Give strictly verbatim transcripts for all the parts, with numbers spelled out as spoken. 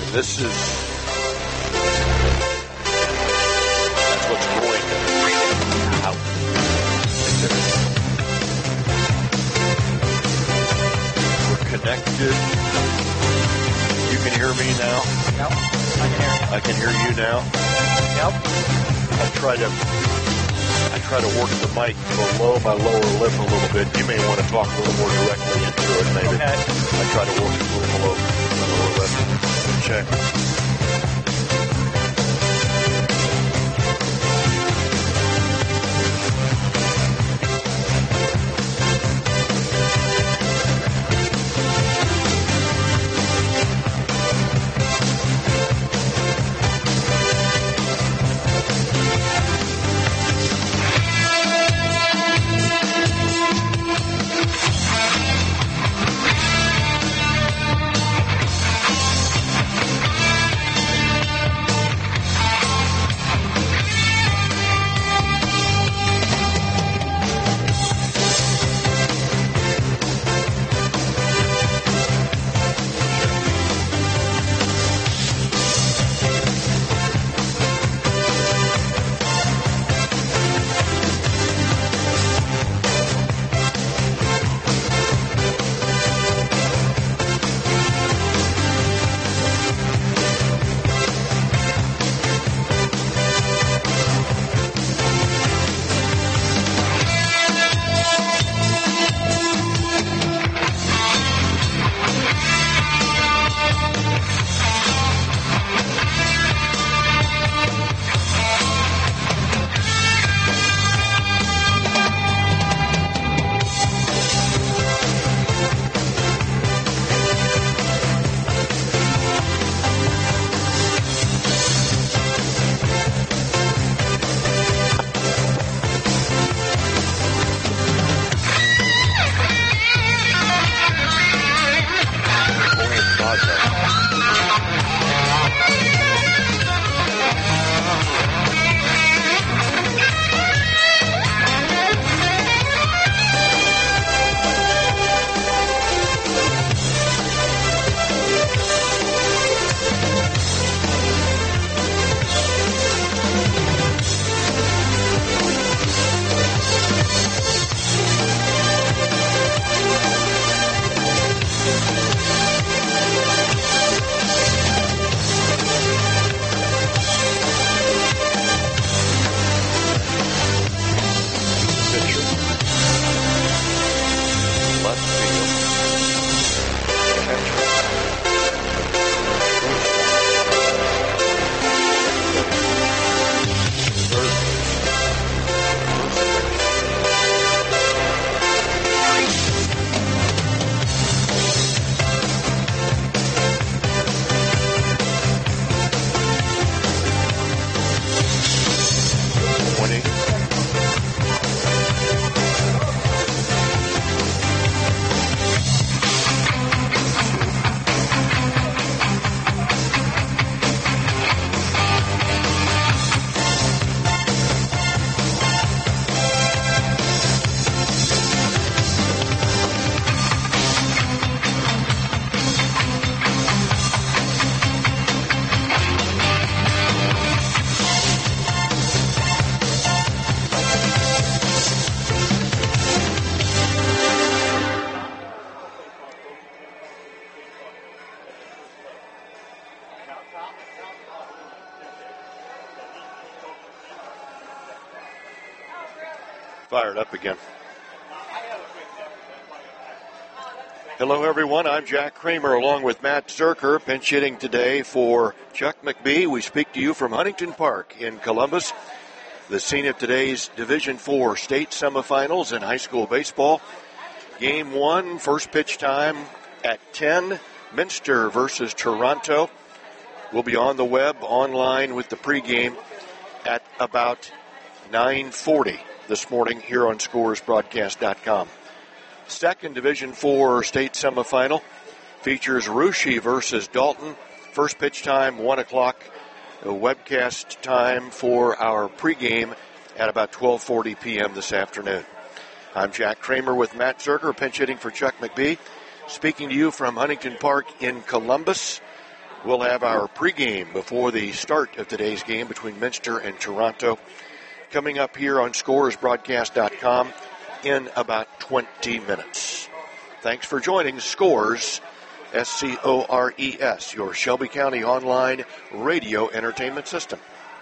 This is that's what's going out. We're connected. You can hear me now? Yep. I can hear you. I can hear you now. Yep. I try to I try to work the mic below my lower lip a little bit. You may want to talk a little more directly into it, maybe. Okay. I try to work it a little below my lower lip. Check. Fired up again. Hello, everyone. I'm Jack Kramer along with Matt Zerker, pinch hitting today for Chuck McBee. We speak to you from Huntington Park in Columbus, the scene of today's Division four state semifinals in high school baseball. Game one, first pitch time at ten, Minster versus Toronto. We'll be on the web online with the pregame at about nine forty this morning here on scores broadcast dot com. Second Division four state semifinal features Russia versus Dalton. First pitch time, one o'clock. A webcast time for our pregame at about twelve forty p.m. this afternoon. I'm Jack Kramer with Matt Zerker, pinch hitting for Chuck McBee, speaking to you from Huntington Park in Columbus. We'll have our pregame before the start of today's game between Minster and Toronto coming up here on scores broadcast dot com in about twenty minutes. Thanks for joining Scores, S C O R E S, your Shelby County online radio entertainment system.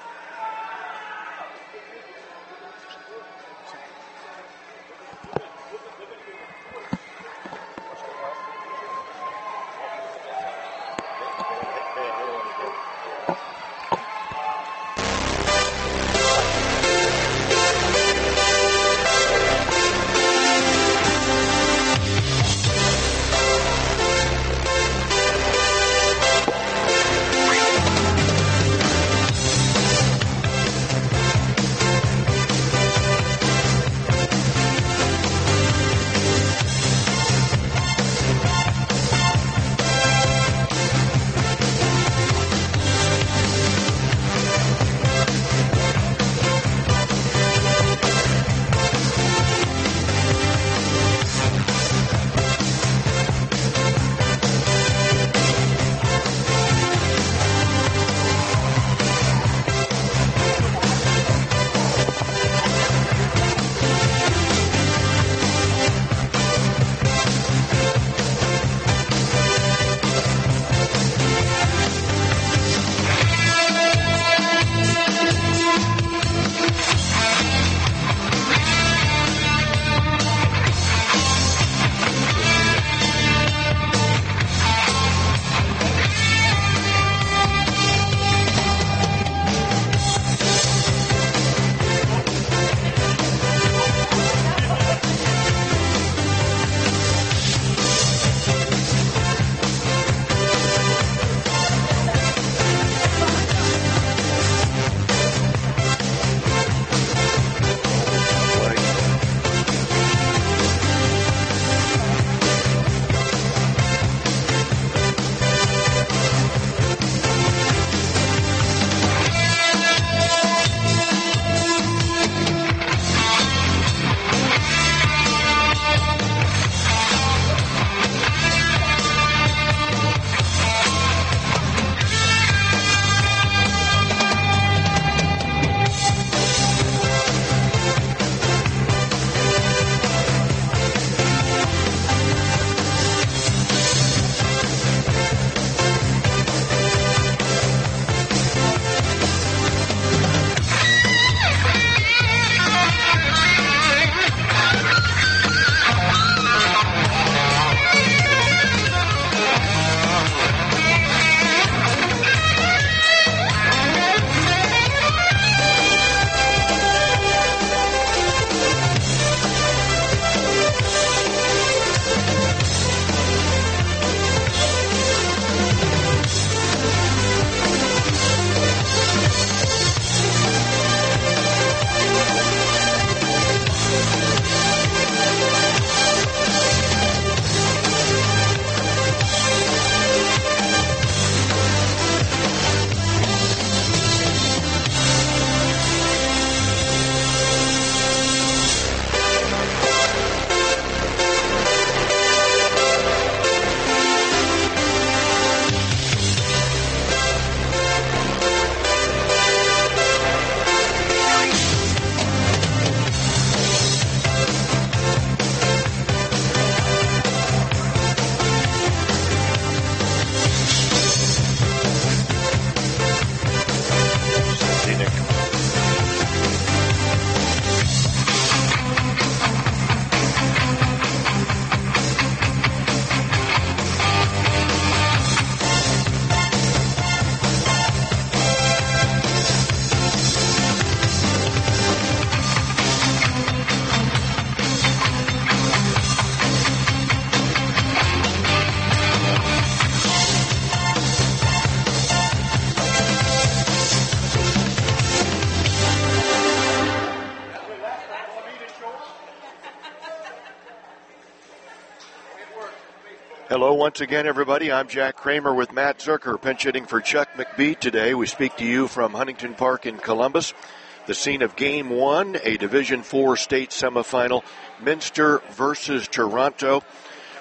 Hello once again, everybody. I'm Jack Kramer with Matt Zerker, pinch hitting for Chuck McBee today. We speak to you from Huntington Park in Columbus, the scene of Game one, a Division four state semifinal, Minster versus Toronto.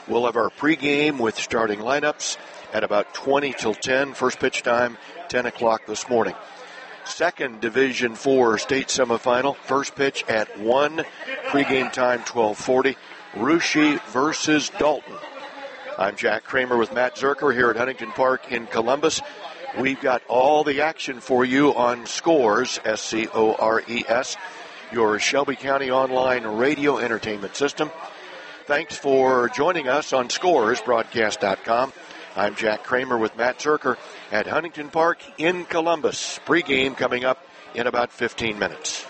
We'll have our pregame with starting lineups at about twenty till ten. First pitch time, ten o'clock this morning. Second Division four state semifinal. First pitch at one. Pregame time, twelve forty. Russia versus Dalton. I'm Jack Kramer with Matt Zerker here at Huntington Park in Columbus. We've got all the action for you on Scores, S C O R E S, your Shelby County online radio entertainment system. Thanks for joining us on Scores Broadcast dot com. I'm Jack Kramer with Matt Zerker at Huntington Park in Columbus. Pre-game coming up in about fifteen minutes.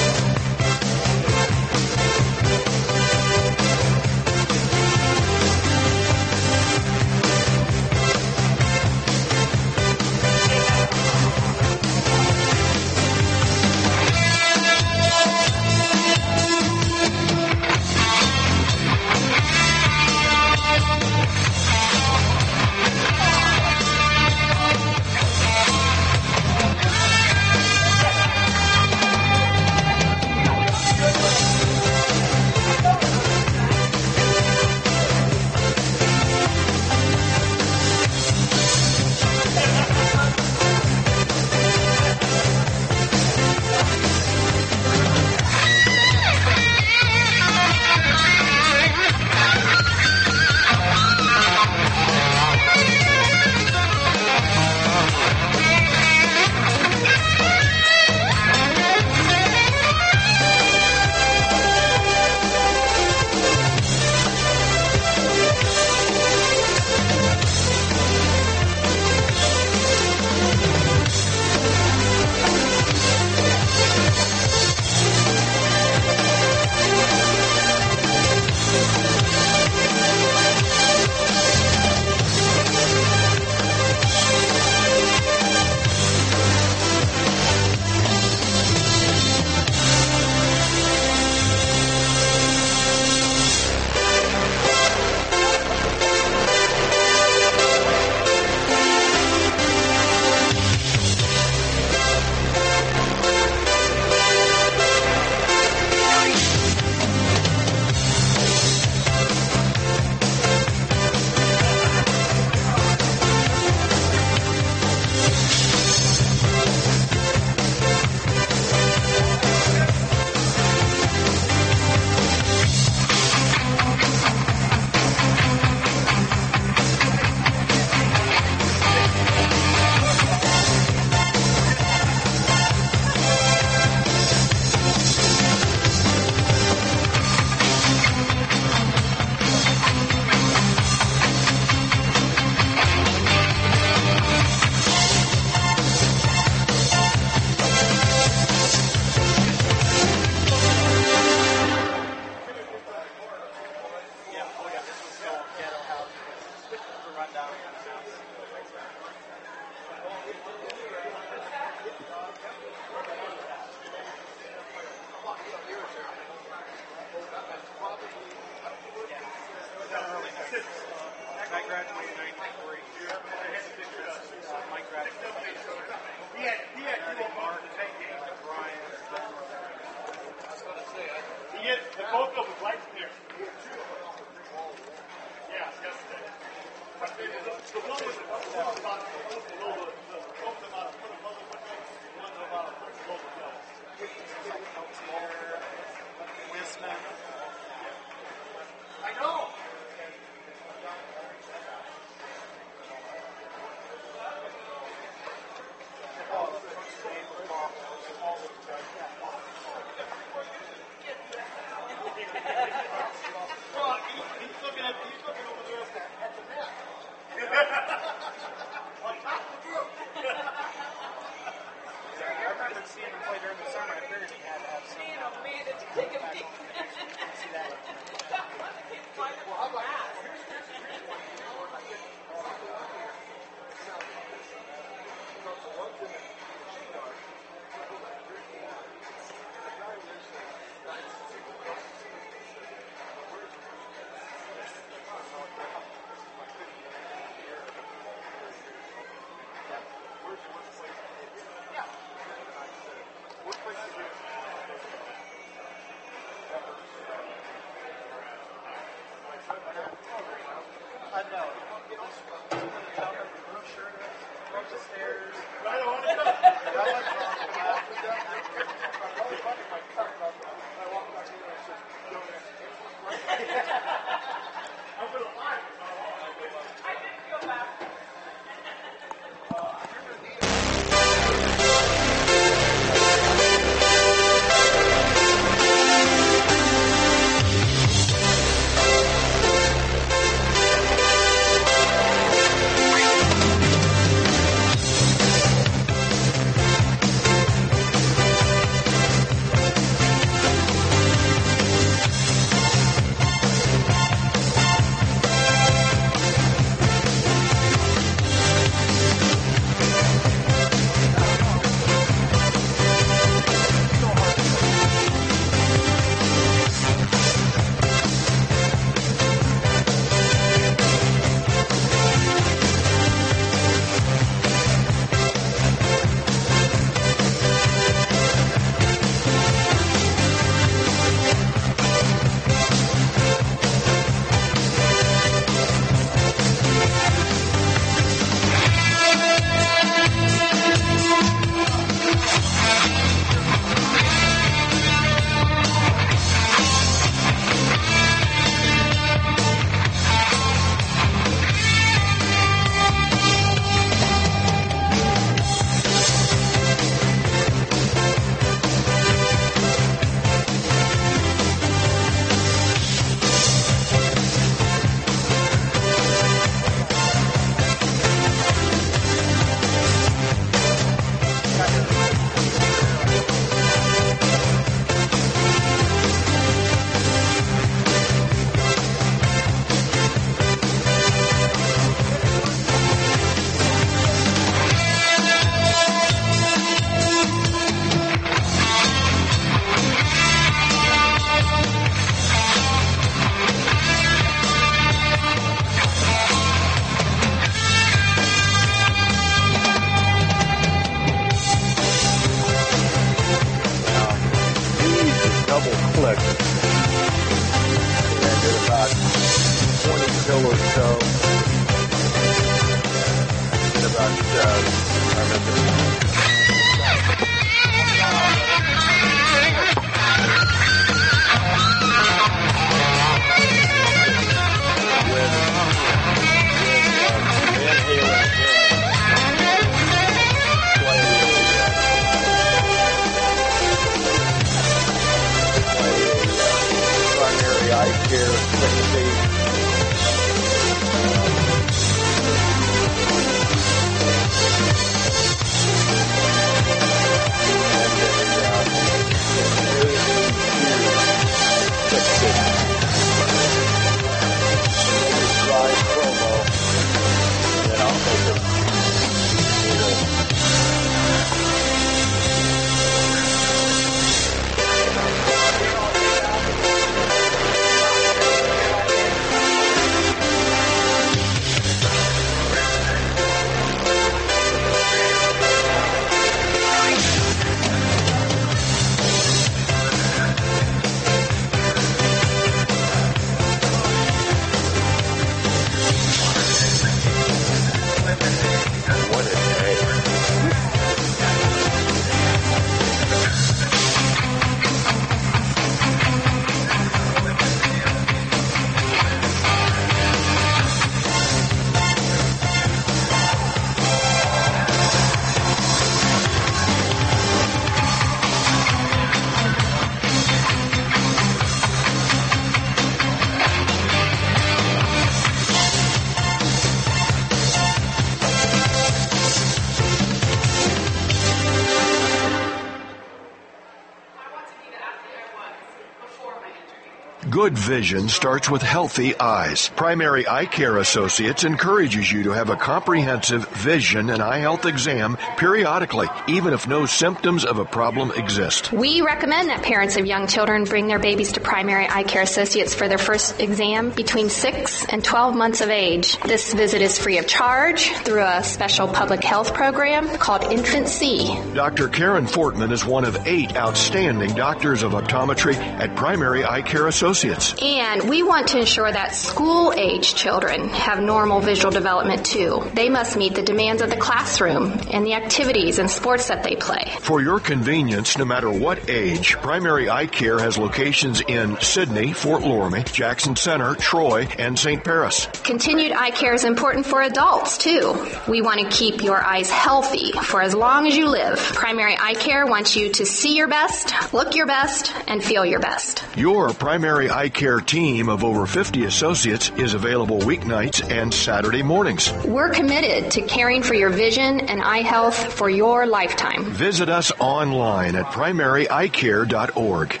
Good vision starts with healthy eyes. Primary Eye Care Associates encourages you to have a comprehensive vision and eye health exam periodically, even if no symptoms of a problem exist. We recommend that parents of young children bring their babies to Primary Eye Care Associates for their first exam between six and twelve months of age. This visit is free of charge through a special public health program called Infant C. Doctor Karen Fortman is one of eight outstanding doctors of optometry at Primary Eye Care Associates. And we want to ensure that school-age children have normal visual development too. They must meet the demands of the classroom and the activities and sports that they play. For your convenience, no matter what age, Primary Eye Care has locations in Sidney, Fort Loramie, Jackson Center, Troy, and Saint Paris. Continued eye care is important for adults too. We want to keep your eyes healthy for as long as you live. Primary Eye Care wants you to see your best, look your best, and feel your best. Your Primary Eye Care team of over fifty associates is available weeknights and Saturday mornings. We're committed to caring for your vision and eye health for your lifetime. Visit us online at primary eye care dot org.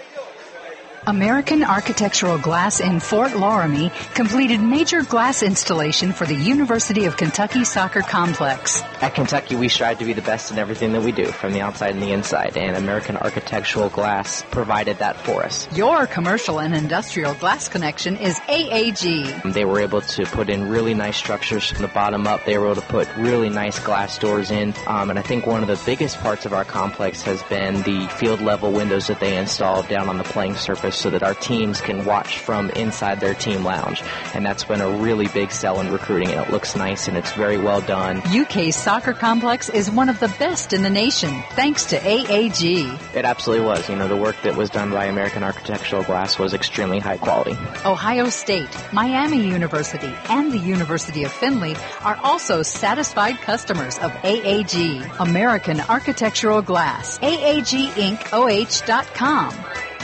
American Architectural Glass in Fort Loramie completed major glass installation for the University of Kentucky Soccer Complex. At Kentucky, we strive to be the best in everything that we do, from the outside and the inside, and American Architectural Glass provided that for us. Your commercial and industrial glass connection is A A G. They were able to put in really nice structures from the bottom up. They were able to put really nice glass doors in, um, and I think one of the biggest parts of our complex has been the field-level windows that they installed down on the playing surface, so that our teams can watch from inside their team lounge. And that's been a really big sell in recruiting, and it looks nice and it's very well done. U K's soccer complex is one of the best in the nation, thanks to A A G. It absolutely was. You know, the work that was done by American Architectural Glass was extremely high quality. Ohio State, Miami University, and the University of Findlay are also satisfied customers of A A G. American Architectural Glass. A A G Inc O H dot com.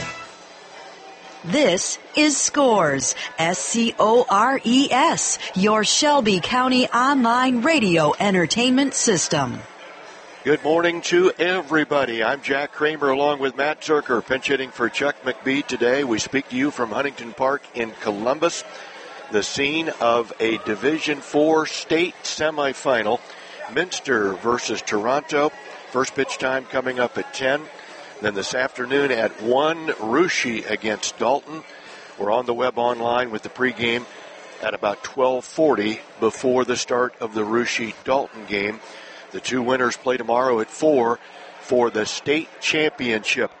This is Scores, S C O R E S, your Shelby County online radio entertainment system. Good morning to everybody. I'm Jack Kramer along with Matt Zerker, pinch hitting for Chuck McBee today. We speak to you from Huntington Park in Columbus, the scene of a Division four state semifinal, Minster versus Toronto. First pitch time coming up at ten. Then this afternoon at one, Russia against Dalton. We're on the web online with the pregame at about twelve forty before the start of the Russia-Dalton game. The two winners play tomorrow at four for the state championship.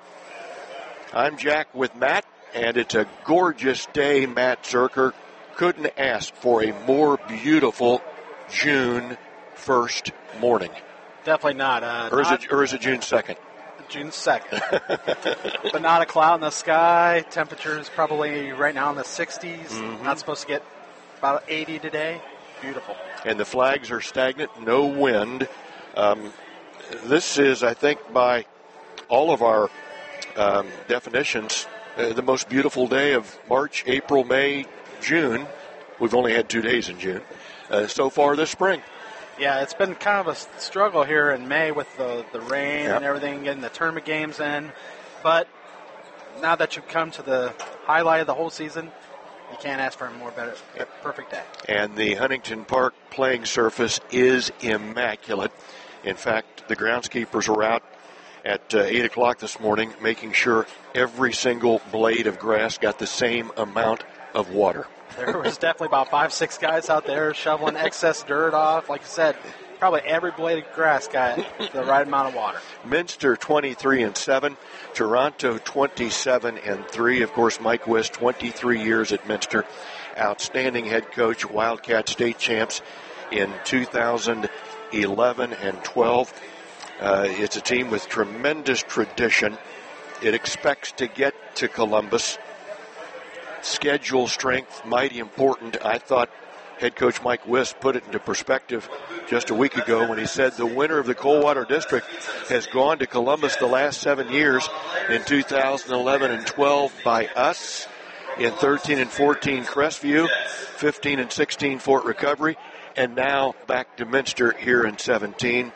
I'm Jack with Matt, and it's a gorgeous day, Matt Zerker. Couldn't ask for a more beautiful June first morning. Definitely not. Uh, or, is not it, or is it June second? June second. But not a cloud in the sky. Temperature is probably right now in the sixties. Mm-hmm. Not supposed to get about eighty today. Beautiful. And the flags are stagnant, no wind. Um, this is, I think, by all of our um, definitions, uh, the most beautiful day of March, April, May, June. We've only had two days in June. Uh, so far this spring. Yeah, it's been kind of a struggle here in May with the, the rain yep. and everything, getting the tournament games in. But now that you've come to the highlight of the whole season, you can't ask for a more better, yep. perfect day. And the Huntington Park playing surface is immaculate. In fact, the groundskeepers were out at uh, eight o'clock this morning making sure every single blade of grass got the same amount of water. There was definitely about five, six guys out there shoveling excess dirt off. Like I said, probably every blade of grass got the right amount of water. Minster twenty-three and seven, Toronto twenty-seven and three. Of course, Mike Wist, twenty-three years at Minster, outstanding head coach, Wildcat state champs in two thousand eleven and twelve. Uh, it's a team with tremendous tradition. It expects to get to Columbus. Schedule strength, mighty important. I thought head coach Mike Wist put it into perspective just a week ago when he said the winner of the Coldwater District has gone to Columbus the last seven years, in two thousand eleven and twelve by us, in thirteen and fourteen Crestview, fifteen and sixteen Fort Recovery, and now back to Minster here in seventeen.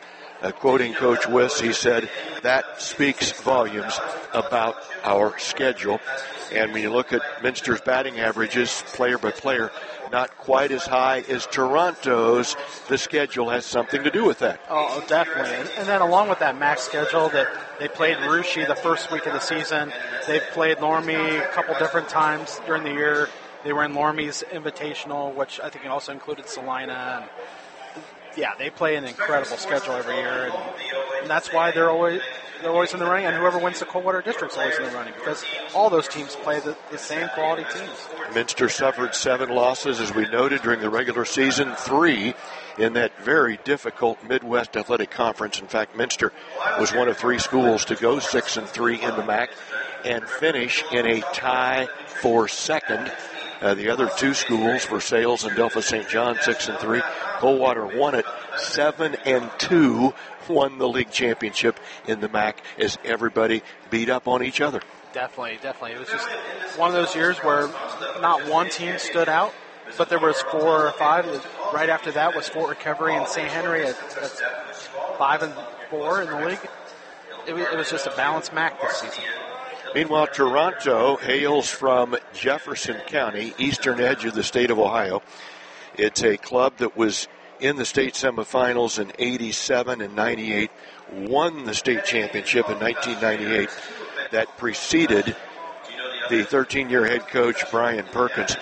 Uh, quoting Coach Wiss, he said, that speaks volumes about our schedule. And when you look at Minster's batting averages, player by player, not quite as high as Toronto's, the schedule has something to do with that. Oh, definitely. And, and then along with that max schedule, that they played Rushi the first week of the season. They've played Lorme a couple different times during the year. They were in Lorme's Invitational, which I think also included Salina. And yeah, they play an incredible schedule every year, and, and that's why they're always they're always in the running. And whoever wins the Coldwater District's always in the running, because all those teams play the, the same quality teams. Minster suffered seven losses, as we noted, during the regular season, three in that very difficult Midwest Athletic Conference. In fact, Minster was one of three schools to go six and three in the M A C and finish in a tie for second. Uh, the other two schools were Sales and Delphos Saint John, six and three. Coldwater won it, seven and two. Won the league championship in the M A C as everybody beat up on each other. Definitely, definitely. It was just one of those years where not one team stood out, but there was four or five. Right after that was Fort Recovery and Saint Henry at, at five and four in the league. It was, it was just a balanced M A C this season. Meanwhile, Toronto hails from Jefferson County, eastern edge of the state of Ohio. It's a club that was in the state semifinals in eighty-seven and ninety-eight, won the state championship in nineteen ninety-eight. That preceded the thirteen-year head coach, Brian Perkins.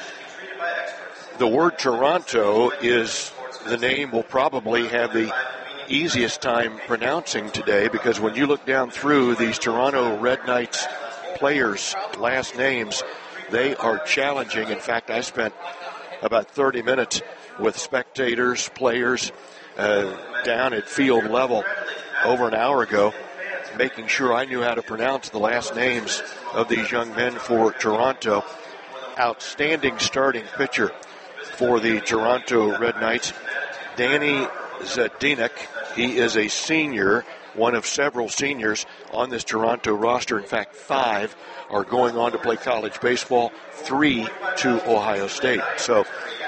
The word Toronto is the name we'll probably have the easiest time pronouncing today, because when you look down through these Toronto Red Knights players' last names, they are challenging. In fact, I spent about thirty minutes with spectators, players, uh, down at field level over an hour ago, making sure I knew how to pronounce the last names of these young men for Toronto. Outstanding starting pitcher for the Toronto Red Knights, Danny Zadinek. He is a senior, one of several seniors on this Toronto roster. In fact, five are going on to play college baseball, three to Ohio State. So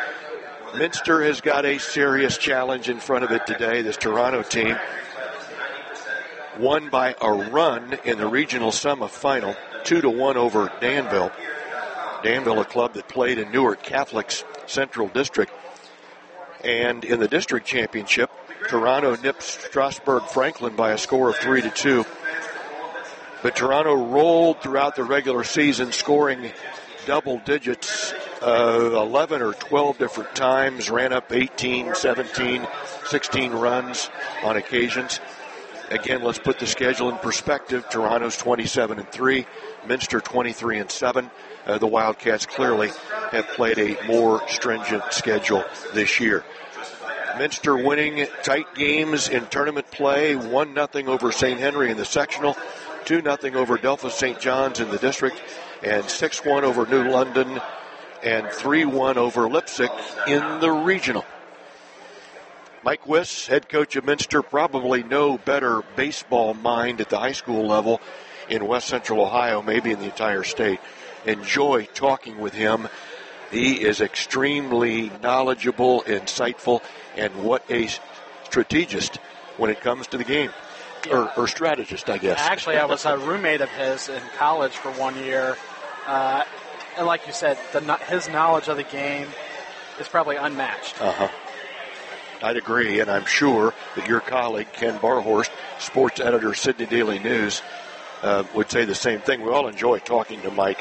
Minster has got a serious challenge in front of it today. This Toronto team won by a run in the regional semifinal, two to one over Danville. Danville, a club that played in Newark Catholic's Central District. And in the district championship, Toronto nipped Strasburg Franklin by a score of three to two. But Toronto rolled throughout the regular season, scoring double digits, uh, eleven or twelve different times, ran up eighteen, seventeen, sixteen runs on occasions. Again, let's put the schedule in perspective. Toronto's twenty-seven and three, Minster twenty-three and seven. Uh, the Wildcats clearly have played a more stringent schedule this year. Minster winning tight games in tournament play, one nothing over Saint Henry in the sectional, two nothing over Delphos Saint John's in the district, and six one over New London, and three one over Leipzig in the regional. Mike Wiss, head coach of Minster, probably no better baseball mind at the high school level in West Central Ohio, maybe in the entire state. Enjoy talking with him. He is extremely knowledgeable, insightful, and what a strategist when it comes to the game. Yeah. Or, or strategist, I guess. Actually, I was a roommate of his in college for one year. Uh, and like you said, the, his knowledge of the game is probably unmatched. Uh-huh. I'd agree, and I'm sure that your colleague, Ken Barhorst, sports editor, Sydney Daily News, uh, would say the same thing. We all enjoy talking to Mike.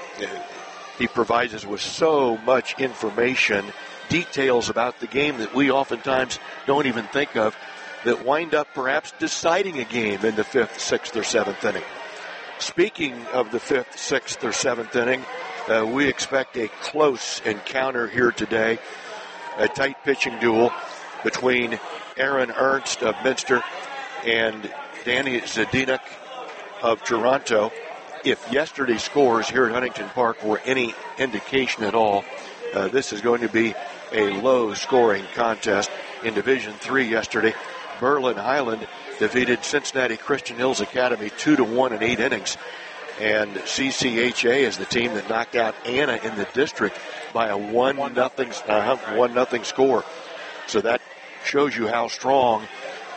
He provides us with so much information, details about the game that we oftentimes don't even think of, that wind up perhaps deciding a game in the fifth, sixth, or seventh inning. Speaking of the fifth, sixth, or seventh inning, uh, we expect a close encounter here today, a tight pitching duel between Aaron Ernst of Minster and Danny Zadinek of Toronto. If yesterday's scores here at Huntington Park were any indication at all, uh, this is going to be a low-scoring contest. In Division three yesterday, Berlin Highland defeated Cincinnati Christian Hills Academy two to one in eight innings. And C C H A is the team that knocked out Anna in the district by a one nothing uh, one nothing score. So that shows you how strong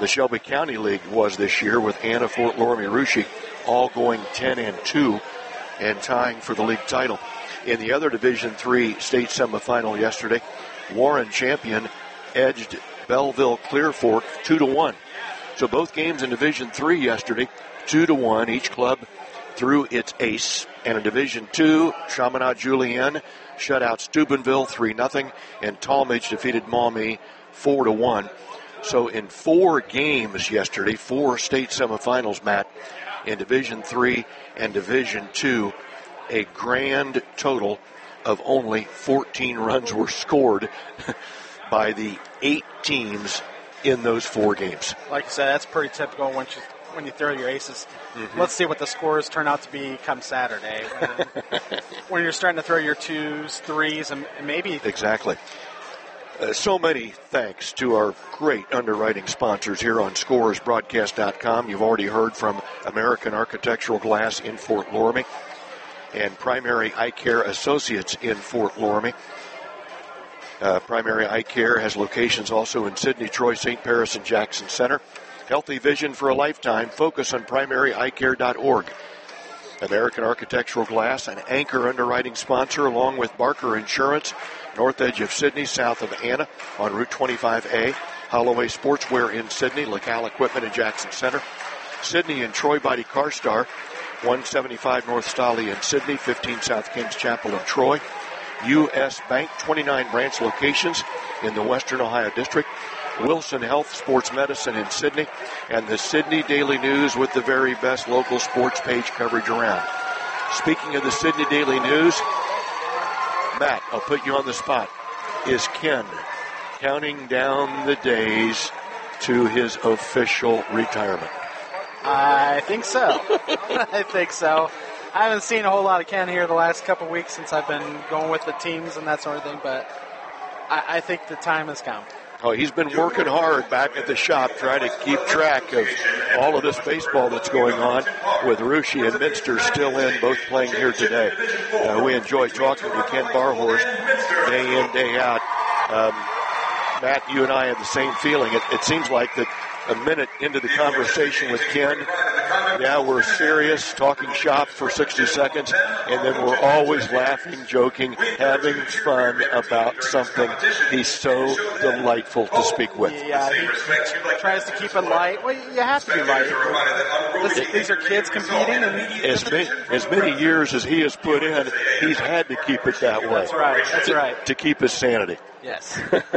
the Shelby County League was this year, with Anna, Fort Loramie, Russia all going ten and two and tying for the league title. In the other Division three state semifinal yesterday, Warren Champion edged Belleville Clear Fork two to one. So both games in Division three yesterday, two to one. Each club threw its ace. And in Division two, Chaminade Julienne shut out Steubenville three nothing, and Talmadge defeated Maumee four to one. So in four games yesterday, four state semifinals, Matt, in Division three and Division two, a grand total of only fourteen runs were scored by the eight teams in those four games. Like you said, that's pretty typical when you, when you throw your aces. Mm-hmm. Let's see what the scores turn out to be come Saturday. When, when you're starting to throw your twos, threes, and maybe... Exactly. Uh, so many thanks to our great underwriting sponsors here on Scores Broadcast dot com. You've already heard from American Architectural Glass in Fort Loramie and Primary Eye Care Associates in Fort Loramie. Uh, Primary Eye Care has locations also in Sydney, Troy, Saint Paris, and Jackson Center. Healthy vision for a lifetime. Focus on primary eye care dot org. American Architectural Glass, an anchor underwriting sponsor, along with Barker Insurance, north edge of Sydney, south of Anna, on Route twenty-five A. Holloway Sportswear in Sydney, LaCal Equipment in Jackson Center. Sydney and Troy Body Car Star, one seventy-five North Stolly in Sydney, fifteen South Kings Chapel in Troy. U S Bank, twenty-nine branch locations in the Western Ohio District. Wilson Health Sports Medicine in Sydney, and the Sydney Daily News with the very best local sports page coverage around. Speaking of the Sydney Daily News, Matt, I'll put you on the spot. Is Ken counting down the days to his official retirement? I think so. I think so. I haven't seen a whole lot of Ken here the last couple of weeks since I've been going with the teams and that sort of thing, but I, I think the time has come. Oh, he's been working hard back at the shop trying to keep track of all of this baseball that's going on, with Russia and Minster still in, both playing here today. Uh, we enjoy talking to Ken Barhorst day in, day out. Um, Matt, you and I have the same feeling. It, it seems like that a minute into the conversation with Ken, yeah, we're serious, talking shop for sixty seconds, and then we're always laughing, joking, having fun about something. He's so delightful to speak with. Yeah, he tries to keep it light. Well, you have to be light. This, these are kids competing. And as, many, as many years as he has put in, he's had to keep it that way. That's right, that's to, right. To keep his sanity. Yes.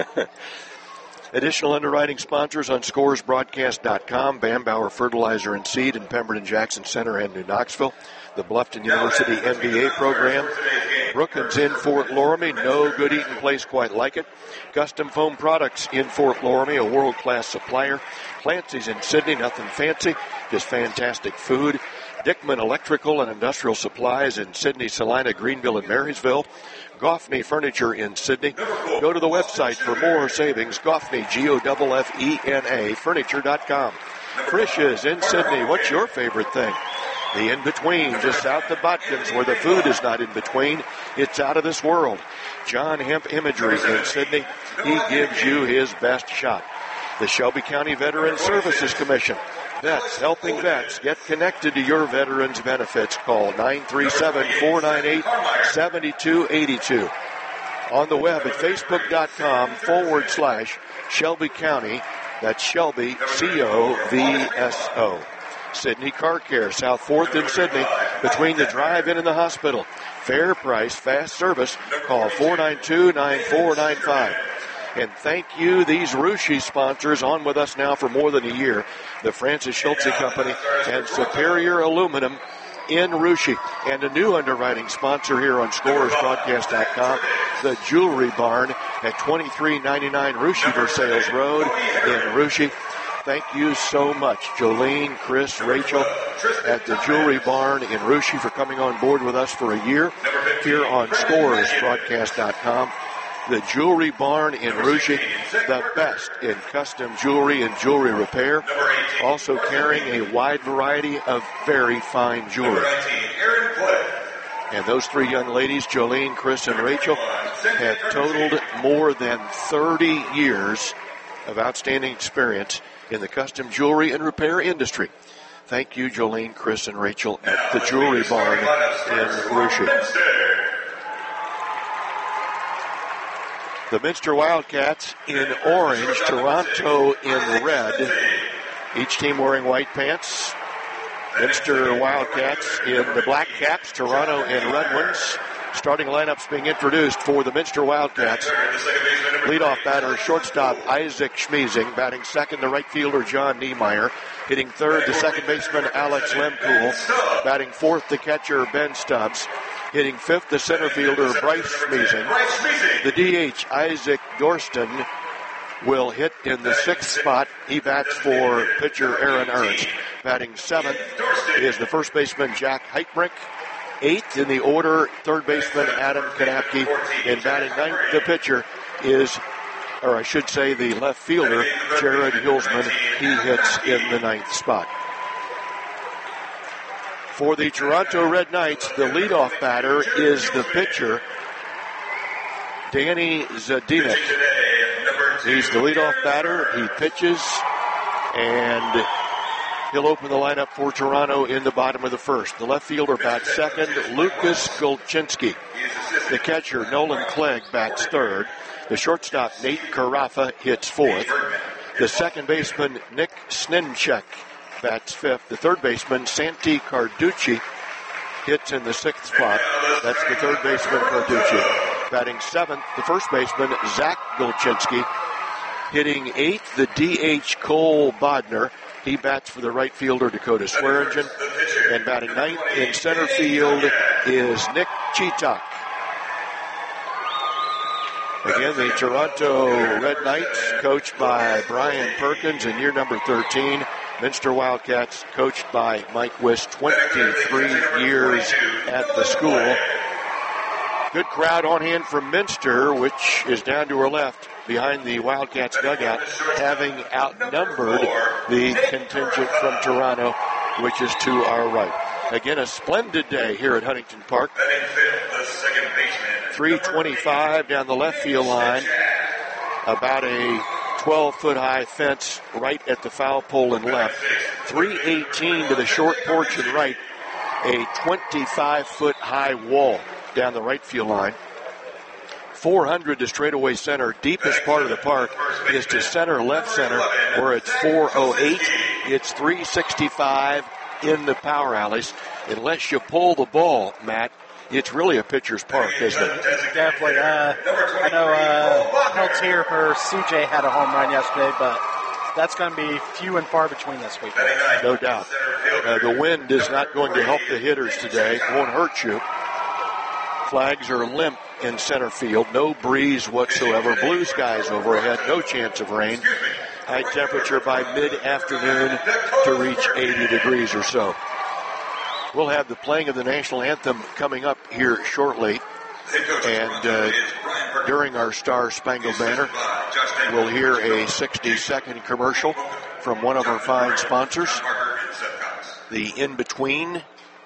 Additional underwriting sponsors on Scores Broadcast dot com, Bambauer Fertilizer and Seed in Pemberton Jackson Center and New Knoxville, the Bluffton University M B A program, Brookins in Fort Loramie, no good eating place quite like it, Custom Foam Products in Fort Loramie, a world-class supplier, Clancy's in Sydney, nothing fancy, just fantastic food, Dickman Electrical and Industrial Supplies in Sydney, Salina, Greenville, and Marysville, Goffney Furniture in Sydney. Go to the website for more savings, Goffney, G O F F E N A, furniture dot com. Frisch's in Sydney. What's your favorite thing? The in-between, just south of Botkins, where the food is not in between. It's out of this world. John Hemp Imagery in Sydney. He gives you his best shot. The Shelby County Veterans Services Commission. Vets helping vets. Get connected to your veterans benefits. Call nine three seven, four nine eight, seven two eight two. On the web at facebook.com forward slash Shelby County. That's Shelby, C O V S O. Sydney Car Care, South fourth in Sydney, between the drive-in and the hospital. Fair price, fast service. Call four nine two, nine four nine five. And thank you, these Russia sponsors, on with us now for more than a year. The Francis Schultze Company and Superior Aluminum in Russia. And a new underwriting sponsor here on Scores Broadcast dot com, the Jewelry Barn at twenty-three ninety-nine Russia Versailles Road in Russia. Thank you so much, Jolene, Chris, Rachel, at the Jewelry Barn in Russia for coming on board with us for a year here on Scores Broadcast dot com. The Jewelry Barn in Russia, the best in custom jewelry and jewelry repair, also carrying a wide variety of very fine jewelry. And those three young ladies, Jolene, Chris, and Rachel, have totaled more than thirty years of outstanding experience in the custom jewelry and repair industry. Thank you, Jolene, Chris, and Rachel at the Jewelry Barn in Russia. The Minster Wildcats in orange, Toronto in red. Each team wearing white pants. Minster Wildcats in the black caps, Toronto in red ones. Starting lineups being introduced for the Minster Wildcats. Leadoff batter, shortstop Isaac Schmeezing. Batting second, the right fielder John Niemeyer. Hitting third, the second baseman Alex Lemkool. Batting fourth, the catcher Ben Stubbs. Hitting fifth, the center fielder Bryce Schmeezing. The D H, Isaac Dorston, will hit in the sixth spot. He bats for pitcher Aaron Ernst. Batting seventh is the first baseman Jack Heitbrink. Eighth in the order, third baseman Adam Kanapke. And batting ninth, the pitcher is, or I should say the left fielder, Jared Hilsman. He hits in the ninth spot. For the Toronto Red Knights, the leadoff batter is the pitcher, Danny Zadinek. He's the leadoff batter. He pitches, and he'll open the lineup for Toronto in the bottom of the first. The left fielder bats second, Lucas Golchinski. The catcher, Nolan Clegg, bats third. The shortstop, Nate Carafa, hits fourth. The second baseman, Nick Sninchek, bats fifth. The third baseman, Santi Carducci, hits in the sixth spot. That's the third baseman, Carducci. Batting seventh, the first baseman, Zach Golchinski. Hitting eighth, the D H, Cole Bodner. He bats for the right fielder, Dakota Swearingen. And batting ninth in center field is Nick Cheetok. Again, the Toronto Red Knights, coached by Brian Perkins in year number thirteen. Minster Wildcats, coached by Mike Wiss, twenty-three years at the school. Good crowd on hand from Minster, which is down to her left behind the Wildcats dugout, having outnumbered the contingent from Toronto, which is to our right. Again, a splendid day here at Huntington Park. three twenty-five down the left field line, about a twelve-foot high fence right at the foul pole and left. three eighteen to the short porch and right, a twenty-five-foot high wall down the right field line. four hundred to straightaway center. Deepest part of the park is to center, left center, where it's four oh eight. It's three sixty-five in the power alleys. Unless you pull the ball, Matt, it's really a pitcher's park, isn't it? Definitely. Uh, I know uh, Peltier for C J had a home run yesterday, but that's going to be few and far between this weekend. No doubt. Uh, the wind is not going to help the hitters today. It won't hurt you. Flags are limp in center field. No breeze whatsoever. Blue skies overhead. No chance of rain. High temperature by mid-afternoon to reach eighty degrees or so. We'll have the playing of the national anthem coming up here shortly. And uh, during our Star Spangled Banner, we'll hear a sixty-second commercial from one of our fine sponsors, the In Between,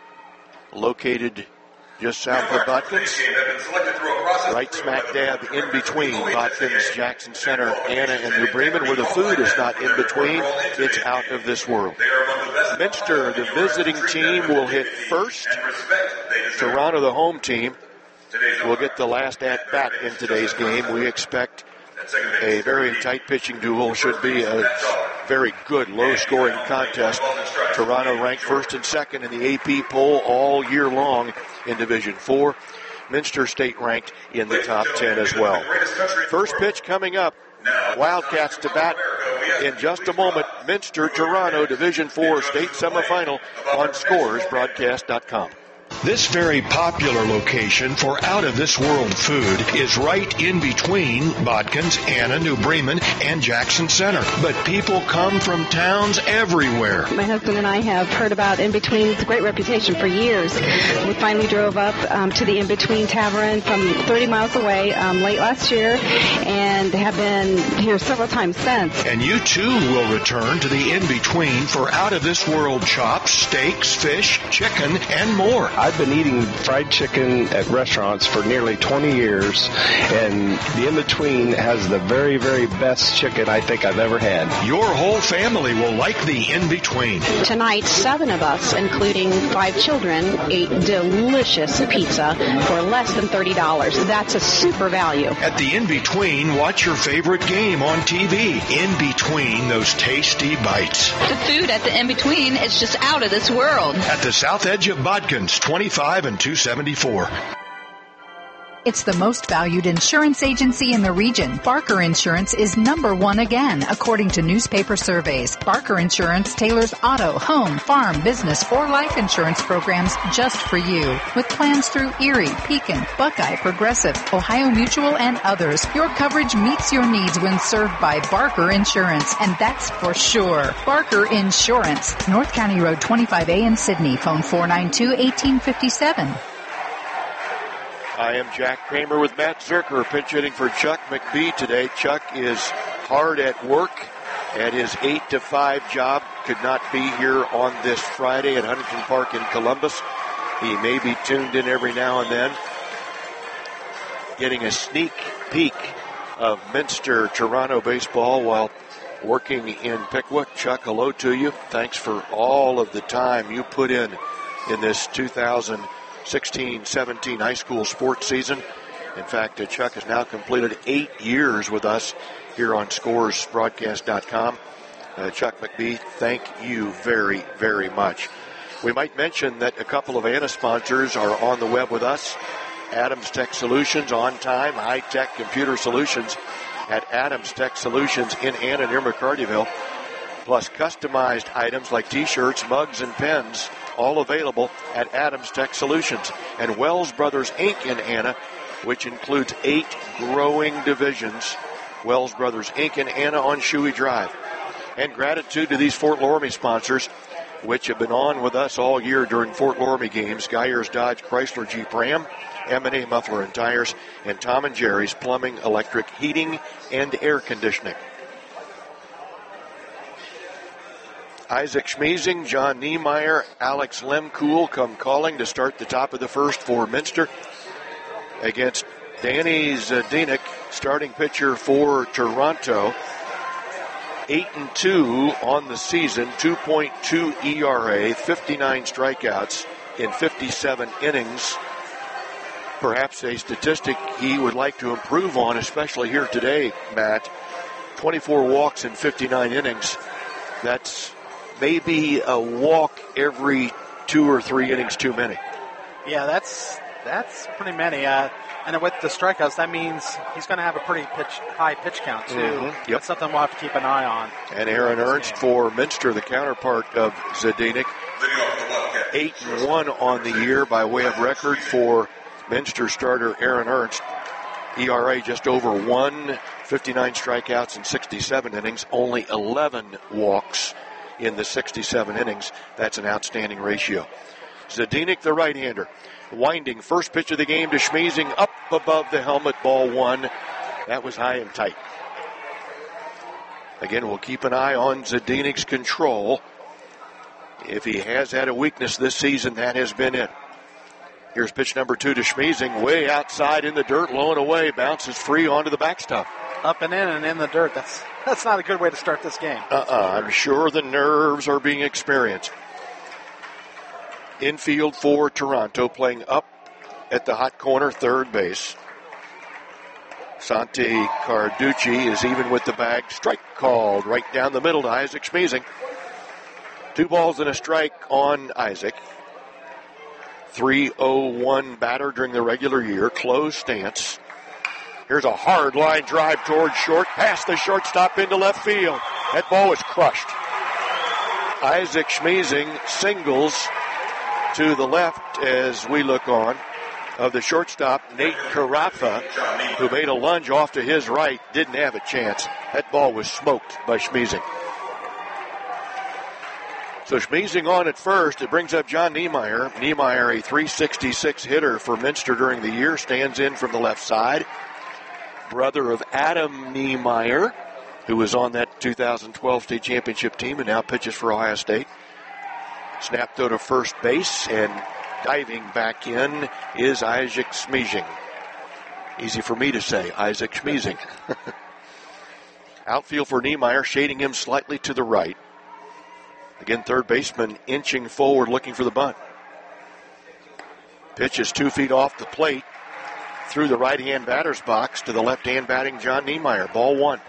located just south of Botkins, right smack dab in between Botkins, Jackson Center, Anna, and New Bremen, where the food is not in between, it's out of this world. Minster, the visiting team, will hit first. Toronto, the home team, will get the last at-bat in today's game. We expect a very tight pitching duel. Should be a very good, low-scoring contest. Toronto ranked first and second in the A P poll all year long in Division four. Minster State ranked in the top ten as well. First pitch coming up. Wildcats to bat in just a moment. Minster, Toronto, Division four state semifinal on scores broadcast dot com. This very popular location for out-of-this-world food is right in between Botkins, Anna, New Bremen, and Jackson Center. But people come from towns everywhere. My husband and I have heard about In Between. It's a great reputation for years. We finally drove up um, to the In Between Tavern from thirty miles away um, late last year and have been here several times since. And you, too, will return to the In Between for out-of-this-world chops, steaks, fish, chicken, and more. I've been eating fried chicken at restaurants for nearly twenty years, and the In-Between has the very, very best chicken I think I've ever had. Your whole family will like the In-Between. Tonight, seven of us, including five children, ate delicious pizza for less than thirty dollars. That's a super value. At the In-Between, watch your favorite game on T V. In between those tasty bites. The food at the In-Between is just out of this world. At the south edge of Bodkins, twenty-five and two seventy-four. It's the most valued insurance agency in the region. Barker Insurance is number one again, according to newspaper surveys. Barker Insurance tailors auto, home, farm, business, or life insurance programs just for you. With plans through Erie, Pekin, Buckeye, Progressive, Ohio Mutual, and others, your coverage meets your needs when served by Barker Insurance, and that's for sure. Barker Insurance, North County Road twenty-five A in Sydney. Phone four nine two, one eight five seven. I am Jack Kramer with Matt Zerker, pinch hitting for Chuck McBee today. Chuck is hard at work at his eight to five job. Could not be here on this Friday at Huntington Park in Columbus. He may be tuned in every now and then, getting a sneak peek of Minster Toronto baseball while working in Piqua. Chuck, hello to you. Thanks for all of the time you put in in this two thousand sixteen seventeen high school sports season. In fact, uh, Chuck has now completed eight years with us here on Scores Broadcast dot com. Uh, Chuck McBee, thank you very, very much. We might mention that a couple of Anna sponsors are on the web with us. Adams Tech Solutions, on time, high-tech computer solutions at Adams Tech Solutions in Anna near McCartyville, plus customized items like T-shirts, mugs, and pens, all available at Adams Tech Solutions. And Wells Brothers Incorporated in Anna, which includes eight growing divisions. Wells Brothers Incorporated in Anna on Shuey Drive. And gratitude to these Fort Loramie sponsors, which have been on with us all year during Fort Loramie games. Geyers Dodge Chrysler Jeep Ram, M and A Muffler and Tires, and Tom and Jerry's Plumbing, Electric, Heating, and Air Conditioning. Isaac Schmeezing, John Niemeyer, Alex Lemkool come calling to start the top of the first for Minster against Danny Zdenek, starting pitcher for Toronto. eight and two on the season, two point two E R A, fifty-nine strikeouts in fifty-seven innings. Perhaps a statistic he would like to improve on, especially here today, Matt. twenty-four walks in fifty-nine innings. That's maybe a walk every two or three innings too many. Yeah, that's that's pretty many. Uh, and with the strikeouts, that means he's going to have a pretty pitch, high pitch count, too. Mm-hmm. Yep. That's something we'll have to keep an eye on. And Aaron Ernst for Minster, the counterpart of Zdenek. eight and one on the year by way of record for Minster starter Aaron Ernst. E R A just over one, fifty-nine strikeouts in sixty-seven innings, only eleven walks in the sixty-seven innings. That's an outstanding ratio. Zdenek, the right-hander, winding first pitch of the game to Schmeezing, up above the helmet, ball one. That was high and tight. Again, we'll keep an eye on Zdenek's control. If he has had a weakness this season, that has been it. Here's pitch number two to Schmeezing, way outside in the dirt, low and away, bounces free onto the backstop. Up and in and in the dirt. That's that's not a good way to start this game. Uh-uh. I'm sure the nerves are being experienced. Infield for Toronto, playing up at the hot corner, third base. Santi Carducci is even with the bag. Strike called right down the middle to Isaac Schmeezing. Two balls and a strike on Isaac. three oh one batter during the regular year. Closed stance. Here's a hard line drive towards short. Past the shortstop into left field. That ball was crushed. Isaac Schmeezing singles to the left as we look on of the shortstop, Nate Carafa, who made a lunge off to his right. Didn't have a chance. That ball was smoked by Schmeezing. So Schmeezing on at first. It brings up John Niemeyer. Niemeyer, a three sixty-six hitter for Minster during the year, stands in from the left side. Brother of Adam Niemeyer, who was on that two thousand twelve state championship team and now pitches for Ohio State. Snap throw to first base, and Diving back in is Isaac Schmeezing. Easy for me to say, Isaac Schmeezing. Outfield for Niemeyer, shading him slightly to the right. Again, third baseman inching forward, looking for the bunt. Pitch is two feet off the plate through the right-hand batter's box to the left-hand batting John Niemeyer. Ball one.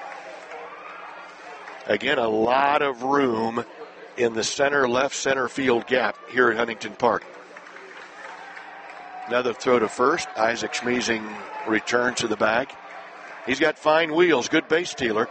Again, a lot of room in the center, left center field gap here at Huntington Park. Another throw to first. Isaac Schmeezing returns to the bag. He's got fine wheels, good base stealer.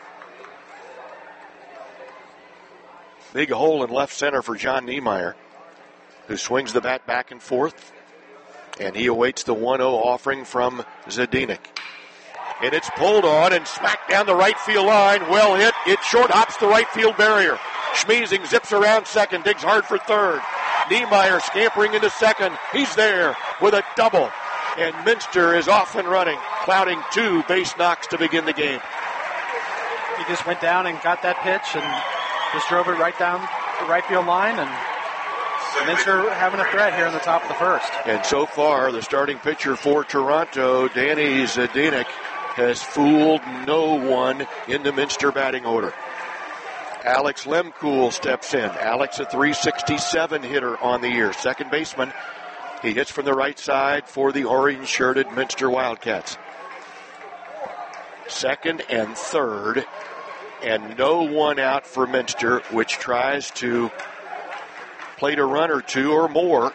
Big hole in left center for John Niemeyer, who swings the bat back and forth. And he awaits the one oh offering from Zdenek. And it's pulled on and smacked down the right field line. Well hit. It short hops the right field barrier. Schmeezing zips around second, digs hard for third. Niemeyer scampering into second. He's there with a double. And Minster is off and running, clouding two base knocks to begin the game. He just went down and got that pitch and just drove it right down the right field line. And Minster having a threat here in the top of the first. And so far, the starting pitcher for Toronto, Danny Zdenek, has fooled no one in the Minster batting order. Alex Lemkool steps in. Alex, a three sixty-seven hitter on the year. Second baseman. He hits from the right side for the orange-shirted Minster Wildcats. Second and third, and no one out for Minster, which tries to plate a run or two or more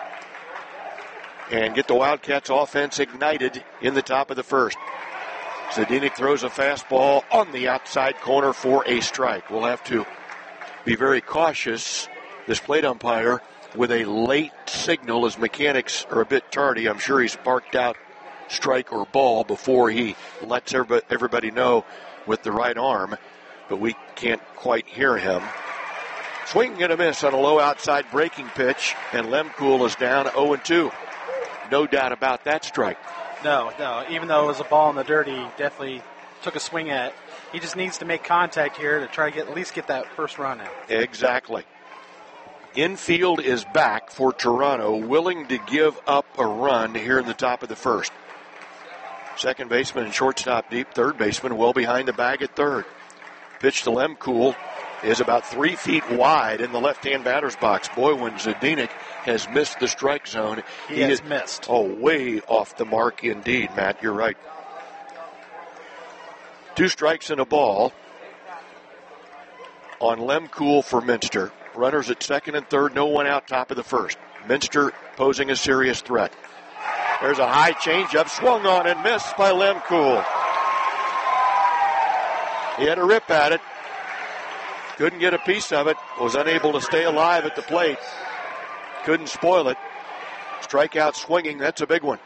and get the Wildcats offense ignited in the top of the first. Zdenek throws a fastball on the outside corner for a strike. We'll have to be very cautious, this plate umpire, with a late signal as mechanics are a bit tardy. I'm sure he's barked out strike or ball before he lets everybody know with the right arm, but we can't quite hear him. Swing and a miss on a low outside breaking pitch, and Lemkool is down oh and two. No doubt about that strike. No, no. Even though it was a ball in the dirt, he definitely took a swing at it. He just needs to make contact here to try to get at least get that first run out. Exactly. Infield is back for Toronto, willing to give up a run here in the top of the first. Second baseman and shortstop deep. Third baseman well behind the bag at third. Pitch to Lemkool is about three feet wide in the left-hand batter's box. Boy, when Zdenek has missed the strike zone, he, he has is, missed. Oh, way off the mark indeed, Matt. You're right. Two strikes and a ball on Lemkool for Minster. Runners at second and third, no one out, top of the first. Minster posing a serious threat. There's a high changeup, swung on and missed by Lemkool. He had a rip at it. Couldn't get a piece of it. Was unable to stay alive at the plate. Couldn't spoil it. Strikeout swinging, that's a big one.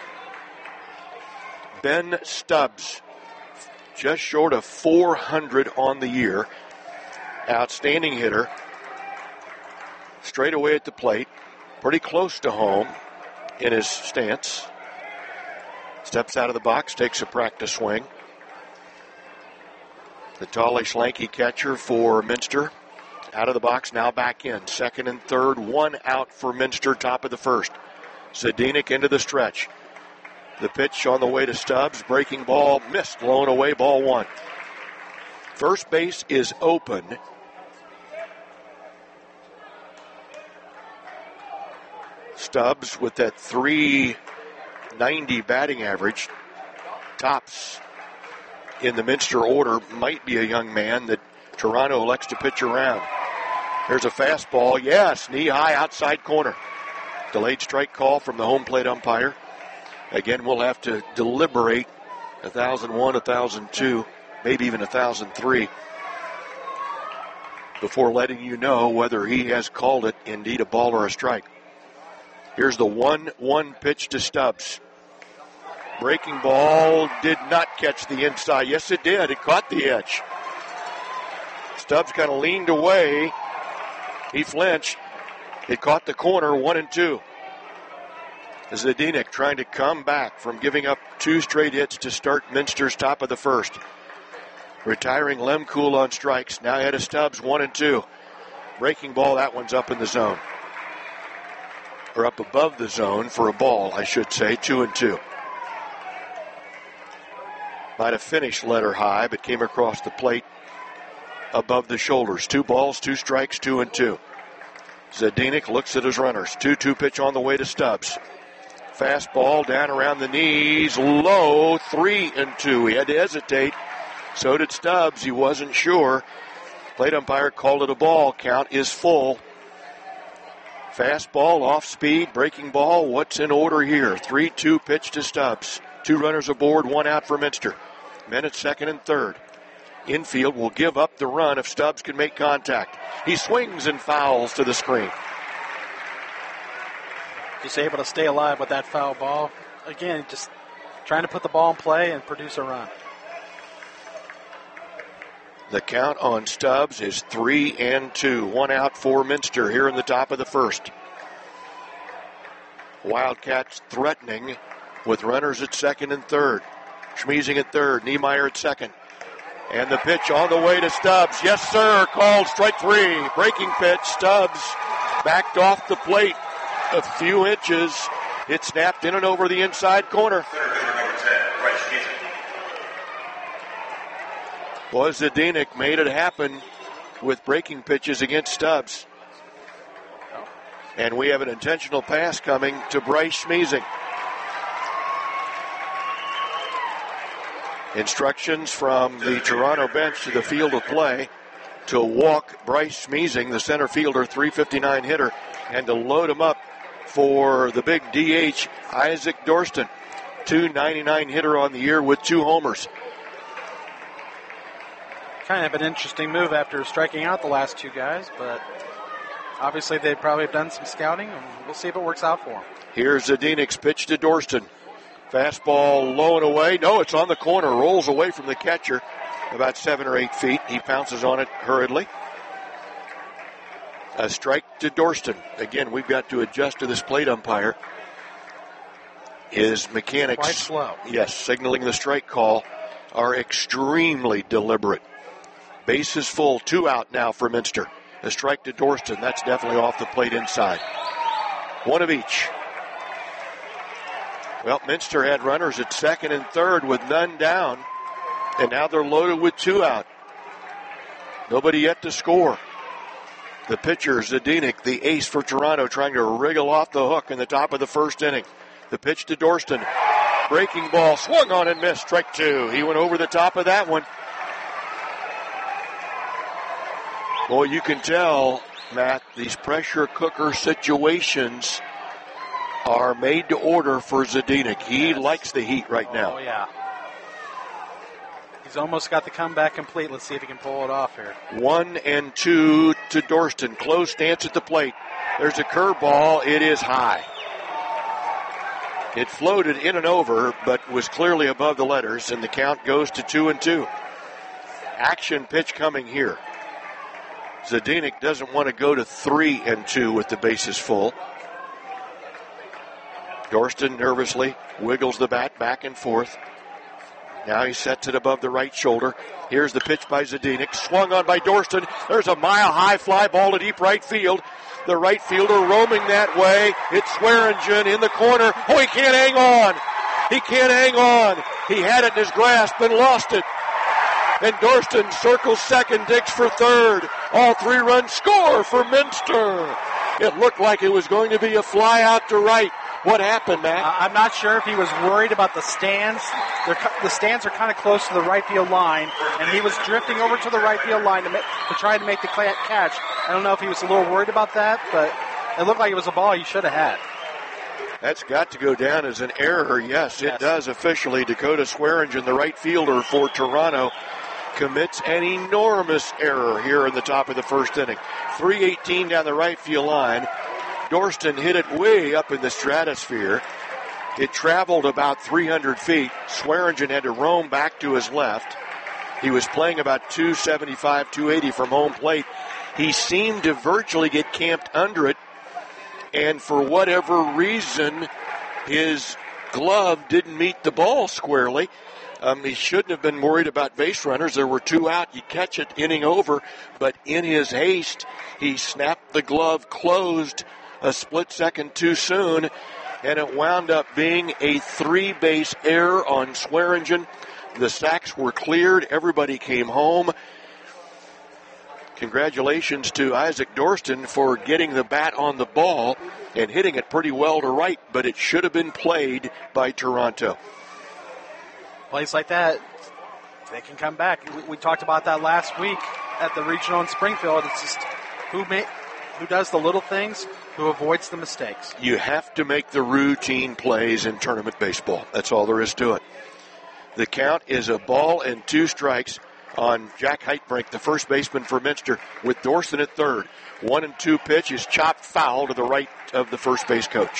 Ben Stubbs, just short of four hundred on the year. Outstanding hitter. Straight away at the plate. Pretty close to home in his stance. Steps out of the box, takes a practice swing. The tallish, lanky catcher for Minster. Out of the box, now back in. Second and third, one out for Minster, top of the first. Zdenek into the stretch. The pitch on the way to Stubbs. Breaking ball, missed, blown away, ball one. First base is open. Stubbs with that three ninety batting average. Tops in the Minster order, might be a young man that Toronto elects to pitch around. There's a fastball, yes, knee-high outside corner. Delayed strike call from the home plate umpire. Again, we'll have to deliberate one thousand one, one thousand two, maybe even one thousand three before letting you know whether he has called it indeed a ball or a strike. Here's the one one pitch to Stubbs. Breaking ball did not catch the inside. Yes, it did. It caught the edge. Stubbs kind of leaned away. He flinched. It caught the corner, one and two. Zdenek trying to come back from giving up two straight hits to start Minster's top of the first. Retiring Lemkool on strikes. Now ahead of Stubbs, one and two. Breaking ball, that one's up in the zone. or up above the zone for a ball, I should say, two and two. Might have finished letter high, but came across the plate above the shoulders. Two balls, two strikes, two and two. Zdenek looks at his runners. two two pitch on the way to Stubbs. Fastball down around the knees, low, three and two. He had to hesitate. So did Stubbs. He wasn't sure. Plate umpire called it a ball. Count is full. Fastball, off speed, breaking ball. What's in order here? three two pitch to Stubbs. Two runners aboard, one out for Minster. Men at second and third. Infield will give up the run if Stubbs can make contact. He swings and fouls to the screen. Just able to stay alive with that foul ball. Again, just trying to put the ball in play and produce a run. The count on Stubbs is three and two. One out for Minster here in the top of the first. Wildcats threatening with runners at second and third. Schmiesing at third, Niemeyer at second. And the pitch on the way to Stubbs. Yes, sir, called strike three. Breaking pitch, Stubbs backed off the plate a few inches. It snapped in and over the inside corner. Well, Zdenek made it happen with breaking pitches against Stubbs. And we have an intentional pass coming to Bryce Schmiesing. Instructions from the Toronto bench to the field of play to walk Bryce Schmiesing, the center fielder, three fifty-nine hitter, and to load him up for the big D H, Isaac Dorston, two ninety-nine hitter on the year with two homers. Kind of an interesting move after striking out the last two guys, but obviously they probably have done some scouting, and we'll see if it works out for them. Here's Zdenek's pitch to Dorston. Fastball low and away. No, it's on the corner. Rolls away from the catcher about seven or eight feet. He pounces on it hurriedly. A strike to Dorston. Again, we've got to adjust to this plate umpire. His mechanics, quite slow. Yes, signaling the strike call, are extremely deliberate. Base is full. Two out now for Minster. A strike to Dorston. That's definitely off the plate inside. One of each. Well, Minster had runners at second and third with none down, and now they're loaded with two out. Nobody yet to score. The pitcher, Zdenek, the ace for Toronto, trying to wriggle off the hook in the top of the first inning. The pitch to Dorston. Breaking ball, swung on and missed. Strike two. He went over the top of that one. Boy, you can tell, Matt, these pressure cooker situations are made to order for Zdenek. He yes. likes the heat right now. Oh, yeah. He's almost got the comeback complete. Let's see if he can pull it off here. One and two to Dorston. Close stance at the plate. There's a curveball. It is high. It floated in and over, but was clearly above the letters, and the count goes to two and two. Action pitch coming here. Zdenek doesn't want to go to three and two with the bases full. Dorston nervously wiggles the bat back and forth. Now he sets it above the right shoulder. Here's the pitch by Zdenek. Swung on by Dorston. There's a mile-high fly ball to deep right field. The right fielder roaming that way. It's Swearingen in the corner. Oh, he can't hang on. He can't hang on. He had it in his grasp and lost it. And Dorston circles second, digs for third. All three runs score for Minster. It looked like it was going to be a fly out to right. What happened, Matt? Uh, I'm not sure if he was worried about the stands. They're, the stands are kind of close to the right field line, and he was drifting over to the right field line to, make, to try to make the catch. I don't know if he was a little worried about that, but it looked like it was a ball he should have had. That's got to go down as an error. Yes, yes. It does officially. Dakota Swearingen, the right fielder for Toronto, commits an enormous error here in the top of the first inning. three eighteen down the right field line. Dorston hit it way up in the stratosphere. It traveled about three hundred feet. Swearingen had to roam back to his left. He was playing about two seventy-five, two eighty from home plate. He seemed to virtually get camped under it, and for whatever reason, his glove didn't meet the ball squarely. Um, he shouldn't have been worried about base runners. There were two out. You catch it, inning over. But in his haste, he snapped the glove closed a split second too soon, and it wound up being a three-base error on Swearingen. The sacks were cleared. Everybody came home. Congratulations to Isaac Dorston for getting the bat on the ball and hitting it pretty well to right, but it should have been played by Toronto. Plays like that, they can come back. We, we talked about that last week at the regional in Springfield. It's just who may, who does the little things, who avoids the mistakes. You have to make the routine plays in tournament baseball. That's all there is to it. The count is a ball and two strikes on Jack Heitbrink, the first baseman for Minster, with Dorston at third. One and two pitch is chopped foul to the right of the first base coach.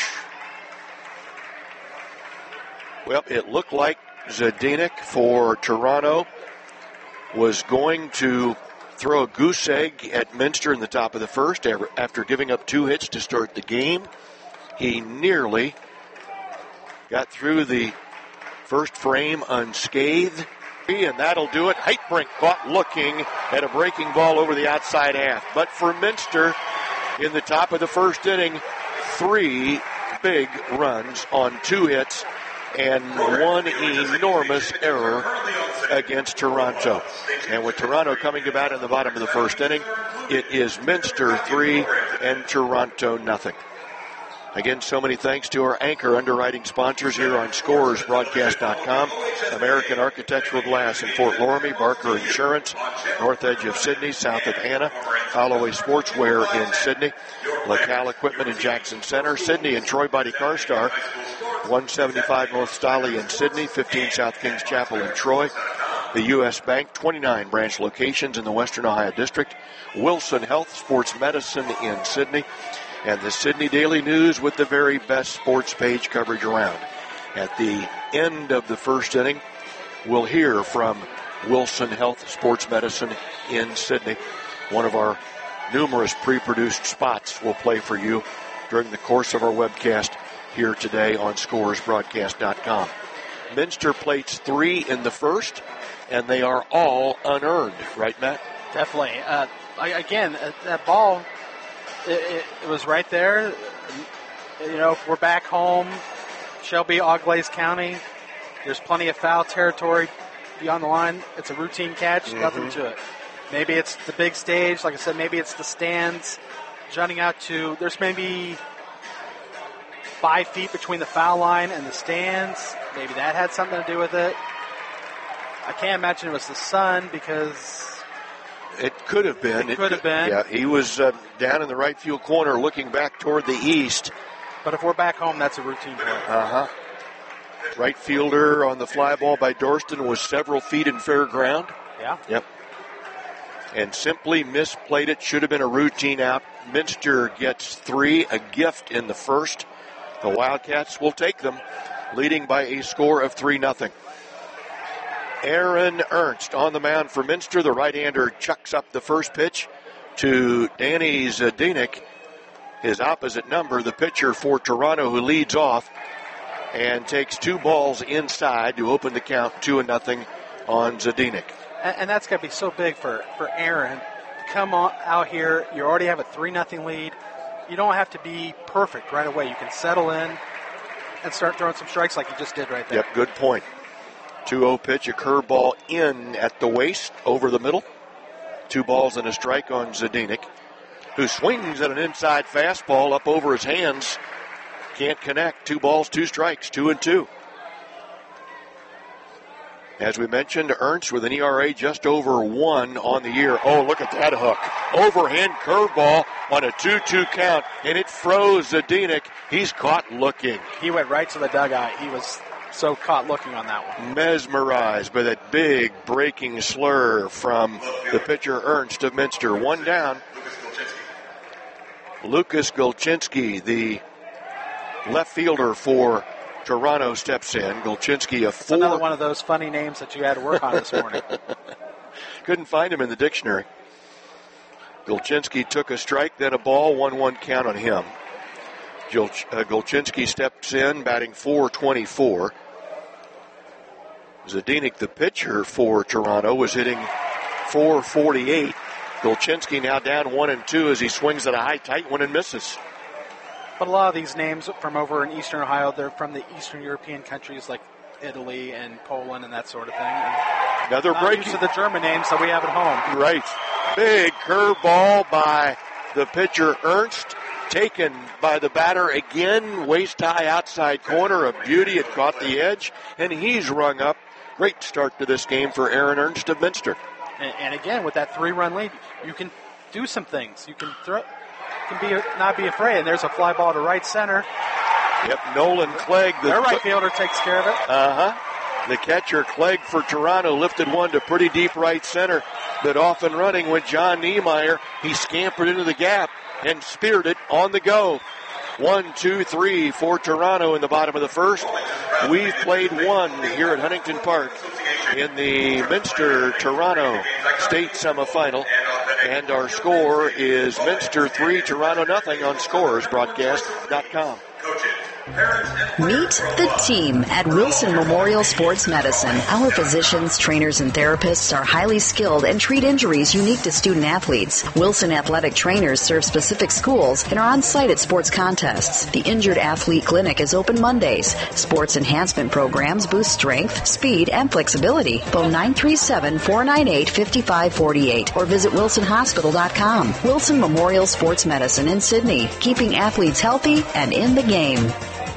Well, it looked like Zdenek for Toronto was going to throw a goose egg at Minster in the top of the first after giving up two hits to start the game. He nearly got through the first frame unscathed, and that'll do it. Heitbrink caught looking at a breaking ball over the outside half. But for Minster, in the top of the first inning, three big runs on two hits and one enormous error against Toronto. And with Toronto coming to bat in the bottom of the first inning, it is Minster three and Toronto nothing. Again, so many thanks to our anchor underwriting sponsors here on Scores Broadcast dot com. American Architectural Glass in Fort Loramie, Barker Insurance, north edge of Sydney, south of Anna, Holloway Sportswear in Sydney, LaCal Equipment in Jackson Center, Sydney and Troy Body Car Star, one seventy-five North Stolly in Sydney, fifteen South Kings Chapel in Troy, the U S Bank, twenty-nine branch locations in the Western Ohio District, Wilson Health Sports Medicine in Sydney, and the Sydney Daily News with the very best sports page coverage around. At the end of the first inning, we'll hear from Wilson Health Sports Medicine in Sydney. One of our numerous pre-produced spots will play for you during the course of our webcast here today on Scores Broadcast dot com. Minster plates three in the first, and they are all unearned. Right, Matt? Definitely. Uh, again, uh, that ball... It, it, it was right there. You know, if we're back home, Shelby, Auglaize County, there's plenty of foul territory beyond the line. It's a routine catch, mm-hmm. Nothing to it. Maybe it's the big stage. Like I said, maybe it's the stands jutting out to, there's maybe five feet between the foul line and the stands. Maybe that had something to do with it. I can't imagine it was the sun because... It could have been. It could have been. Yeah, he was uh, down in the right field corner looking back toward the east. But if we're back home, that's a routine play. Uh-huh. Right fielder on the fly ball by Dorston was several feet in fair ground. Yeah. Yep. And simply misplayed it. Should have been a routine out. Minster gets three, a gift in the first. The Wildcats will take them, leading by a score of three nothing. Aaron Ernst on the mound for Minster. The right-hander chucks up the first pitch to Danny Zdenek, his opposite number, the pitcher for Toronto, who leads off and takes two balls inside to open the count two and nothing on Zdenek. And, and that's going to be so big for, for Aaron to come on, out here. You already have a three nothing lead. You don't have to be perfect right away. You can settle in and start throwing some strikes like you just did right there. Yep, good point. two oh pitch, a curveball in at the waist, over the middle. Two balls and a strike on Zdenek, who swings at an inside fastball up over his hands. Can't connect. Two balls, two strikes, two and two. As we mentioned, Ernst with an E R A just over one on the year. Oh, look at that hook. Overhand curveball on a two two count, and it froze Zdenek. He's caught looking. He went right to the dugout. He was so caught looking on that one. Mesmerized by that big breaking slur from the pitcher Ernst of Minster. One down. Lucas Golchinski, the left fielder for Toronto, steps in. Golchinski, a four. Another one of those funny names that you had to work on this morning. Couldn't find him in the dictionary. Golchinski took a strike, then a ball, one one count on him. Golchinski steps in, batting four twenty-four. Zdenek, the pitcher for Toronto, was hitting four forty-eight. Golchinski now down one and two as he swings at a high, tight one and misses. But a lot of these names from over in Eastern Ohio, they're from the Eastern European countries like Italy and Poland and that sort of thing. And Another not break. used to the German names that we have at home. Right. Big curveball by the pitcher Ernst. Taken by the batter again. Waist high outside corner. A beauty. It caught the edge. And he's rung up. Great start to this game for Aaron Ernst of Minster. And, and again, with that three-run lead, you can do some things. You can throw, can be not be afraid. And there's a fly ball to right center. Yep, Nolan Clegg. The Their right fielder takes care of it. Uh-huh. The catcher, Clegg for Toronto, lifted one to pretty deep right center. But off and running with John Niemeyer. He scampered into the gap and speared it on the go. One, two, three for Toronto in the bottom of the first. We've played one here at Huntington Park in the Minster-Toronto state semifinal. And our score is Minster three, Toronto nothing on scores broadcast dot com. Meet the team at Wilson Memorial Sports Medicine. Our physicians, trainers, and therapists are highly skilled and treat injuries unique to student athletes. Wilson athletic trainers serve specific schools and are on site at sports contests. The Injured Athlete Clinic is open Mondays. Sports enhancement programs boost strength, speed, and flexibility. Phone nine three seven, four nine eight, five five four eight or visit wilson hospital dot com. Wilson Memorial Sports Medicine in Sydney, keeping athletes healthy and in the game.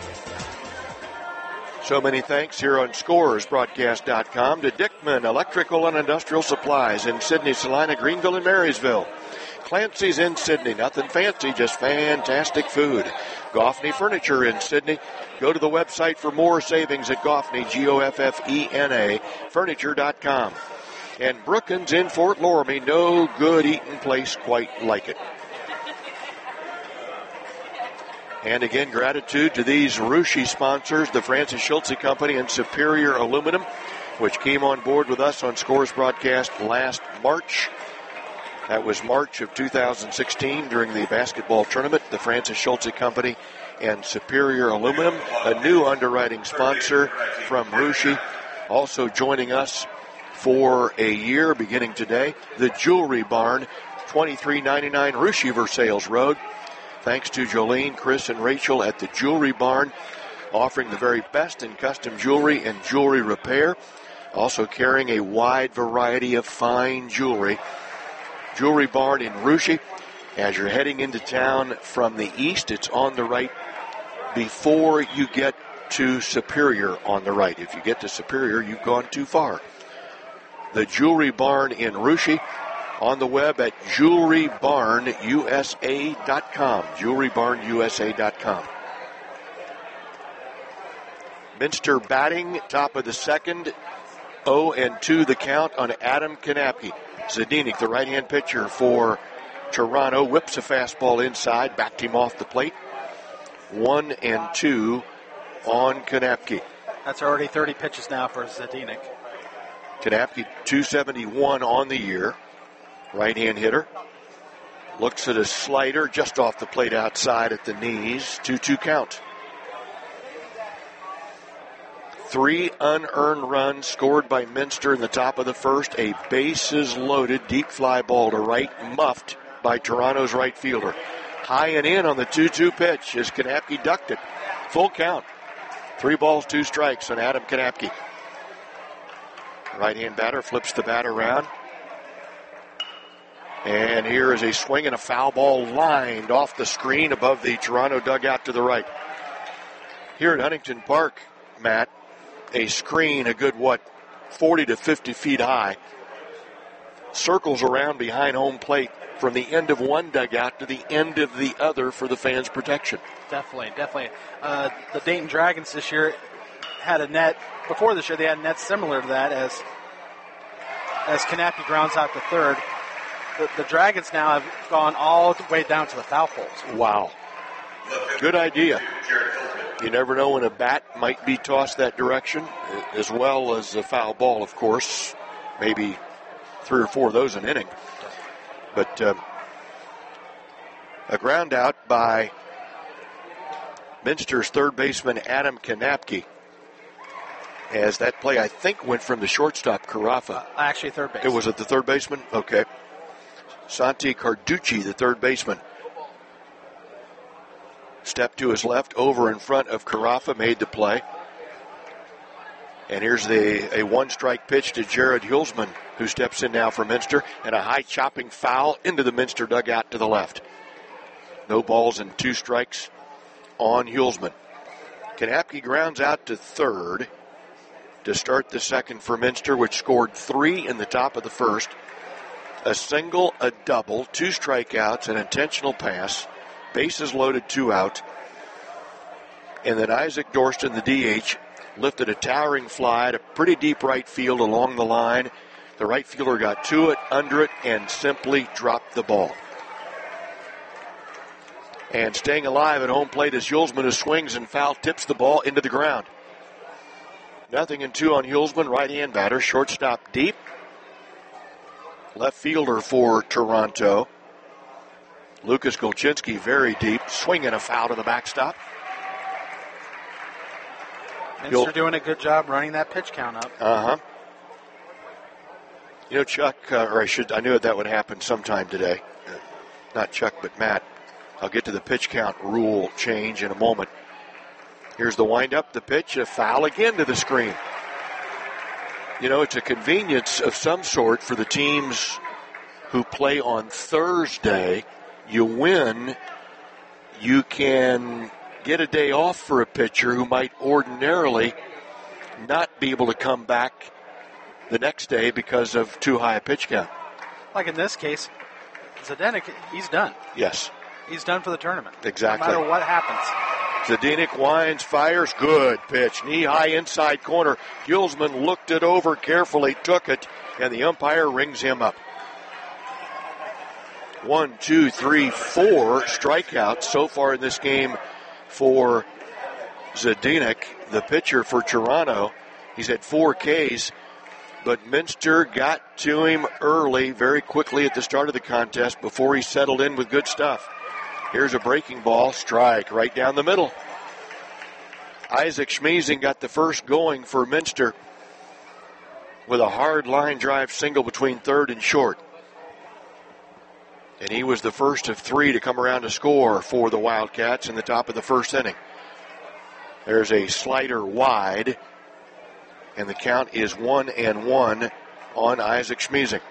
So many thanks here on scores broadcast dot com to Dickman Electrical and Industrial Supplies in Sydney, Salina, Greenville, and Marysville. Clancy's in Sydney. Nothing fancy, just fantastic food. Goffney Furniture in Sydney. Go to the website for more savings at Goffney, G O F F E N A, furniture dot com. And Brookins in Fort Loramie. No good eating place quite like it. And again, gratitude to these Rushi sponsors, the Francis Schulze Company and Superior Aluminum, which came on board with us on Scores Broadcast last March. That was March of two thousand sixteen during the basketball tournament. The Francis Schulze Company and Superior Aluminum, a new underwriting sponsor from Rushi. Also joining us for a year beginning today, the Jewelry Barn, twenty-three ninety-nine Rushi Versailles Road. Thanks to Jolene, Chris, and Rachel at the Jewelry Barn, offering the very best in custom jewelry and jewelry repair. Also carrying a wide variety of fine jewelry. Jewelry Barn in Rushi. As you're heading into town from the east, it's on the right before you get to Superior on the right. If you get to Superior, you've gone too far. The Jewelry Barn in Rushi. On the web at jewelry barn U S A dot com. jewelry barn U S A dot com. Minster batting, top of the second. oh and two the count on Adam Kanapke. Zdenek, the right-hand pitcher for Toronto, whips a fastball inside, backed him off the plate. One and two on Kanapke. That's already thirty pitches now for Zdenek. Kanapke, two seventy-one on the year. Right-hand hitter. Looks at a slider just off the plate outside at the knees. two two count. Three unearned runs scored by Minster in the top of the first. A bases loaded deep fly ball to right, muffed by Toronto's right fielder. High and in on the two two pitch as Kanapke ducked it. Full count. Three balls, two strikes on Adam Kanapke. Right-hand batter flips the bat around. And here is a swing and a foul ball lined off the screen above the Toronto dugout to the right. Here at Huntington Park, Matt, a screen a good, what, forty to fifty feet high, circles around behind home plate from the end of one dugout to the end of the other for the fans' protection. Definitely, definitely. Uh, the Dayton Dragons this year had a net, before this year they had a net similar to that as, as Kanapke grounds out to third. The, the Dragons now have gone all the way down to the foul poles. Wow. Good idea. You never know when a bat might be tossed that direction, as well as a foul ball, of course. Maybe three or four of those an inning. But uh, a ground out by Minster's third baseman, Adam Kanapke. As that play, I think, went from the shortstop, Carafa. Actually, third base. It was at the third baseman? Okay. Santi Carducci, the third baseman. Step to his left, over in front of Carafa, made the play. And here's the a one-strike pitch to Jared Hulsman, who steps in now for Minster, and a high chopping foul into the Minster dugout to the left. No balls and two strikes on Hulsman. Kanapke grounds out to third to start the second for Minster, which scored three in the top of the first. A single, a double, two strikeouts, an intentional pass, bases loaded, two out. And then Isaac Dorston, the D H, lifted a towering fly to pretty deep right field along the line. The right fielder got to it, under it, and simply dropped the ball. And staying alive at home plate is Hulsman, who swings and foul tips the ball into the ground. Nothing in two on Hulsman, right-hand batter, shortstop deep. Left fielder for Toronto. Lucas Golchinski very deep, swinging a foul to the backstop. Minster doing a good job running that pitch count up. Uh-huh. You know, Chuck, uh, or I should, I knew that would happen sometime today. Uh, not Chuck, but Matt. I'll get to the pitch count rule change in a moment. Here's the windup, the pitch, a foul again to the screen. You know, it's a convenience of some sort for the teams who play on Thursday. You win, you can get a day off for a pitcher who might ordinarily not be able to come back the next day because of too high a pitch count. Like in this case, Zdenek, he's done. Yes. He's done for the tournament. Exactly. No matter what happens. Zdenek winds, fires, good pitch. Knee-high inside corner. Hulsman looked it over carefully, took it, and the umpire rings him up. One, two, three, four strikeouts so far in this game for Zdenek, the pitcher for Toronto. He's had four Ks, but Minster got to him early, very quickly at the start of the contest before he settled in with good stuff. Here's a breaking ball, strike right down the middle. Isaac Schmeezing got the first going for Minster with a hard line drive single between third and short. And he was the first of three to come around to score for the Wildcats in the top of the first inning. There's a slider wide, and the count is one and one on Isaac Schmeezing.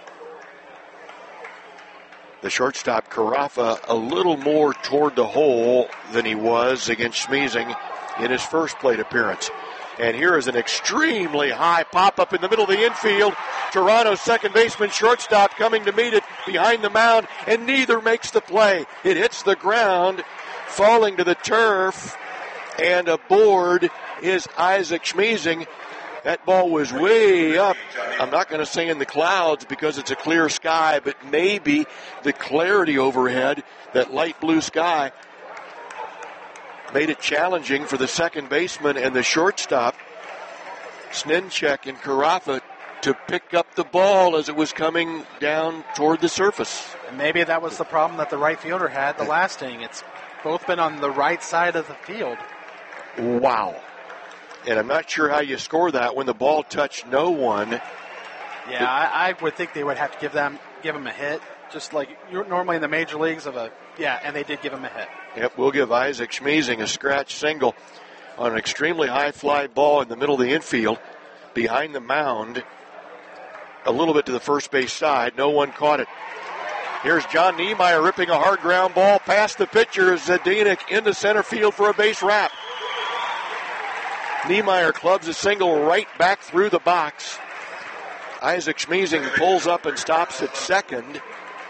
The shortstop, Carafa, a little more toward the hole than he was against Schmeezing in his first plate appearance. And here is an extremely high pop-up in the middle of the infield. Toronto's second baseman, shortstop, coming to meet it behind the mound, and neither makes the play. It hits the ground, falling to the turf, and aboard is Isaac Schmeezing. That ball was way up. I'm not going to say in the clouds because it's a clear sky, but maybe the clarity overhead, that light blue sky, made it challenging for the second baseman and the shortstop, Sninchek and Carafa, to pick up the ball as it was coming down toward the surface. And maybe that was the problem that the right fielder had the last inning. It's both been on the right side of the field. Wow. And I'm not sure how you score that when the ball touched no one. Yeah, I, I would think they would have to give them give him a hit, just like you're normally in the major leagues of a, yeah, and they did give him a hit. Yep, we'll give Isaac Schmeezing a scratch single on an extremely high fly ball in the middle of the infield, behind the mound, a little bit to the first base side. No one caught it. Here's John Niemeyer ripping a hard ground ball past the pitcher, Zdenek, into center field for a base wrap. Niemeyer clubs a single right back through the box. Isaac Schmeezing pulls up and stops at second.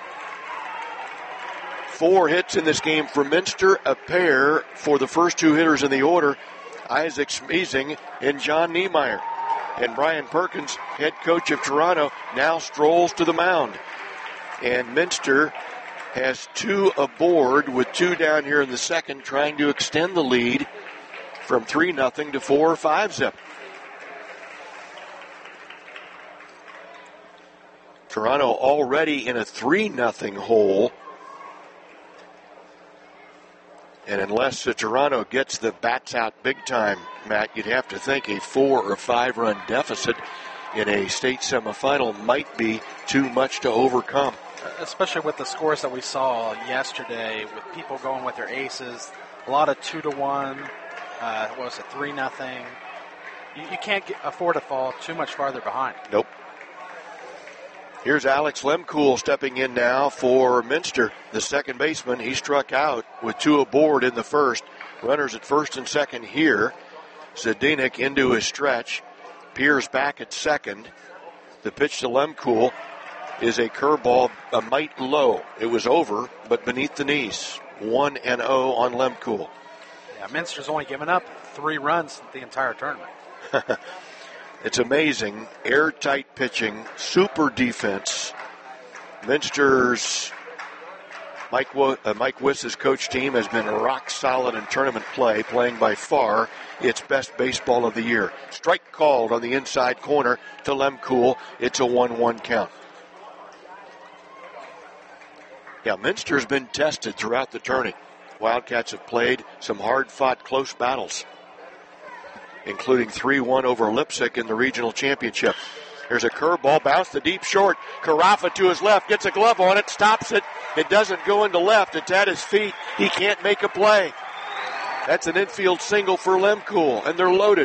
Four hits in this game for Minster, a pair for the first two hitters in the order, Isaac Schmeezing and John Niemeyer. And Brian Perkins, head coach of Toronto, now strolls to the mound. And Minster has two aboard with two down here in the second, trying to extend the lead from three nothing to four or five zip. Toronto already in a three nothing hole. And unless uh, Toronto gets the bats out big time, Matt, you'd have to think a four or five run deficit in a state semifinal might be too much to overcome. Especially with the scores that we saw yesterday, with people going with their aces. a lot of two to one. Uh, what was it, three nothing? You, you can't get, afford to fall too much farther behind. Nope. Here's Alex Lemkool stepping in now for Minster, the second baseman. He struck out with two aboard in the first. Runners at first and second here. Zdenek into his stretch. Pierce back at second. The pitch to Lemkool is a curveball, a mite low. It was over, but beneath the knees. one and oh on Lemkool. Yeah, Minster's only given up three runs the entire tournament. It's amazing. Airtight pitching, super defense. Minster's Mike, w- uh, Mike Wiss's coach team has been rock solid in tournament play, playing by far its best baseball of the year. Strike called on the inside corner to Lemkool. It's a one one count. Yeah, Minster's been tested throughout the tourney. Wildcats have played some hard-fought close battles, including three one over Lipsick in the regional championship. There's a curveball, bounce to deep short. Carafa to his left, gets a glove on it, stops it. It doesn't go into left. It's at his feet. He can't make a play. That's an infield single for Lemkool, and they're loaded.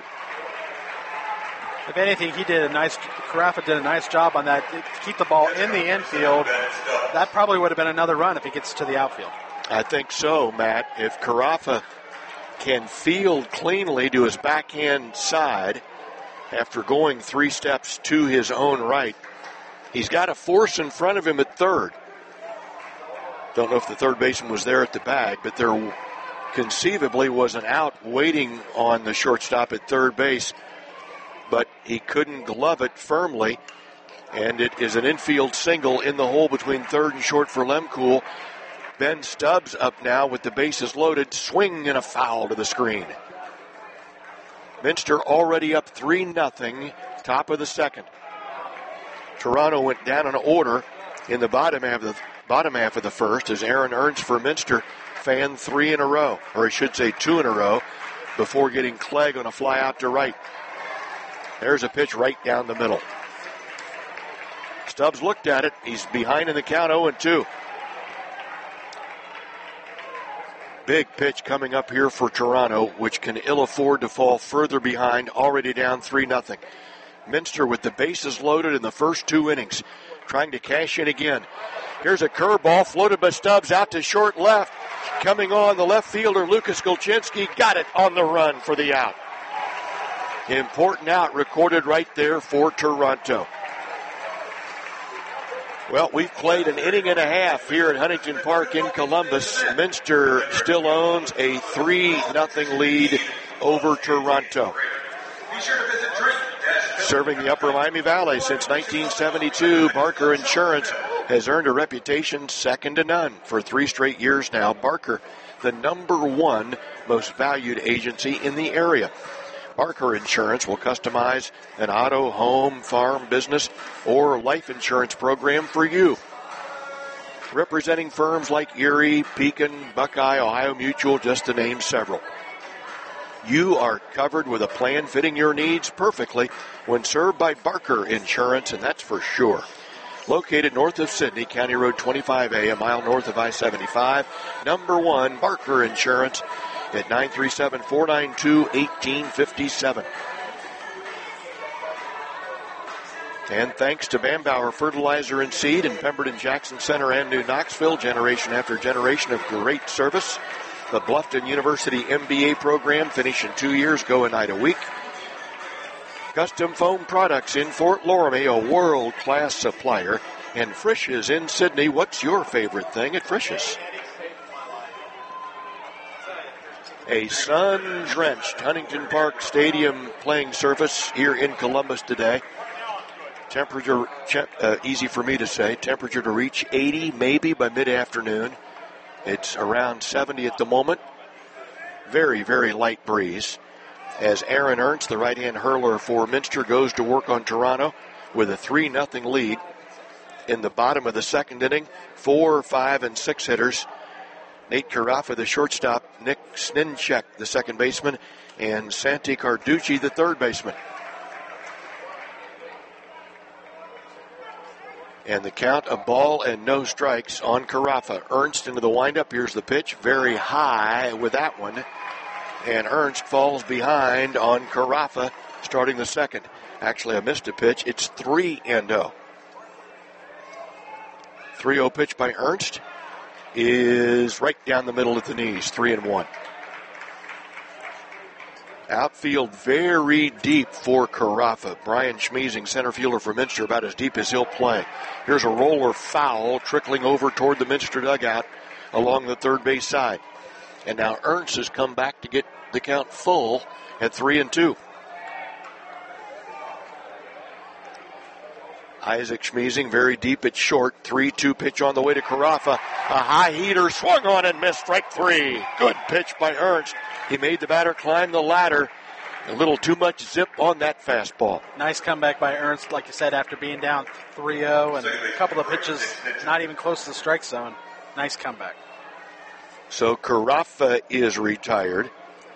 If anything, he did a nice. Carafa did a nice job on that. To keep the ball in the infield. That probably would have been another run if he gets to the outfield. I think so, Matt. If Carafa can field cleanly to his backhand side after going three steps to his own right, he's got a force in front of him at third. Don't know if the third baseman was there at the bag, but there conceivably was an out waiting on the shortstop at third base, but he couldn't glove it firmly, and it is an infield single in the hole between third and short for Lemkool. Ben Stubbs up now with the bases loaded, swing and a foul to the screen. Minster already up three nothing, top of the second. Toronto went down in order in the bottom half of the, bottom half of the first as Aaron Ernst for Minster fanned three in a row, or I should say two in a row, before getting Clegg on a fly out to right. There's a pitch right down the middle. Stubbs looked at it. He's behind in the count, oh and two. Big pitch coming up here for Toronto, which can ill afford to fall further behind, already down three nothing. Minster with the bases loaded in the first two innings, trying to cash in again. Here's a curveball floated by Stubbs out to short left. Coming on, the left fielder, Lucas Golchinski, got it on the run for the out. Important out recorded right there for Toronto. Well, we've played an inning and a half here at Huntington Park in Columbus. Minster still owns a three nothing lead over Toronto. Serving the Upper Miami Valley since nineteen seventy-two, Barker Insurance has earned a reputation second to none for three straight years now. Barker, the number one most valued agency in the area. Barker Insurance will customize an auto, home, farm, business, or life insurance program for you. Representing firms like Erie, Pekin, Buckeye, Ohio Mutual, just to name several. You are covered with a plan fitting your needs perfectly when served by Barker Insurance, and that's for sure. Located north of Sydney, County Road twenty-five A, a mile north of I seventy-five. Number one, Barker Insurance at nine three seven, four nine two, one eight five seven. And thanks to Bambauer Fertilizer and Seed in Pemberton, Jackson Center, and New Knoxville, generation after generation of great service. The Bluffton University M B A program, finishing two years, go a night a week. Custom Foam Products in Fort Loramie, a world-class supplier. And Frisch's in Sydney. What's your favorite thing at Frisch's? A sun-drenched Huntington Park Stadium playing surface here in Columbus today. Temperature, uh, easy for me to say, temperature to reach eighty maybe by mid-afternoon. It's around seventy at the moment. Very, very light breeze. As Aaron Ernst, the right-hand hurler for Minster, goes to work on Toronto with a three nothing lead in the bottom of the second inning. Four, five, and six hitters. Nate Carafa, the shortstop, Nick Sninchek, the second baseman, and Santi Carducci, the third baseman. And the count, a ball and no strikes on Carafa. Ernst into the windup. Here's the pitch. Very high with that one. And Ernst falls behind on Carafa starting the second. Actually, I missed a pitch. It's three and oh. three oh pitch by Ernst is right down the middle at the knees. three and one. Outfield very deep for Carafa. Brian Schmiesing, center fielder for Minster, about as deep as he'll play. Here's a roller foul trickling over toward the Minster dugout along the third base side. And now Ernst has come back to get the count full at three and two. Isaac Schmiesing very deep at short. three two pitch on the way to Carafa. A high heater swung on and missed. Strike three. Good pitch by Ernst. He made the batter climb the ladder. A little too much zip on that fastball. Nice comeback by Ernst, like you said, after being down three oh and a couple of pitches not even close to the strike zone. Nice comeback. So Carafa is retired.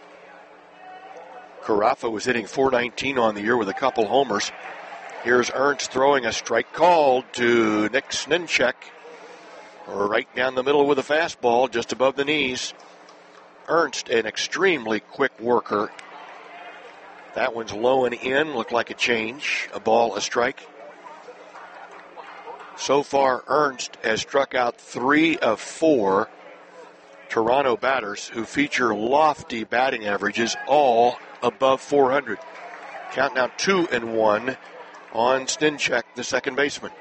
Carafa was hitting four nineteen on the year with a couple homers. Here's Ernst throwing a strike called to Nick Sninchek. Right down the middle with a fastball just above the knees. Ernst, an extremely quick worker. That one's low and in, looked like a change. A ball, a strike. So far, Ernst has struck out three of four Toronto batters who feature lofty batting averages, all above four hundred. Count now two and one on Stinchek, the second baseman.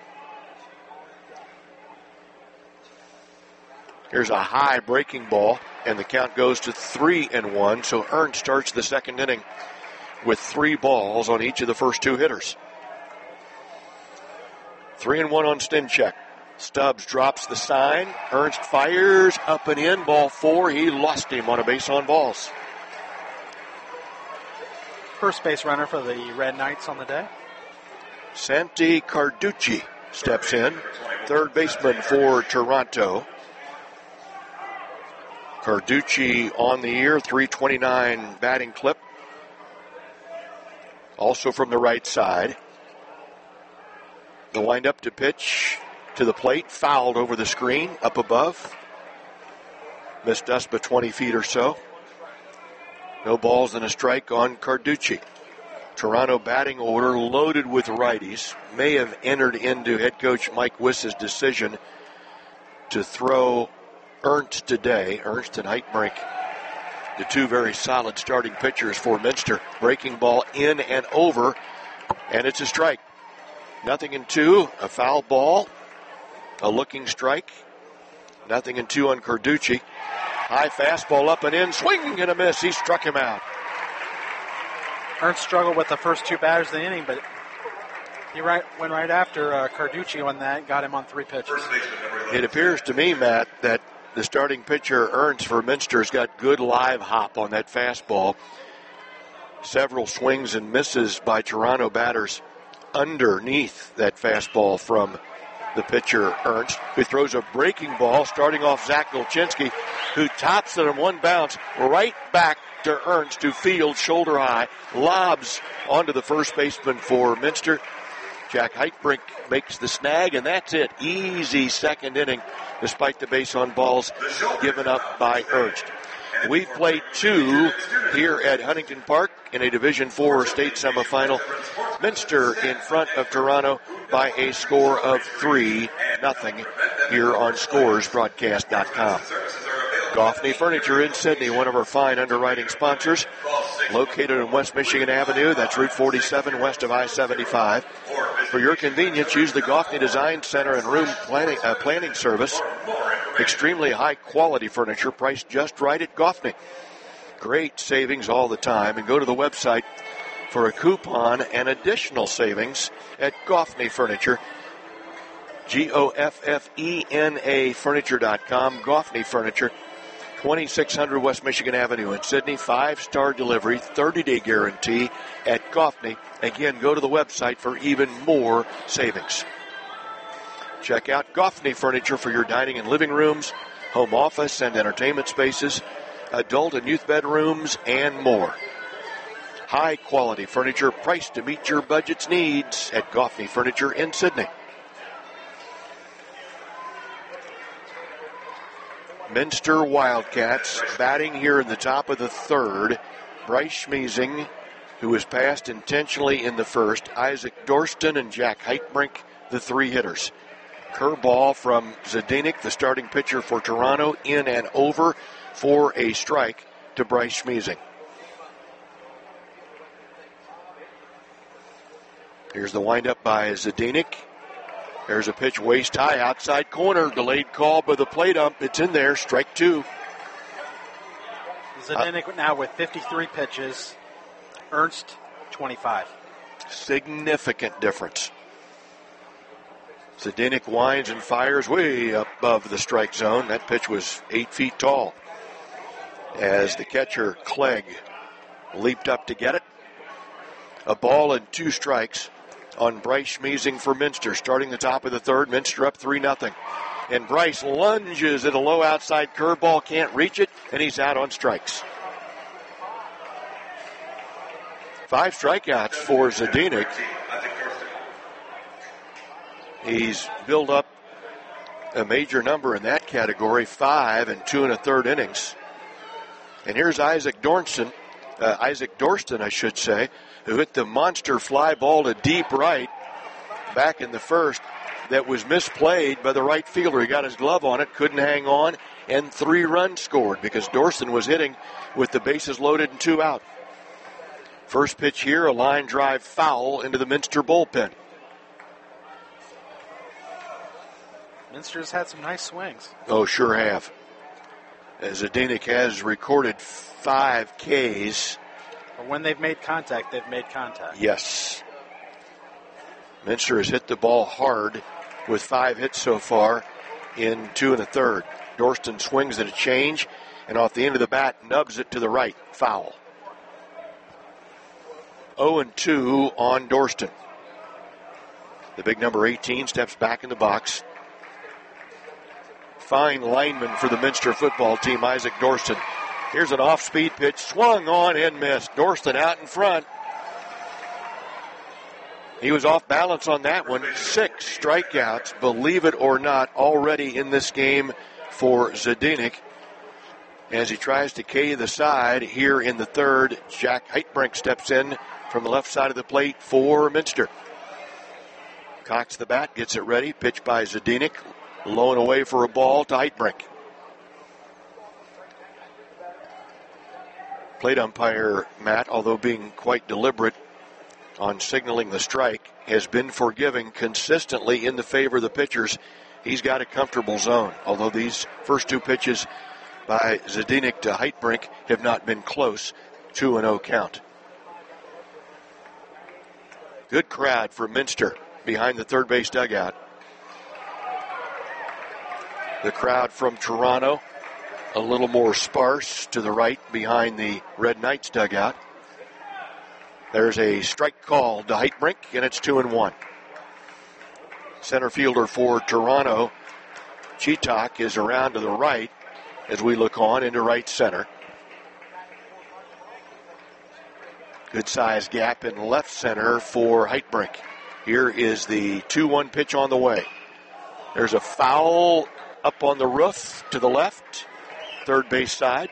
Here's a high breaking ball, and the count goes to three and one. So Ernst starts the second inning with three balls on each of the first two hitters. Three and one on Stinchek. Stubbs drops the sign. Ernst fires up and in. Ball four. He lost him on a base on balls. First base runner for the Red Knights on the day. Santi Carducci steps in. Third baseman for Toronto. Carducci on the year, three twenty-nine batting clip. Also from the right side. The windup to pitch to the plate, fouled over the screen, up above. Missed us by twenty feet or so. No balls and a strike on Carducci. Toronto batting order loaded with righties. May have entered into head coach Mike Wiss's decision to throw Ernst today. Ernst and Heitbrink, the two very solid starting pitchers for Minster. Breaking ball in and over, and it's a strike. Nothing in two, a foul ball, a looking strike. Nothing in two on Carducci. High fastball up and in, swing and a miss. He struck him out. Ernst struggled with the first two batters of the inning, but he right, went right after uh, Carducci on that, got him on three pitches. It appears to me, Matt, that the starting pitcher, Ernst for Minster, has got good live hop on that fastball. Several swings and misses by Toronto batters underneath that fastball from the pitcher, Ernst, who throws a breaking ball starting off Zach Golchinski, who tops it on one bounce right back to Ernst, who fields shoulder high, lobs onto the first baseman for Minster. Jack Heitbrink makes the snag, and that's it. Easy second inning, despite the base on balls given up by Ernst. We've played two here at Huntington Park in a Division four state semifinal. Minster in front of Toronto by a score of three nothing here on scores broadcast dot com. Goffney Furniture in Sydney, one of our fine underwriting sponsors, located on West Michigan Avenue. That's Route forty-seven west of I seventy-five. For your convenience, use the Goffney Design Center and Room Planning, uh, planning Service. Extremely high-quality furniture, priced just right at Goffney. Great savings all the time. And go to the website for a coupon and additional savings at Goffney Furniture. G O F F E N A Furniture dot com. Goffney Furniture. twenty-six hundred West Michigan Avenue in Sydney. Five-star delivery, thirty-day guarantee at Goffney. Again, go to the website for even more savings. Check out Goffney Furniture for your dining and living rooms, home office and entertainment spaces, adult and youth bedrooms, and more. High-quality furniture priced to meet your budget's needs at Goffney Furniture in Sydney. Minster Wildcats batting here in the top of the third. Bryce Schmiesing, who was passed intentionally in the first. Isaac Dorston and Jack Heitbrink, the three hitters. Curveball from Zdenek, the starting pitcher for Toronto, in and over for a strike to Bryce Schmiesing. Here's the windup by Zdenek. There's a pitch waist high outside corner. Delayed call by the plate ump. It's in there. Strike two. Zdenek uh, now with fifty-three pitches. Ernst, twenty-five. Significant difference. Zdenek winds and fires way above the strike zone. That pitch was eight feet tall. As the catcher, Clegg, leaped up to get it. A ball and two strikes on Bryce Schmiesing for Minster. Starting the top of the third, Minster up three nothing. And Bryce lunges at a low outside curveball, can't reach it, and he's out on strikes. Five strikeouts for Zdenek. He's built up a major number in that category, five and two and a third innings. And here's Isaac Dorston, uh, Isaac Dorston, I should say, who hit the monster fly ball to deep right back in the first that was misplayed by the right fielder. He got his glove on it, couldn't hang on, and three runs scored because Dorston was hitting with the bases loaded and two out. First pitch here, a line drive foul into the Minster bullpen. Minster's had some nice swings. Oh, sure have. As Zdenek has recorded five Ks. But when they've made contact, they've made contact. Yes. Minster has hit the ball hard with five hits so far in two and a third. Dorston swings at a change, and off the end of the bat, nubs it to the right. Foul. oh and two on Dorston. The big number eighteen steps back in the box. Fine lineman for the Minster football team, Isaac Dorston. Here's an off-speed pitch, swung on and missed. Dorston out in front. He was off balance on that one. Six strikeouts, believe it or not, already in this game for Zdenek. As he tries to K the side here in the third, Jack Heitbrink steps in from the left side of the plate for Minster. Cocks the bat, gets it ready. Pitch by Zdenek. Low and away for a ball to Heitbrink. Plate umpire Matt, although being quite deliberate on signaling the strike, has been forgiving consistently in the favor of the pitchers. He's got a comfortable zone, although these first two pitches by Zdenek to Heitbrink have not been close. two and oh count. Good crowd for Minster behind the third base dugout. The crowd from Toronto a little more sparse to the right behind the Red Knights dugout. There's a strike call to Heitbrink, and it's two and one. Center fielder for Toronto, Chetak, is around to the right as we look on into right center. Good size gap in left center for Heitbrink. Here is the two one pitch on the way. There's a foul up on the roof to the left, third base side.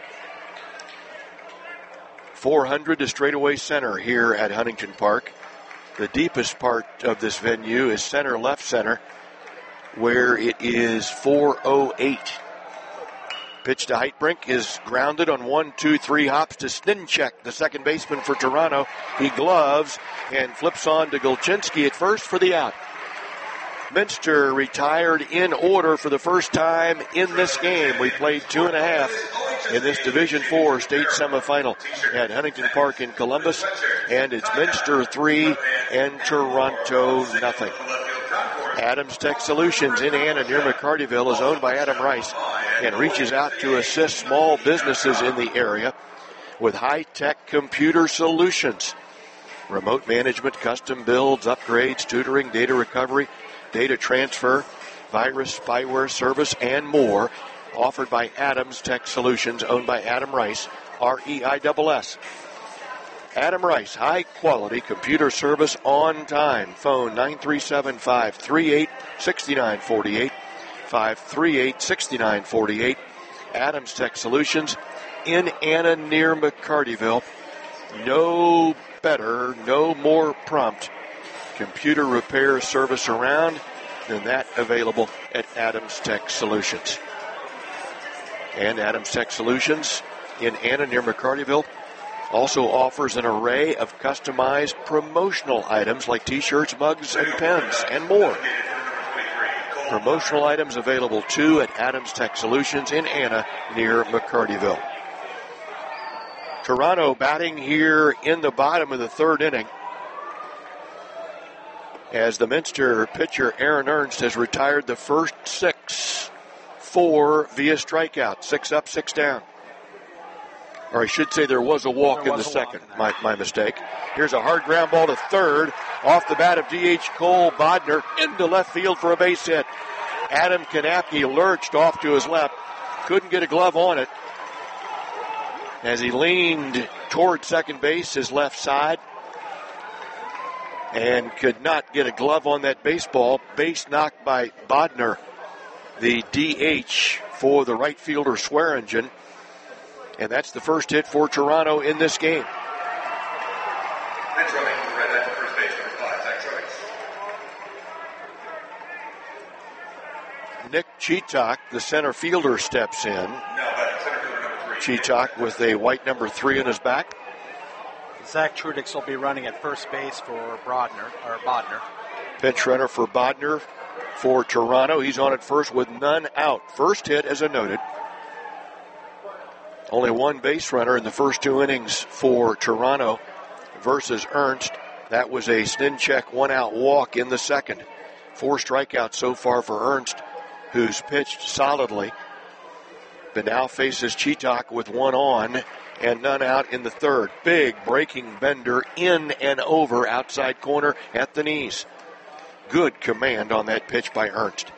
four hundred to straightaway center here at Huntington Park. The deepest part of this venue is center left center, where it is four oh eight. Pitch to Heitbrink is grounded on one, two, three hops to Stinchek, the second baseman for Toronto. He gloves and flips on to Golchinski at first for the out. Minster retired in order for the first time in this game. We played two and a half in this Division Four state semifinal at Huntington Park in Columbus, and it's Minster three and Toronto nothing. Adams Tech Solutions in Anna near McCartyville is owned by Adam Rice and reaches out to assist small businesses in the area with high-tech computer solutions. Remote management, custom builds, upgrades, tutoring, data recovery, data transfer, virus, spyware service, and more, offered by Adams Tech Solutions, owned by Adam Rice, R E I S S. Adam Rice, high-quality computer service on time. Phone nine three seven, five three eight, six nine four eight. five three eight, six nine four eight. Adams Tech Solutions in Anna near McCartyville. No better, no more prompt computer repair service around than that available at Adams Tech Solutions. And Adams Tech Solutions in Anna near McCartyville also offers an array of customized promotional items like t-shirts, mugs, and pens, and more. Promotional items available too at Adams Tech Solutions in Anna near McCartyville. Toronto batting here in the bottom of the third inning as the Minster pitcher Aaron Ernst has retired the first six, four via strikeout, six up, six down. Or I should say there was a walk there in the second, in my, my mistake. Here's a hard ground ball to third, off the bat of D H Cole Bodner into left field for a base hit. Adam Kanapke lurched off to his left, couldn't get a glove on it as he leaned toward second base, his left side, and could not get a glove on that baseball. Base knocked by Bodner, the D H for the right fielder Swearingen. And that's the first hit for Toronto in this game. Nick Cheetok, the center fielder, steps in. Cheetok with a white number three in his back. Zach Trudix will be running at first base for Bodner, or Bodner. Pinch runner for Bodner for Toronto. He's on at first with none out. First hit, as I noted. Only one base runner in the first two innings for Toronto versus Ernst. That was a Snincheck one-out walk in the second. Four strikeouts so far for Ernst, who's pitched solidly, but now faces Cheetok with one on and none out in the third. Big breaking bender in and over outside corner at the knees. Good command on that pitch by Ernst.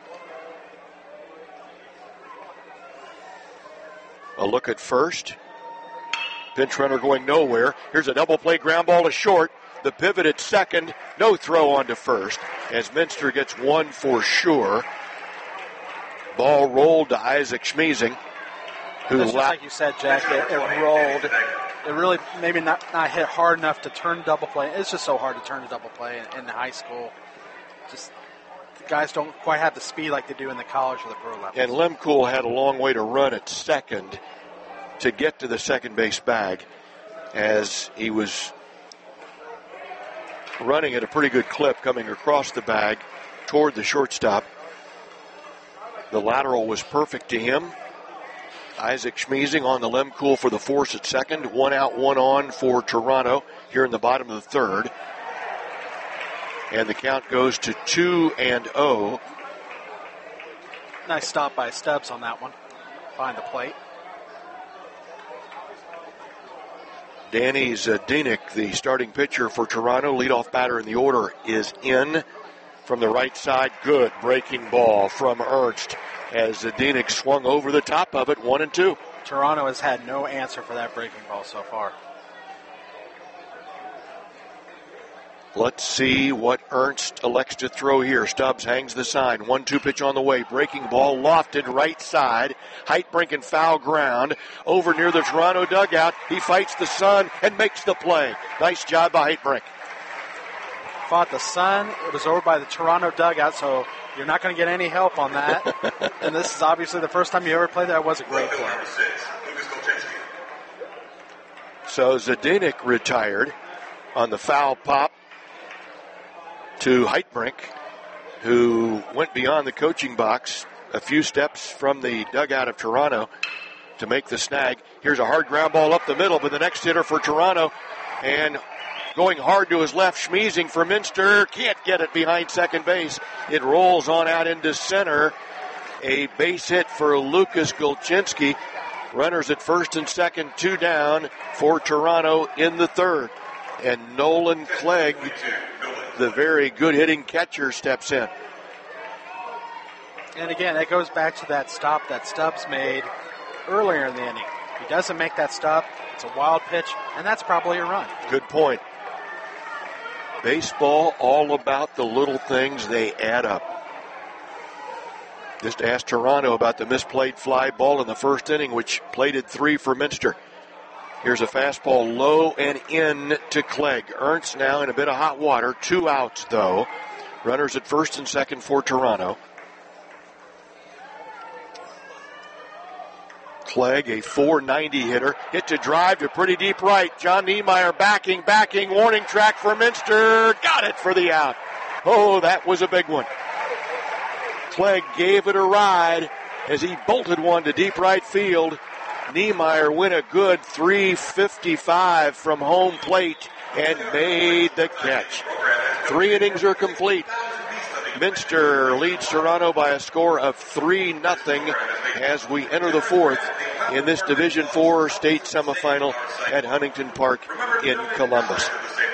A look at first. Pinch runner going nowhere. Here's a double play ground ball to short. The pivot at second. No throw on to first as Minster gets one for sure. Ball rolled to Isaac Schmeezing, who Just la- like you said, Jack, it, it rolled. It really maybe not, not hit hard enough to turn double play. It's just so hard to turn a double play in, in high school. Just the guys don't quite have the speed like they do in the college or the pro level. And Lemkool had a long way to run at second to get to the second base bag as he was running at a pretty good clip coming across the bag toward the shortstop. The lateral was perfect to him. Isaac Schmeezing on the Lemkool for the force at second. One out, one on for Toronto here in the bottom of the third. And the count goes to two and oh. Nice stop by Stubbs on that one. Behind the plate. Danny Zdenek, the starting pitcher for Toronto, leadoff batter in the order, is in from the right side. Good breaking ball from Ernst as Zdenek swung over the top of it, one and two. Toronto has had no answer for that breaking ball so far. Let's see what Ernst elects to throw here. Stubbs hangs the sign. one two pitch on the way. Breaking ball lofted right side. Heitbrink in foul ground. Over near the Toronto dugout. He fights the sun and makes the play. Nice job by Heitbrink. Fought the sun. It was over by the Toronto dugout, so you're not going to get any help on that. And this is obviously the first time you ever played there. It was a great play. So Zdenek retired on the foul pop to Heitbrink, who went beyond the coaching box a few steps from the dugout of Toronto to make the snag. Here's a hard ground ball up the middle, but the next hitter for Toronto, and going hard to his left, Schmeezing for Minster, can't get it behind second base. It rolls on out into center. A base hit for Lucas Golchinski. Runners at first and second, two down for Toronto in the third. And Nolan Clegg, the very good hitting catcher, steps in. And again, it goes back to that stop that Stubbs made earlier in the inning. He doesn't make that stop. It's a wild pitch, and that's probably a run. Good point. Baseball, all about the little things, they add up. Just asked Toronto about the misplayed fly ball in the first inning, which plated three for Minster. Here's a fastball low and in to Clegg. Ernst now in a bit of hot water. Two outs, though. Runners at first and second for Toronto. Clegg, a four ninety hitter. Hit to drive to pretty deep right. John Niemeyer backing, backing. Warning track for Minster. Got it for the out. Oh, that was a big one. Clegg gave it a ride as he bolted one to deep right field. Niemeyer went a good three fifty-five from home plate and made the catch. Three innings are complete. Minster leads Toronto by a score of three nothing as we enter the fourth in this Division four state semifinal at Huntington Park in Columbus.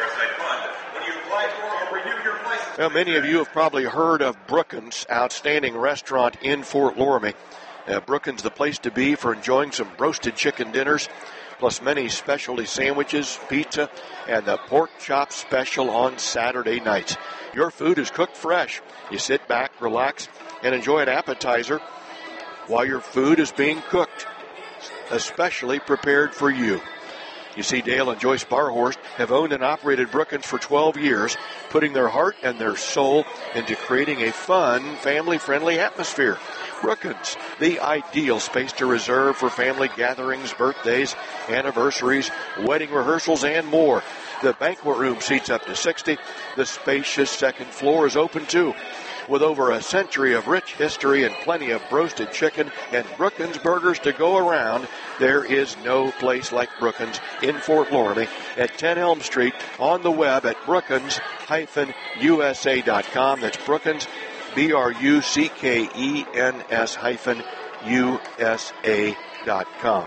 Well, many of you have probably heard of Brookins, outstanding restaurant in Fort Loramie. Uh, Brookins, the place to be for enjoying some roasted chicken dinners, plus many specialty sandwiches, pizza, and the pork chop special on Saturday nights. Your food is cooked fresh. You sit back, relax, and enjoy an appetizer while your food is being cooked, especially prepared for you. You see, Dale and Joyce Barhorst have owned and operated Brookins for twelve years, putting their heart and their soul into creating a fun, family-friendly atmosphere. Brookins, the ideal space to reserve for family gatherings, birthdays, anniversaries, wedding rehearsals, and more. The banquet room seats up to sixty. The spacious second floor is open too. With over a century of rich history and plenty of roasted chicken and Brookins burgers to go around, there is no place like Brookins in Fort Loramie at ten Elm Street, on the web at brookins dash U S A dot com. That's Brookins, B R U C K E N S hyphen U S A dot com.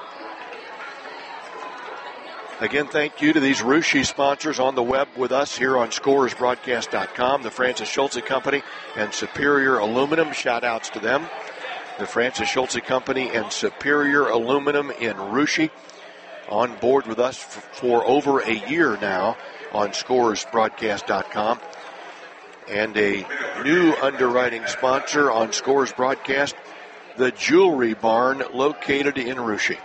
Again, thank you to these Rushi sponsors on the web with us here on Scores Broadcast dot com, the Francis Schulze Company and Superior Aluminum. Shout-outs to them. The Francis Schulze Company and Superior Aluminum in Rushi on board with us f- for over a year now on Scores Broadcast dot com. And a new underwriting sponsor on Scores Broadcast, the Jewelry Barn, located in Rushi.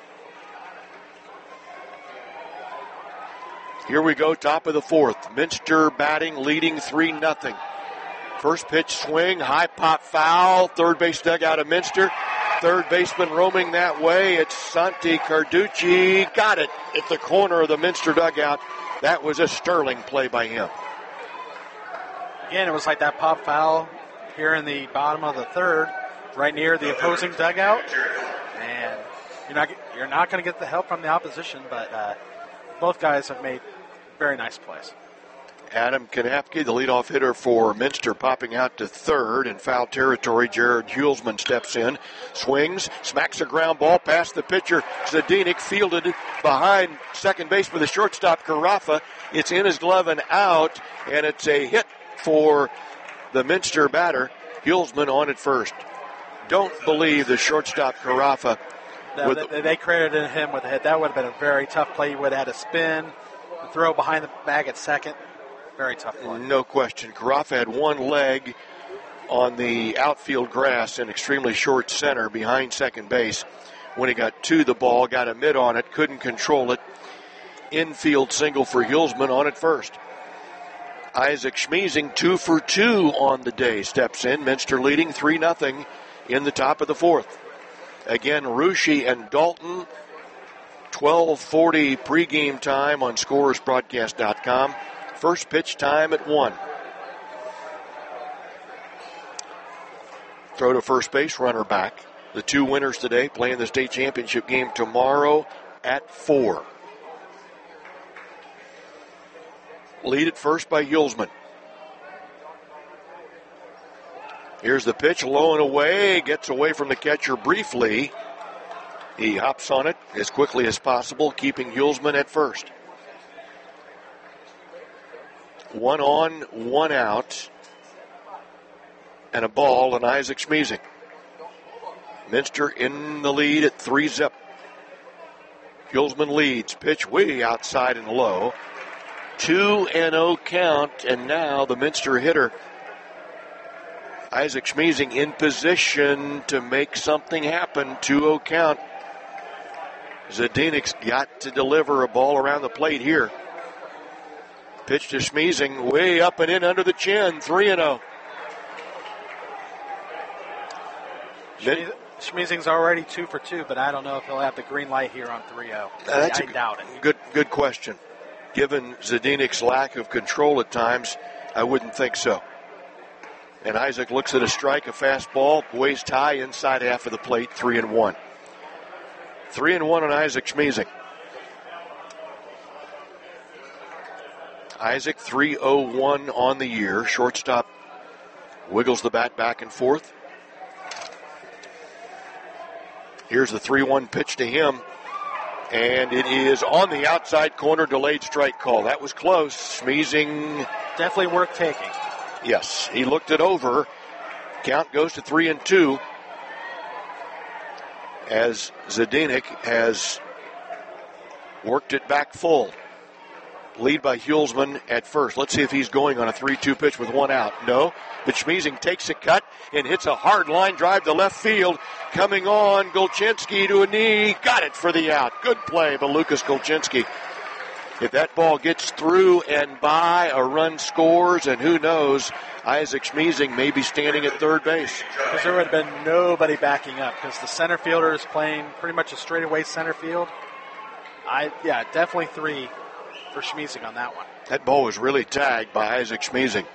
Here we go, top of the fourth. Minster batting, leading three nothing. First pitch swing, high pop foul, third base dugout of Minster. Third baseman roaming that way. It's Santi Carducci. Got it at the corner of the Minster dugout. That was a sterling play by him. Again, it was like that pop foul here in the bottom of the third, right near the opposing dugout. And you're not you're not going to get the help from the opposition, but uh, both guys have made very nice plays. Adam Kanapke, the leadoff hitter for Minster, popping out to third in foul territory. Jared Hulsman steps in, swings, smacks a ground ball past the pitcher. Zadinik fielded behind second baseman, the shortstop Carafa. It's in his glove and out, and it's a hit for the Minster batter. Hulsman on at first. Don't believe the shortstop Carafa. No, they, they credited him with a hit. That would have been a very tough play. He would have had to spin, throw behind the bag at second. Very tough play. No question. Carafa had one leg on the outfield grass in extremely short center behind second base. When he got to the ball, got a mid on it, couldn't control it. Infield single for Hulsman on at first. Isaac Schmeezing, two for two on the day, steps in. Minster leading three nothing in the top of the fourth. Again, Rushi and Dalton, twelve forty pregame time on Scores Broadcast dot com. First pitch time at one. Throw to first base, runner back. The two winners today playing the state championship game tomorrow at four. Lead at first by Hulsman. Here's the pitch, low and away, gets away from the catcher briefly. He hops on it as quickly as possible, keeping Hulsman at first. One on, one out, and a ball, and Isaac Schmeezing. Minster in the lead at three zip. Hulsman leads, pitch way outside and low. two and oh count, and now the Minster hitter, Isaac Schmeezing in position to make something happen. two oh count. Zdenik's got to deliver a ball around the plate here. Pitch to Schmeezing, way up and in under the chin, three and oh. Schmeezing's already two for two, but I don't know if he'll have the green light here on three oh. Uh, that's I a doubt it. Good, good question. Given Zdenik's lack of control at times, I wouldn't think so. And Isaac looks at a strike, a fastball, waist high, inside half of the plate, three and one. Three and one on Isaac Schmeezing. Isaac three oh one on the year. Shortstop wiggles the bat back and forth. Here's the three one pitch to him. And it is on the outside corner, delayed strike call. That was close. Schmeezing. Definitely worth taking. Yes, he looked it over. Count goes to three and two. As Zdenik has worked it back full. Lead by Hulsman at first. Let's see if he's going on a three two pitch with one out. No, but Schmeezing takes a cut and hits a hard line drive to left field. Coming on, Golchinski to a knee. Got it for the out. Good play by Lucas Golchinski. If that ball gets through and by, a run scores, and who knows, Isaac Schmeezing may be standing at third base. Because there would have been nobody backing up because the center fielder is playing pretty much a straightaway center field. I Yeah, definitely three for Schmeezing on that one. That ball was really tagged by Isaac Schmeezing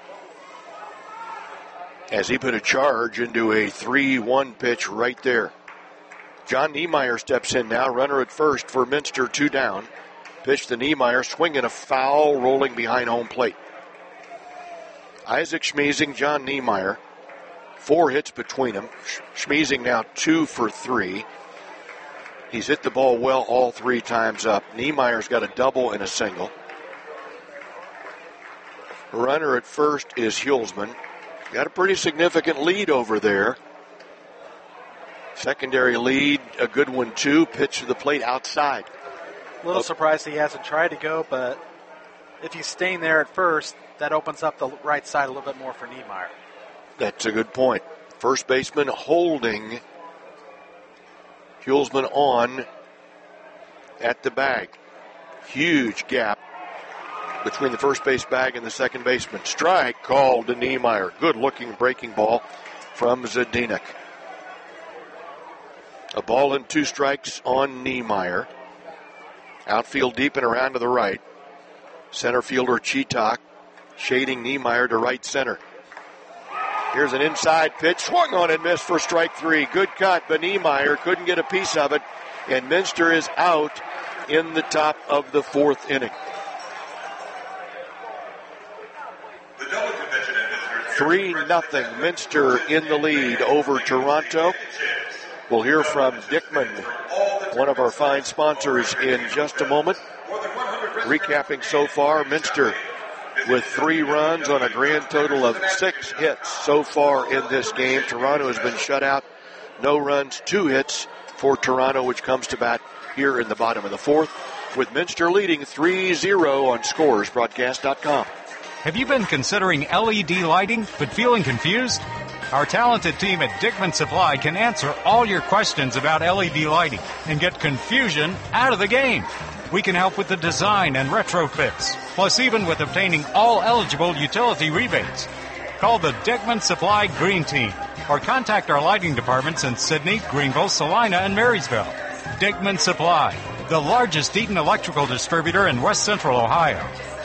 as he put a charge into a three one pitch right there. John Niemeyer steps in now, runner at first for Minster, two down. Pitch to Niemeyer, swinging a foul, rolling behind home plate. Isaac Schmeezing, John Niemeyer, four hits between them. Schmeezing now two for three. He's hit the ball well all three times up. Niemeyer's got a double and a single. Runner at first is Hulsman. Got a pretty significant lead over there. Secondary lead, a good one too. Pitch to the plate outside. A little surprised he hasn't tried to go, but if he's staying there at first, that opens up the right side a little bit more for Niemeyer. That's a good point. First baseman holding Hulsman on at the bag. Huge gap between the first base bag and the second baseman. Strike called to Niemeyer. Good looking breaking ball from Zdenik. A ball and two strikes on Niemeyer. Outfield deep and around to the right. Center fielder Chetak shading Niemeyer to right center. Here's an inside pitch. Swung on and missed for strike three. Good cut, but Niemeyer couldn't get a piece of it. And Minster is out in the top of the fourth inning. three nothing. Minster in the lead over Toronto. We'll hear from Dickman, one of our fine sponsors, in just a moment. Recapping so far, Minster with three runs on a grand total of six hits so far in this game. Toronto has been shut out. No runs, two hits for Toronto, which comes to bat here in the bottom of the fourth, with Minster leading three zero on scores broadcast dot com. Have you been considering L E D lighting but feeling confused? Our talented team at Dickman Supply can answer all your questions about L E D lighting and get confusion out of the game. We can help with the design and retrofits, plus even with obtaining all eligible utility rebates. Call the Dickman Supply Green Team or contact our lighting departments in Sydney, Greenville, Salina, and Marysville. Dickman Supply, the largest Eaton electrical distributor in West Central Ohio.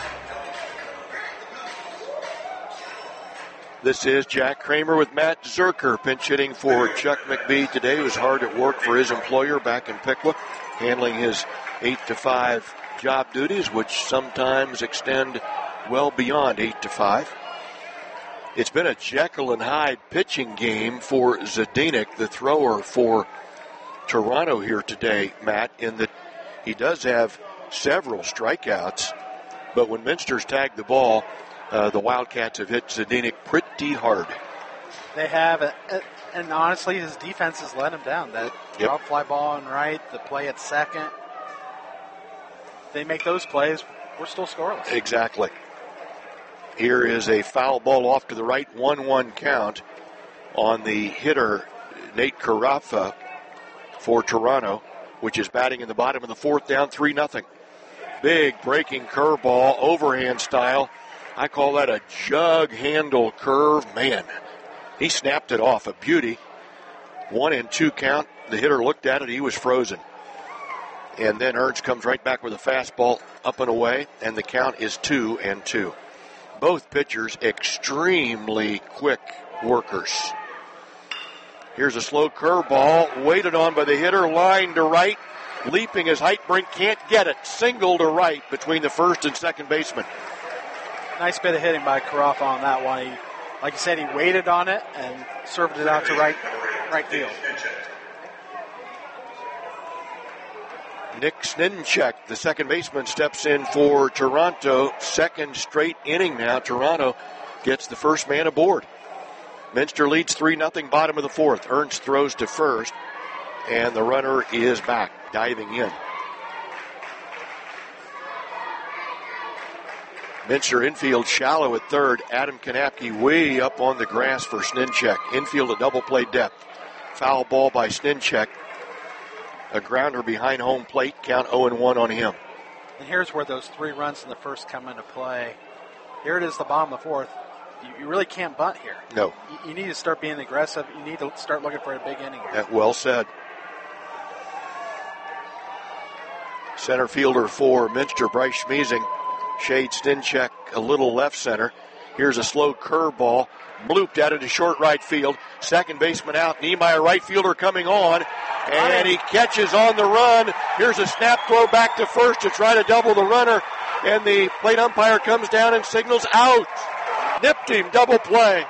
This is Jack Kramer with Matt Zerker, pinch hitting for Chuck McBee today. He was hard at work for his employer back in Piqua, handling his eight to five job duties, which sometimes extend well beyond eight to five. It's been a Jekyll and Hyde pitching game for Zdenik, the thrower for Toronto here today, Matt, in that he does have several strikeouts, but when Minster's tagged the ball, Uh, the Wildcats have hit Zdenik pretty hard. They have, a, a, and honestly, his defense has let him down. That yep. drop fly ball on right, the play at second. They make those plays, we're still scoreless. Exactly. Here is a foul ball off to the right, one one count. on the hitter, Nate Carafa, for Toronto, which is batting in the bottom of the fourth, down three nothing. Big breaking curveball, overhand style. I call that a jug handle curve. Man, he snapped it off. A beauty. One and two count. The hitter looked at it. He was frozen. And then Ernst comes right back with a fastball up and away, and the count is two and two. Both pitchers extremely quick workers. Here's a slow curveball, waited on by the hitter, line to right, leaping as Heitbrink can't get it. Single to right between the first and second baseman. Nice bit of hitting by Carafa on that one. He, like you said, he waited on it and served it out to right, right field. Nick Sninchek, the second baseman, steps in for Toronto. Second straight inning now. Toronto gets the first man aboard. Minster leads three nothing, bottom of the fourth. Ernst throws to first, and the runner is back, diving in. Minster infield shallow at third. Adam Kanapke way up on the grass for Sninchek. Infield a double play depth. Foul ball by Sninchek. A grounder behind home plate. Count oh and one on him. And here's where those three runs in the first come into play. Here it is, the bottom of the fourth. You, you really can't bunt here. No. You, you need to start being aggressive. You need to start looking for a big inning here. That well said. Center fielder for Minster, Bryce Schmiesing. Shade Sninchek a little left center. Here's a slow curveball. Blooped out into short right field. Second baseman out. Niemeyer, right fielder, coming on. And he catches on the run. Here's a snap throw back to first to try to double the runner. And the plate umpire comes down and signals out. Nipped him, double play.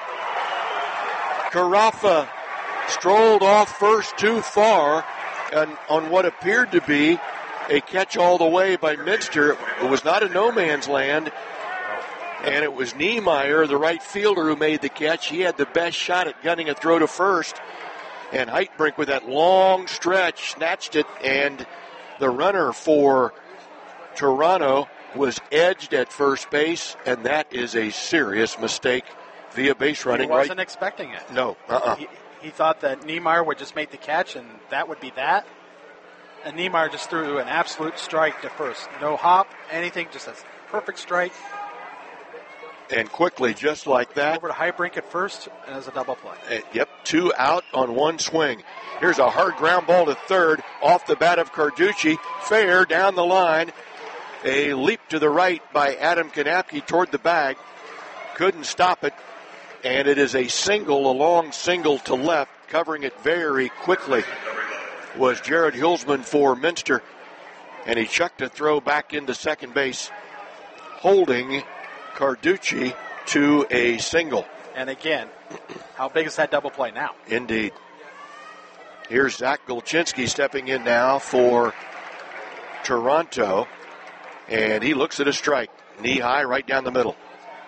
Carafa strolled off first too far. And on what appeared to be a catch all the way by Minster. It was not a no man's land. And it was Niemeyer, the right fielder, who made the catch. He had the best shot at gunning a throw to first. And Heitbrink, with that long stretch, snatched it. And the runner for Toronto was edged at first base. And that is a serious mistake via base running. He wasn't right? expecting it. No. Uh-uh. He, he thought that Niemeyer would just make the catch, and that would be that. And Niemeyer just threw an absolute strike to first. No hop, anything, just a perfect strike. And quickly, just like that. Over to Heitbrink at first, and as a double play. Uh, yep, two out on one swing. Here's a hard ground ball to third, off the bat of Carducci. Fair down the line. A leap to the right by Adam Kanapke toward the bag. Couldn't stop it. And it is a single, a long single to left, covering it very quickly. Was Jared Hulsman for Minster. And he chucked a throw back into second base, holding Carducci to a single. And again, how big is that double play now? Indeed. Here's Zach Golchinski stepping in now for Toronto. And he looks at a strike. Knee high right down the middle.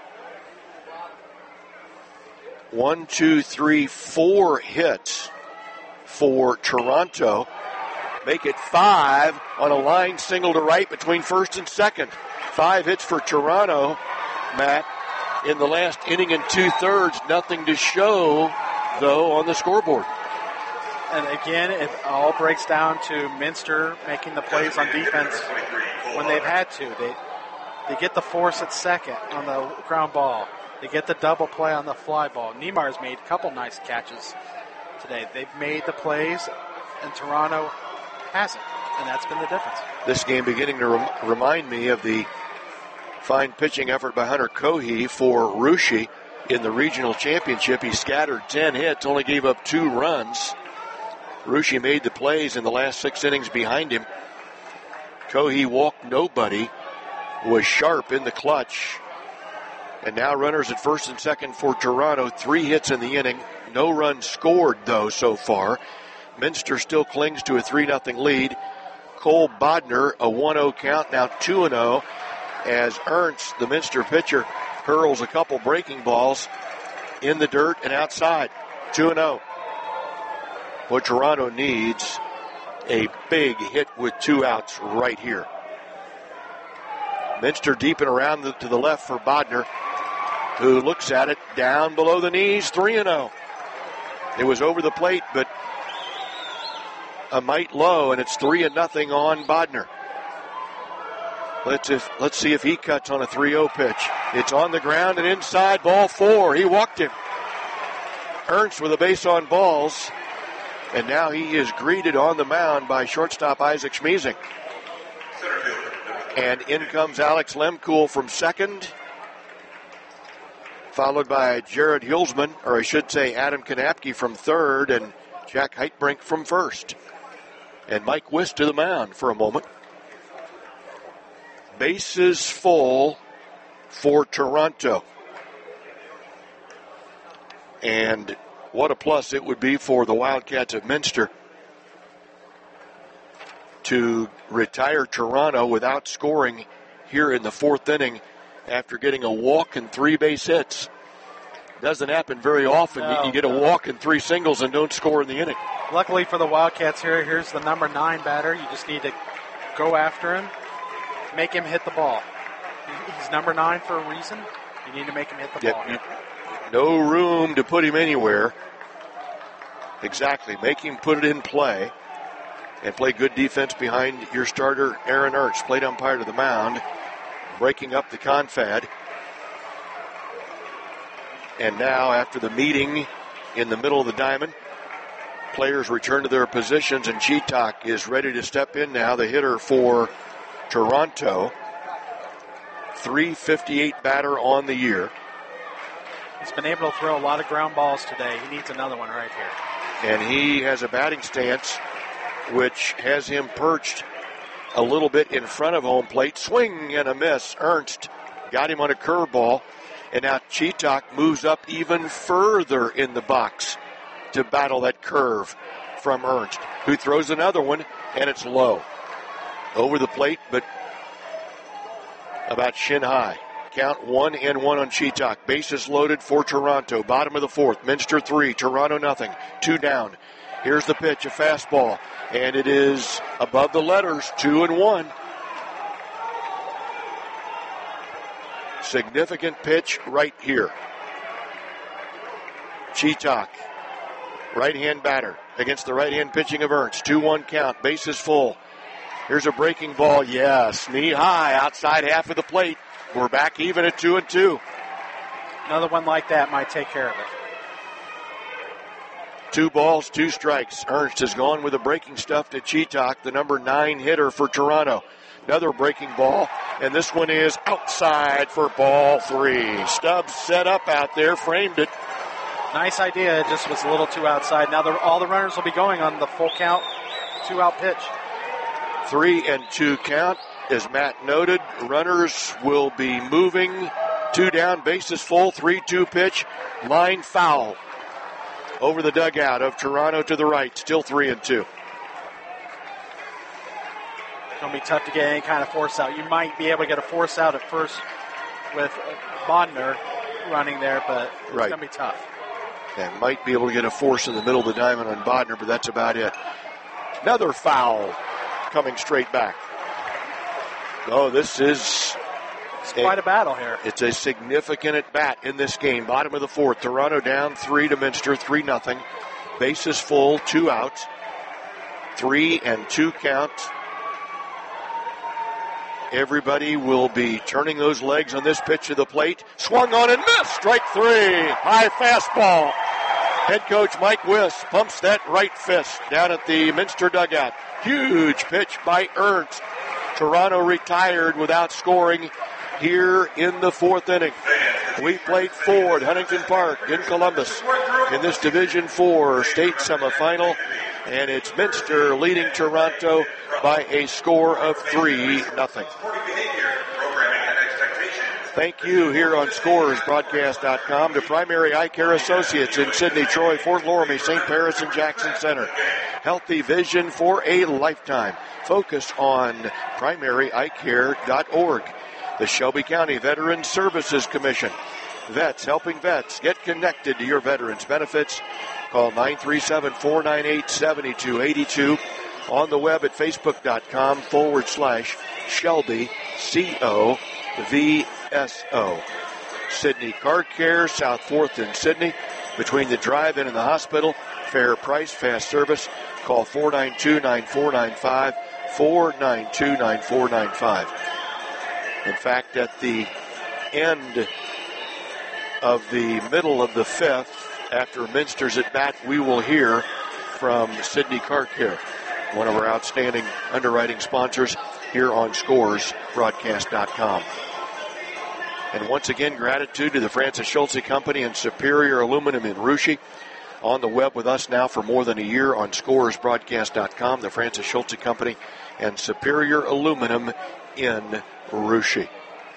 One, two, three, four hits for Toronto. Make it five on a line single to right between first and second. Five hits for Toronto, Matt, in the last inning and two-thirds. Nothing to show, though, on the scoreboard. And again, it all breaks down to Minster making the plays on defense when they've had to. They they get the force at second on the ground ball. They get the double play on the fly ball. Niemeyer's made a couple nice catches today. They've made the plays, and Toronto hasn't, and that's been the difference. This game beginning to rem- remind me of the fine pitching effort by Hunter Cohee for Russia in the regional championship. He scattered ten hits, only gave up two runs. Russia made the plays in the last six innings behind him. Cohee walked nobody, was sharp in the clutch. And now runners at first and second for Toronto. Three hits in the inning. No runs scored, though, so far. Minster still clings to a three nothing lead. Cole Bodner, a one oh count, now two and oh, as Ernst, the Minster pitcher, hurls a couple breaking balls in the dirt and outside. two and oh. What Toronto needs, a big hit with two outs right here. Minster deep and around the, to the left for Bodner, who looks at it down below the knees, three and oh. It was over the plate, but a mite low, and it's three and nothing on Bodner. Let's if, let's see if he cuts on a three oh pitch. It's on the ground and inside, ball four. He walked him. Ernst with a base on balls, and now he is greeted on the mound by shortstop Isaac Schmiesing. And in comes Alex Lemkool from second, followed by Jared Hulsman, or I should say Adam Kanapke from third, and Jack Heitbrink from first. And Mike Wiss to the mound for a moment. Bases full for Toronto. And what a plus it would be for the Wildcats of Minster to retire Toronto without scoring here in the fourth inning after getting a walk and three base hits. Doesn't happen very often. No, you get a no. walk and three singles and don't score in the inning. Luckily for the Wildcats here, here's the number nine batter. You just need to go after him, make him hit the ball. He's number nine for a reason. You need to make him hit the Yep. ball. No room to put him anywhere. Exactly. Make him put it in play and play good defense behind your starter, Aaron Ernst, plate umpire to the mound, breaking up the confad. And now, after the meeting in the middle of the diamond, players return to their positions, and Chetak is ready to step in now, the hitter for Toronto. three fifty-eight batter on the year. He's been able to throw a lot of ground balls today. He needs another one right here. And he has a batting stance which has him perched a little bit in front of home plate. Swing and a miss. Ernst got him on a curveball. And now Chetak moves up even further in the box to battle that curve from Ernst, who throws another one, and it's low. Over the plate, but about shin high. Count one and one on Chetak. Bases loaded for Toronto. Bottom of the fourth. Minster three. Toronto nothing. Two down. Here's the pitch, a fastball. And it is above the letters, two and one. Significant pitch right here. Chetak, right-hand batter against the right-hand pitching of Ernst. two one count. Bases full. Here's a breaking ball. Yes, knee high outside half of the plate. We're back even at two and two. Another one like that might take care of it. Two balls, two strikes. Ernst has gone with a breaking stuff to Chetak, the number nine hitter for Toronto. Another breaking ball, and this one is outside for ball three. Stubbs set up out there, framed it. Nice idea, it just was a little too outside. Now the, all the runners will be going on the full count, two-out pitch. Three and two count. As Matt noted, runners will be moving. Two down, bases full, three two pitch. Line foul over the dugout of Toronto to the right. Still three and two. It's going to be tough to get any kind of force out. You might be able to get a force out at first with Bodner running there, but it's right. going to be tough. And might be able to get a force in the middle of the diamond on Bodner, but that's about it. Another foul coming straight back. Oh, this is it's quite a, a battle here. It's a significant at bat in this game. Bottom of the fourth. Toronto down three to Minster, three nothing. Bases full, two outs. Three and two count. Everybody will be turning those legs on this pitch to the plate. Swung on and missed. Strike three. High fastball. Head coach Mike Wiss pumps that right fist down at the Minster dugout. Huge pitch by Ernst. Toronto retired without scoring here in the fourth inning. We played four at Huntington Park in Columbus in this Division four state semifinal, and it's Minster leading Toronto by a score of three nothing. Thank you here on Scores Broadcast dot com to Primary Eye Care Associates in Sydney, Troy, Fort Loramie, Saint Paris, and Jackson Center. Healthy vision for a lifetime. Focus on primary eye care dot org. The Shelby County Veterans Services Commission. Vets helping vets. Get connected to your veterans benefits. Call nine three seven, four nine eight, seven two eight two. On the web at facebook.com forward slash Shelby C O V S O. Sydney Car Care, South fourth in Sydney, between the drive-in and the hospital. fair price, fast service. Call four nine two, nine four nine five, four nine two, nine four nine five. In fact, at the end of the middle of the fifth, after Minster's at bat, we will hear from Sidney Carcare, one of our outstanding underwriting sponsors here on Scores Broadcast dot com. And once again, gratitude to the Francis Schulze Company and Superior Aluminum in Russia. On the web with us now for more than a year on Scores Broadcast dot com, the Francis Schulze Company and Superior Aluminum in Russia.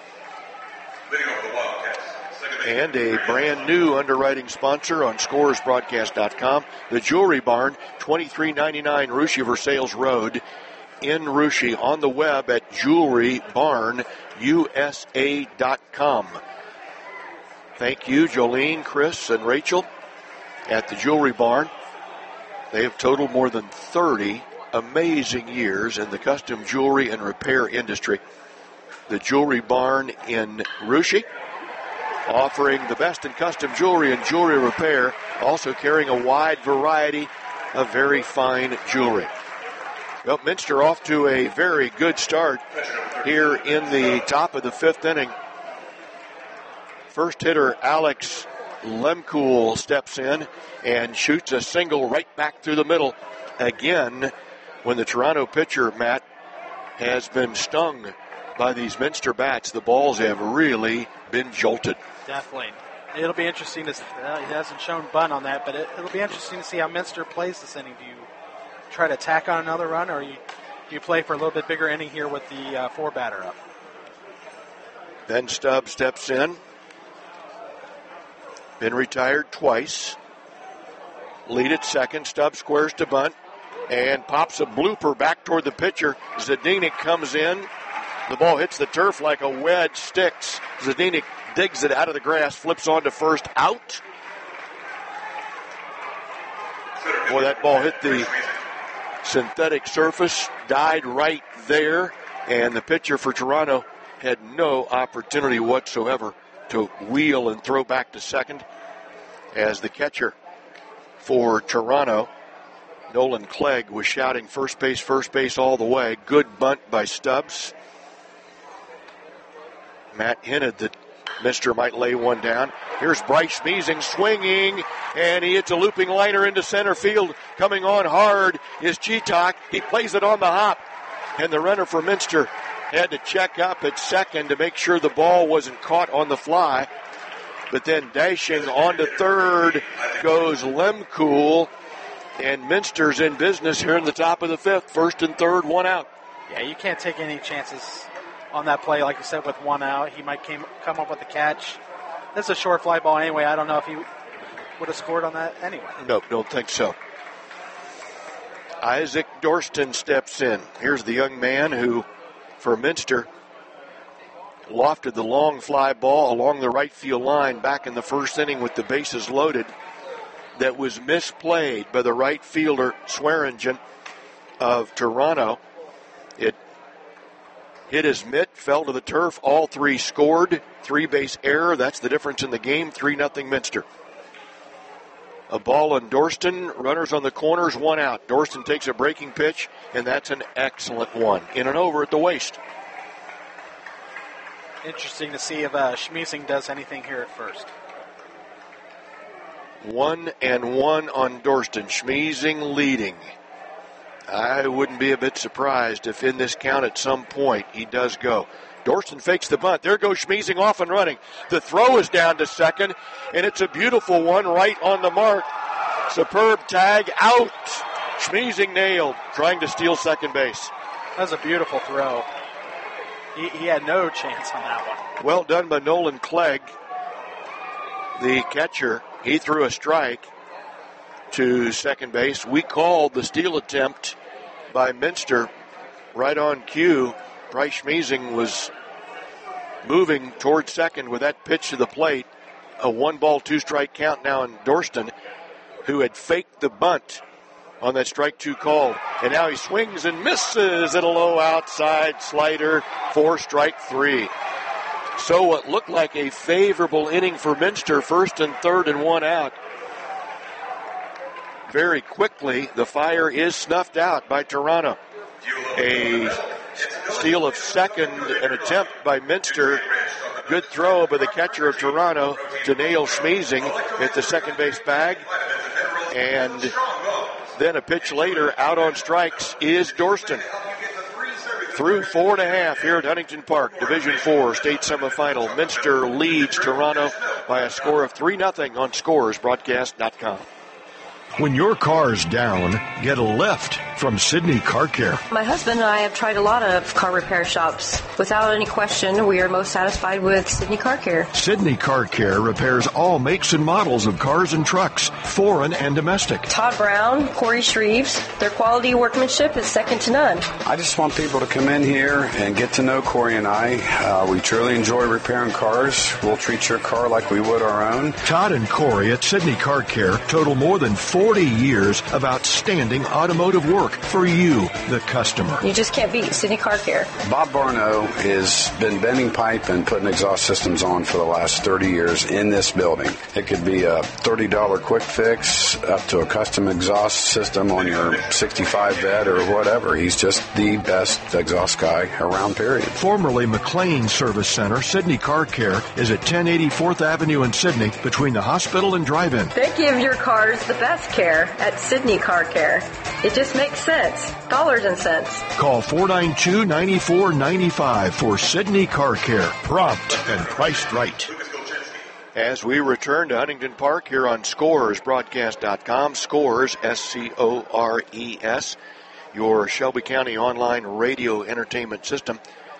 And a brand new underwriting sponsor on Scores Broadcast dot com, the Jewelry Barn, twenty-three ninety-nine Russia Versailles Road in Russia, on the web at jewelry barn u s a dot com. Thank you, Jolene, Chris, and Rachel at the Jewelry Barn. They have totaled more than thirty amazing years in the custom jewelry and repair industry. The Jewelry Barn in Russia, offering the best in custom jewelry and jewelry repair, also carrying a wide variety of very fine jewelry. Well, Minster off to a very good start here in the top of the fifth inning. First hitter Alex Lemkool steps in and shoots a single right back through the middle. Again, when the Toronto pitcher, Matt, has been stung by these Minster bats, the balls have really been jolted. Definitely. It'll be interesting to see. Uh, he hasn't shown bunt on that, but it, it'll be interesting to see how Minster plays this inning. Do you try to tack on another run, or you, do you play for a little bit bigger inning here with the uh, four batter up? Ben Stubbs steps in. Been retired twice. Lead at second. Stubbs squares to bunt and pops a blooper back toward the pitcher. Zdenek comes in. The ball hits the turf like a wedge, sticks. Zdenek digs it out of the grass, flips on to first, out. Boy, that ball hit the synthetic surface, died right there, and the pitcher for Toronto had no opportunity whatsoever to wheel and throw back to second, as the catcher for Toronto, Nolan Clegg, was shouting first base, first base all the way. Good bunt by Stubbs. Matt hinted that Minster might lay one down. Here's Bryce Schmiesing swinging, and he hits a looping liner into center field. Coming on hard is Chetak. He plays it on the hop, and the runner for Minster had to check up at second to make sure the ball wasn't caught on the fly. But then dashing on to third goes Lemkool, and Minster's in business here in the top of the fifth. First and third, one out. Yeah, you can't take any chances on that play, like you said, with one out. He might came, come up with a catch. This is a short fly ball anyway. I don't know if he would have scored on that anyway. Nope, don't think so. Isaac Dorston steps in. Here's the young man who, for Minster, lofted the long fly ball along the right field line back in the first inning with the bases loaded that was misplayed by the right fielder, Swearingen of Toronto. It hit his mitt, fell to the turf. All three scored. Three base error. That's the difference in the game. three nothing Minster. A ball on Dorston. Runners on the corners. One out. Dorston takes a breaking pitch, and that's an excellent one. In and over at the waist. Interesting to see if uh, Schmiesing does anything here at first. One and one on Dorston. Schmiesing leading. I wouldn't be a bit surprised if in this count at some point he does go. Dorston fakes the bunt. There goes Schmiesing off and running. The throw is down to second, and it's a beautiful one right on the mark. Superb tag, out. Schmiesing nailed, trying to steal second base. That was a beautiful throw. He, he had no chance on that one. Well done by Nolan Clegg, the catcher. He threw a strike to second base. We called the steal attempt by Minster right on cue. Bryce Schmiesing was moving towards second with that pitch to the plate. A one ball, two strike count now on Dorston, who had faked the bunt on that strike two called. And now he swings and misses at a low outside slider for strike three. So what looked like a favorable inning for Minster, first and third and one out, very quickly, the fire is snuffed out by Toronto. A steal of second, an attempt by Minster. Good throw by the catcher of Toronto to nail Schmeezing at the second base bag. And then a pitch later, out on strikes is Dorston. Through four and a half here at Huntington Park, Division four state semifinal. Minster leads Toronto by a score of three nothing on scores broadcast dot com. When your car's down, get a lift from Sydney Car Care. My husband and I have tried a lot of car repair shops. Without any question, we are most satisfied with Sydney Car Care. Sydney Car Care repairs all makes and models of cars and trucks, foreign and domestic. Todd Brown, Corey Shreves, their quality workmanship is second to none. I just want people to come in here and get to know Corey and I. Uh, we truly enjoy repairing cars. We'll treat your car like we would our own. Todd and Corey at Sydney Car Care total more than forty years of outstanding automotive work for you, the customer. You just can't beat Sydney Car Care. Bob Barno has been bending pipe and putting exhaust systems on for the last thirty years in this building. It could be a thirty dollars quick fix up to a custom exhaust system on your sixty-five bed or whatever. He's just the best exhaust guy around, period. Formerly McLean Service Center, Sydney Car Care is at ten eighty-fourth Avenue in Sydney between the hospital and drive-in. They give your cars the best care at Sydney Car Care. It just makes sense. Dollars and cents. Call four nine two, nine four nine five for Sydney Car Care. Prompt and priced right. As we return to Huntington Park here on scores broadcast dot com, Scores, S C O R E S, your Shelby County online radio entertainment system.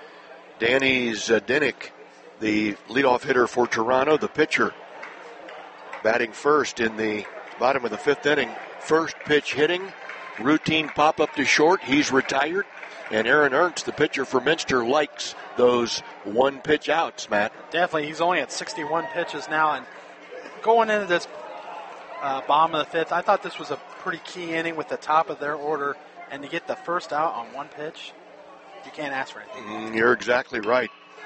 Danny Zdenek, the leadoff hitter for Toronto, the pitcher, batting first in the bottom of the fifth inning. First pitch hitting, routine pop-up to short. He's retired. And Aaron Ernst, the pitcher for Minster, likes those one-pitch outs, Matt. Definitely. He's only at sixty-one pitches now. And going into this uh, bottom of the fifth, I thought this was a pretty key inning with the top of their order. And to get the first out on one pitch, you can't ask for anything. Mm, you're exactly right.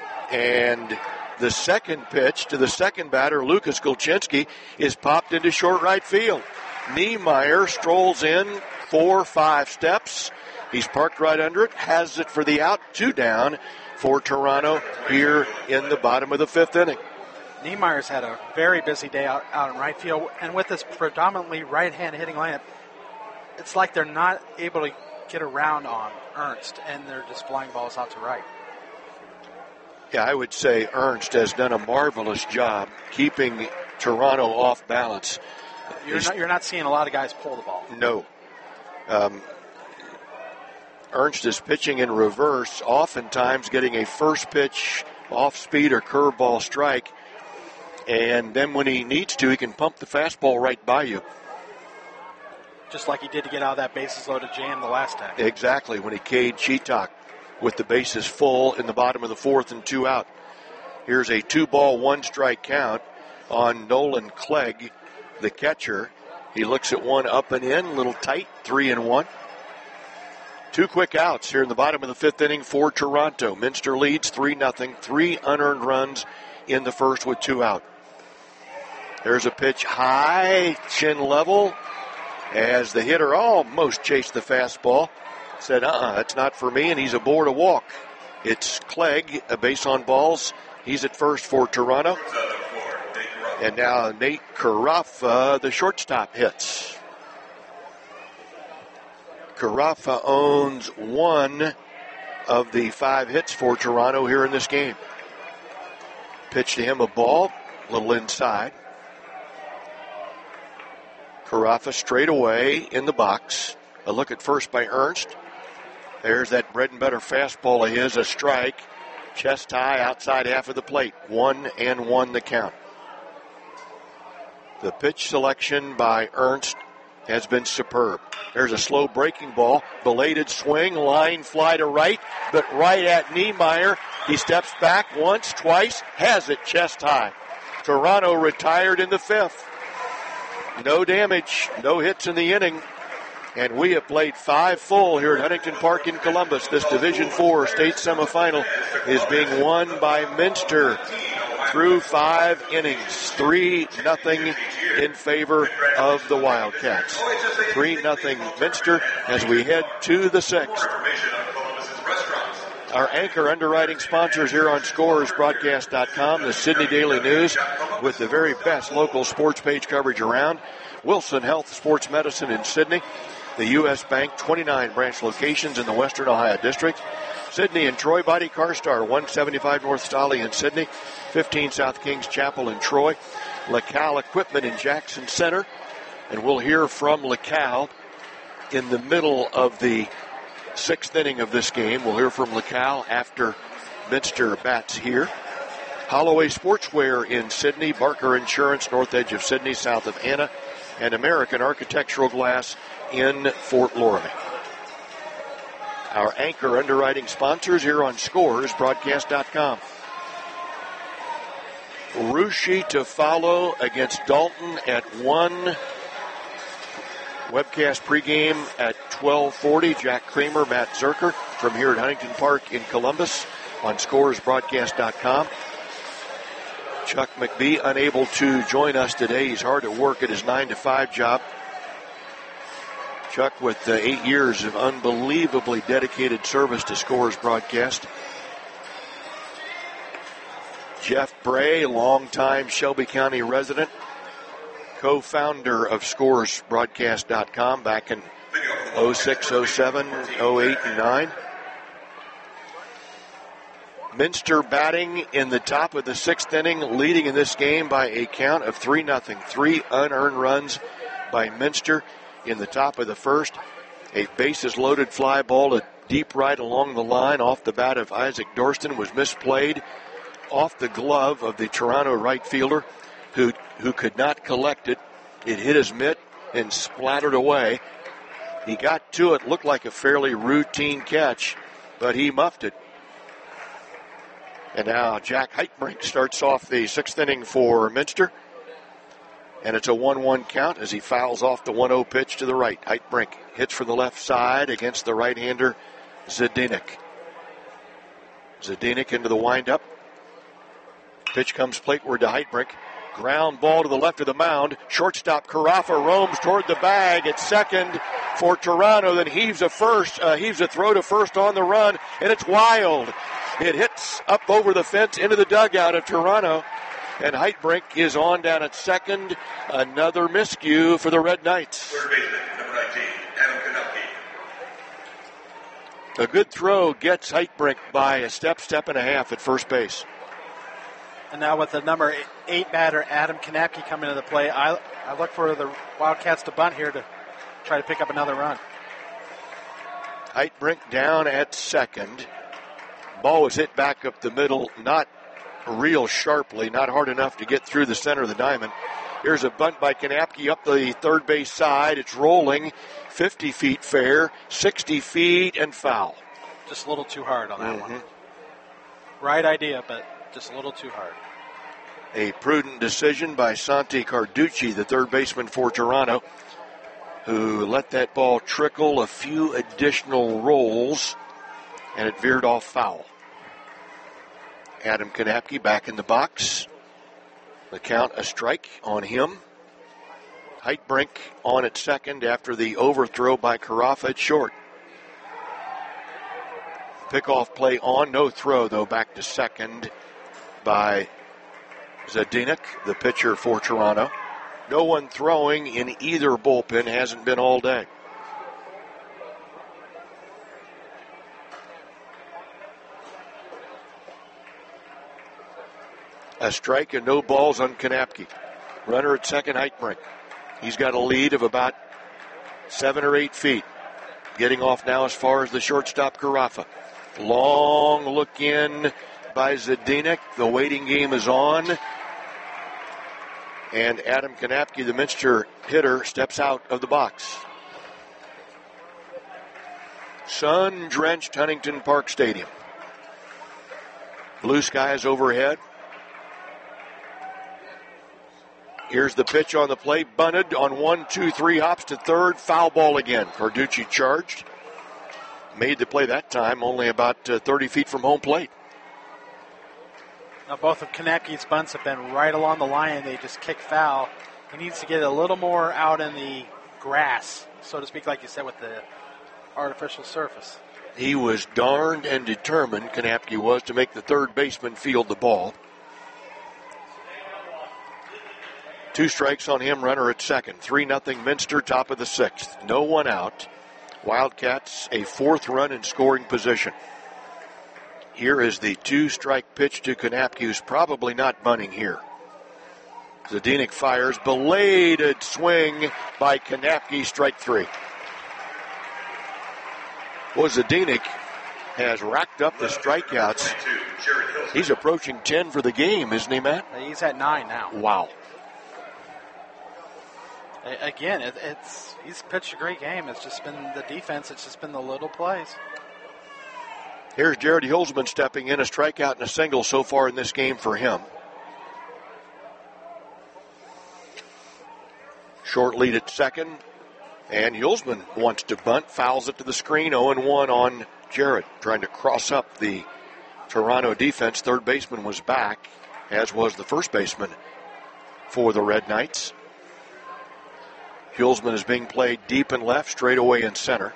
And the second pitch to the second batter, Lucas Golchinski, is popped into short right field. Niemeyer strolls in four, five steps. He's parked right under it, has it for the out, two down for Toronto here in the bottom of the fifth inning. Niemeyer's had a very busy day out, out in right field, and with this predominantly right-hand hitting lineup, it's like they're not able to get around on Ernst, and they're just flying balls out to right. Yeah, I would say Ernst has done a marvelous job keeping Toronto off balance. You're not, you're not seeing a lot of guys pull the ball. No. Um, Ernst is pitching in reverse, oftentimes getting a first pitch off-speed or curveball strike, and then when he needs to, he can pump the fastball right by you. Just like he did to get out of that bases-loaded jam the last time. Exactly, when he K'd Cheetok with the bases full in the bottom of the fourth and two out. Here's a two-ball, one-strike count on Nolan Clegg, the catcher. He looks at one up and in, a little tight, three and one. Two quick outs here in the bottom of the fifth inning for Toronto. Minster leads three nothing, three unearned runs in the first with two out. There's a pitch high, chin level, as the hitter almost chased the fastball. Said, uh-uh, that's not for me, and he's aboard a walk. It's Clegg, a base on balls. He's at first for Toronto. And now Nate Carafa, the shortstop, hits. Carafa owns one of the five hits for Toronto here in this game. Pitch to him, a ball, a little inside. Carafa straight away in the box. A look at first by Ernst. There's that bread and butter fastball of his, a strike. Chest high outside half of the plate. One and one the count. The pitch selection by Ernst has been superb. There's a slow breaking ball, belated swing, line fly to right, but right at Niemeyer. He steps back once, twice, has it chest high. Toronto retired in the fifth. No damage, no hits in the inning. And we have played five full here at Huntington Park in Columbus. This Division four state semifinal is being won by Minster. through five innings. three nothing in favor of the Wildcats. three nothing Minster as we head to the sixth. Our anchor underwriting sponsors here on Scores Broadcast dot com, the Sydney Daily News, with the very best local sports page coverage around. Wilson Health Sports Medicine in Sydney. The U S Bank, twenty-nine branch locations in the Western Ohio District. Sydney and Troy Body CarStar, one seventy-five North Stolly in Sydney, fifteen South Kings Chapel in Troy. LaCal Equipment in Jackson Center. And we'll hear from LaCal in the middle of the sixth inning of this game. We'll hear from LaCal after Minster bats here. Holloway Sportswear in Sydney, Barker Insurance, north edge of Sydney, south of Anna, and American Architectural Glass in Fort Loramie. Our anchor underwriting sponsors here on Scores Broadcast dot com. Russia to follow against Dalton at one. Webcast pregame at twelve forty. Jack Kramer, Matt Zerker from here at Huntington Park in Columbus on Scores Broadcast dot com. Chuck McBee unable to join us today. He's hard at work at his nine to five job. Chuck with uh, eight years of unbelievably dedicated service to Scores Broadcast. Jeff Bray, longtime Shelby County resident, co-founder of Scores Broadcast dot com back in oh six, oh seven, oh eight, and nine. Minster batting in the top of the sixth inning, leading in this game by a count of three nothing. Three unearned runs by Minster in the top of the first. A bases-loaded fly ball to deep right along the line off the bat of Isaac Dorston was misplayed off the glove of the Toronto right fielder who, who could not collect it. It hit his mitt and splattered away. He got to it, looked like a fairly routine catch, but he muffed it. And now Jack Heitbrink starts off the sixth inning for Minster. And it's a one one count as he fouls off the one oh pitch to the right. Heitbrink hits from the left side against the right-hander Zdenek. Zdenek into the windup. Pitch comes plateward to Heitbrink. Ground ball to the left of the mound. Shortstop Carafa roams toward the bag at second for Toronto. Then heaves a first, uh, heaves a throw to first on the run, and it's wild. It hits up over the fence into the dugout of Toronto. And Heitbrink is on down at second. Another miscue for the Red Knights. A good throw gets Heitbrink by a step, step and a half at first base. And now with the number eight batter, Adam Kanapke, coming into the play, I, I look for the Wildcats to bunt here to try to pick up another run. Heitbrink down at second. Ball was hit back up the middle, not real sharply, not hard enough to get through the center of the diamond. Here's a bunt by Kanapke up the third base side. It's rolling fifty feet fair, sixty feet and foul. Just a little too hard on that mm-hmm. one. Right idea, but just a little too hard. A prudent decision by Santi Carducci, the third baseman for Toronto, who let that ball trickle a few additional rolls, and it veered off foul. Adam Kanapke back in the box. The count a strike on him. Heitbrink on at second after the overthrow by Carafa at short. Pickoff play on, no throw though, back to second by Zdenek, the pitcher for Toronto. No one throwing in either bullpen, hasn't been all day. A strike and no balls on Kanapke. Runner at second, Heitbrink. He's got a lead of about seven or eight feet. Getting off now as far as the shortstop, Carafa. Long look in by Zdenek. The waiting game is on. And Adam Kanapke, the Minster hitter, steps out of the box. Sun-drenched Huntington Park Stadium. Blue skies overhead. Here's the pitch on the plate, bunted on one, two, three hops to third, foul ball again. Carducci charged. Made the play that time, only about uh, thirty feet from home plate. Now, both of Konecki's bunts have been right along the line. They just kick foul. He needs to get a little more out in the grass, so to speak, like you said, with the artificial surface. He was darned and determined, Konecki was, to make the third baseman field the ball. Two strikes on him, runner at second. three nothing Minster, top of the sixth. No one out. Wildcats a fourth run in scoring position. Here is the two-strike pitch to Konecki, who's probably not bunting here. Zdenek fires, belated swing by Konecki, strike three. Well, Zdenek has racked up the strikeouts. He's approaching ten for the game, isn't he, Matt? He's at nine now. Wow. Again, it, it's he's pitched a great game. It's just been the defense. It's just been the little plays. Here's Jared Hulsman stepping in, a strikeout and a single so far in this game for him. Short lead at second, and Hulsman wants to bunt, fouls it to the screen, oh and one on Jared, trying to cross up the Toronto defense. Third baseman was back, as was the first baseman for the Red Knights. Hulsman is being played deep and left, straight away in center.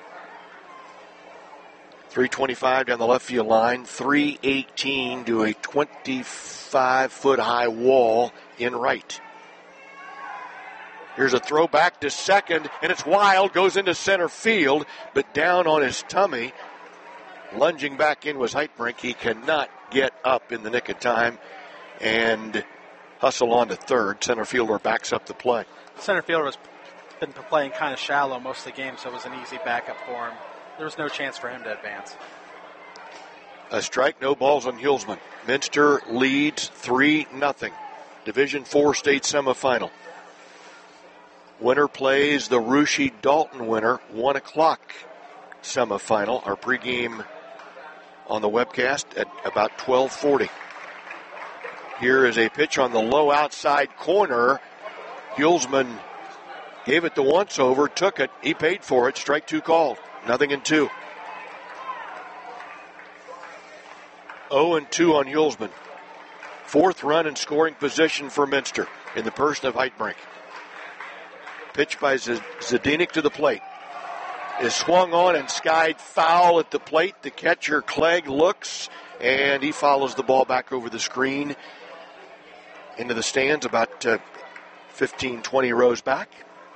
three twenty-five down the left field line, three eighteen to a twenty-five foot high wall in right. Here's a throw back to second, and it's wild, goes into center field, but down on his tummy. Lunging back in was Heitbrink. He cannot get up in the nick of time and hustle on to third. Center fielder backs up the play. Center fielder has been playing kind of shallow most of the game, so it was an easy backup for him. There was no chance for him to advance. A strike, no balls on Hulsman. Minster leads three nothing. Division four state semifinal. Winner plays the Russia-Dalton winner, one o'clock semifinal. Our pregame on the webcast at about twelve forty. Here is a pitch on the low outside corner. Hulsman gave it the once over, took it, he paid for it, strike two called. Nothing in two. oh and two on Hulsman. Fourth run in scoring position for Minster in the person of Heitbrink. Pitch by Zdenek to the plate. Is swung on and skied foul at the plate. The catcher, Clegg, looks, and he follows the ball back over the screen into the stands about uh, fifteen, twenty rows back.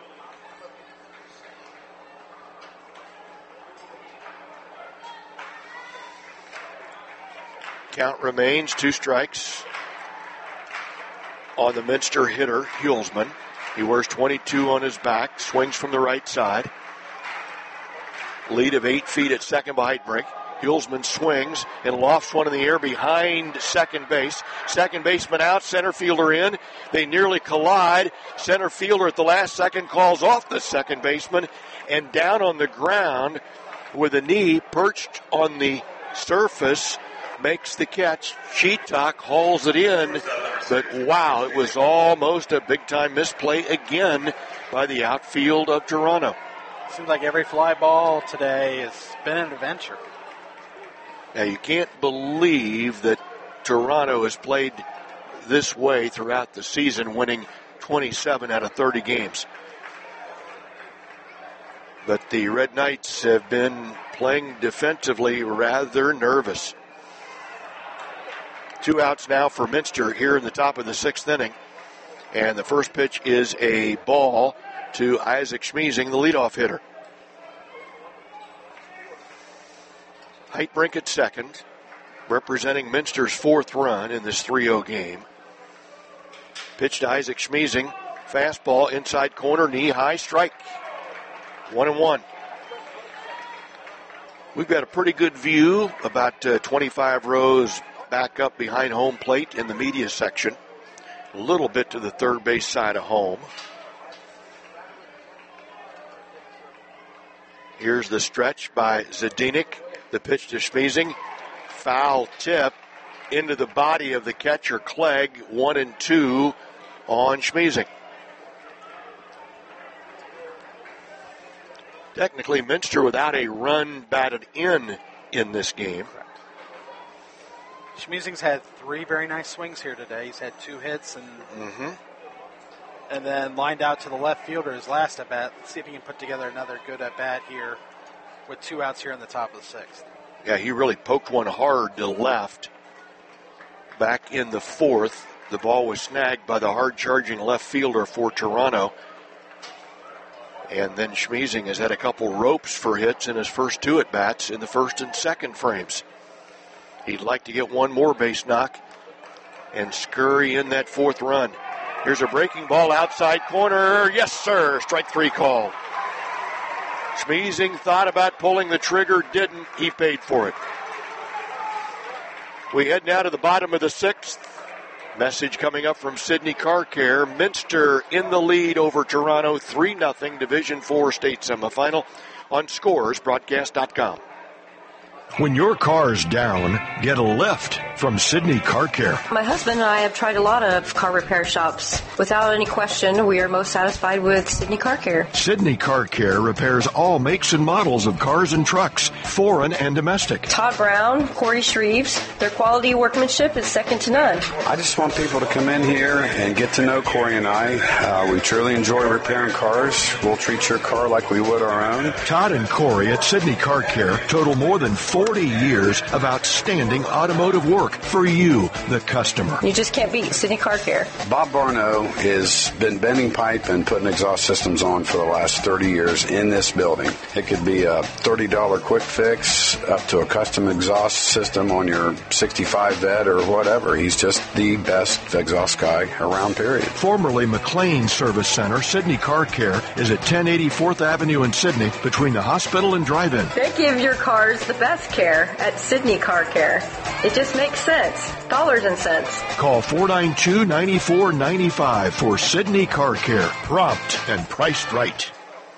Count remains two strikes on the Minster hitter, Hulsman. He wears twenty-two on his back, swings from the right side. Lead of eight feet at second by Heitbrink. Hulsman swings and lofts one in the air behind second base. Second baseman out, center fielder in. They nearly collide. Center fielder at the last second calls off the second baseman, and down on the ground with a knee perched on the surface makes the catch. Sheetok hauls it in, but wow, it was almost a big-time misplay again by the outfield of Toronto. Seems like every fly ball today has been an adventure. Now, you can't believe that Toronto has played this way throughout the season, winning twenty-seven out of thirty games. But the Red Knights have been playing defensively rather nervous. Two outs now for Minster here in the top of the sixth inning. And the first pitch is a ball to Isaac Schmeezing, the leadoff hitter. Heitbrink at second, representing Minster's fourth run in this three oh game. Pitch to Isaac Schmeezing, fastball inside corner, knee high, strike. One and one. We've got a pretty good view, about uh, twenty-five rows back up behind home plate in the media section. A little bit to the third base side of home. Here's the stretch by Zdenek. The pitch to Schmeezing. Foul tip into the body of the catcher, Clegg. One and two on Schmeezing. Technically, Minster without a run batted in in this game. Schmusing's had three very nice swings here today. He's had two hits and Mm-hmm. and then lined out to the left fielder his last at bat. Let's see if he can put together another good at bat here with two outs here in the top of the sixth. Yeah, he really poked one hard to left. Back in the fourth, the ball was snagged by the hard-charging left fielder for Toronto. And then Schmusing has had a couple ropes for hits in his first two at-bats in the first and second frames. He'd like to get one more base knock and scurry in that fourth run. Here's a breaking ball outside corner. Yes, sir. Strike three called. Schmusing thought about pulling the trigger, didn't. He paid for it. We head now to the bottom of the sixth. Message coming up from Sidney Car Care. Minster in the lead over Toronto, three nothing, Division four state semifinal on scores broadcast dot com. When your car's down, get a lift from Sidney Car Care. My husband and I have tried a lot of car repair shops. Without any question, we are most satisfied with Sidney Car Care. Sidney Car Care repairs all makes and models of cars and trucks, foreign and domestic. Todd Brown, Corey Shreves, their quality workmanship is second to none. I just want people to come in here and get to know Corey and I. Uh, we truly enjoy repairing cars. We'll treat your car like we would our own. Todd and Corey at Sidney Car Care total more than forty years of outstanding automotive work for you, the customer. You just can't beat Sidney Car Care. Bob Barneau has been bending pipe and putting exhaust systems on for the last thirty years in this building. It could be a thirty dollars quick fix up to a custom exhaust system on your sixty-five vet or whatever. He's just the best exhaust guy around, period. Formerly McLean Service Center, Sidney Car Care is at ten eighty fourth Avenue in Sidney between the hospital and drive-in. They give your cars the best care at Sidney Car Care. It just makes sense. Dollars and cents. Call four nine two, nine four nine five for Sidney Car Care. Prompt and priced right.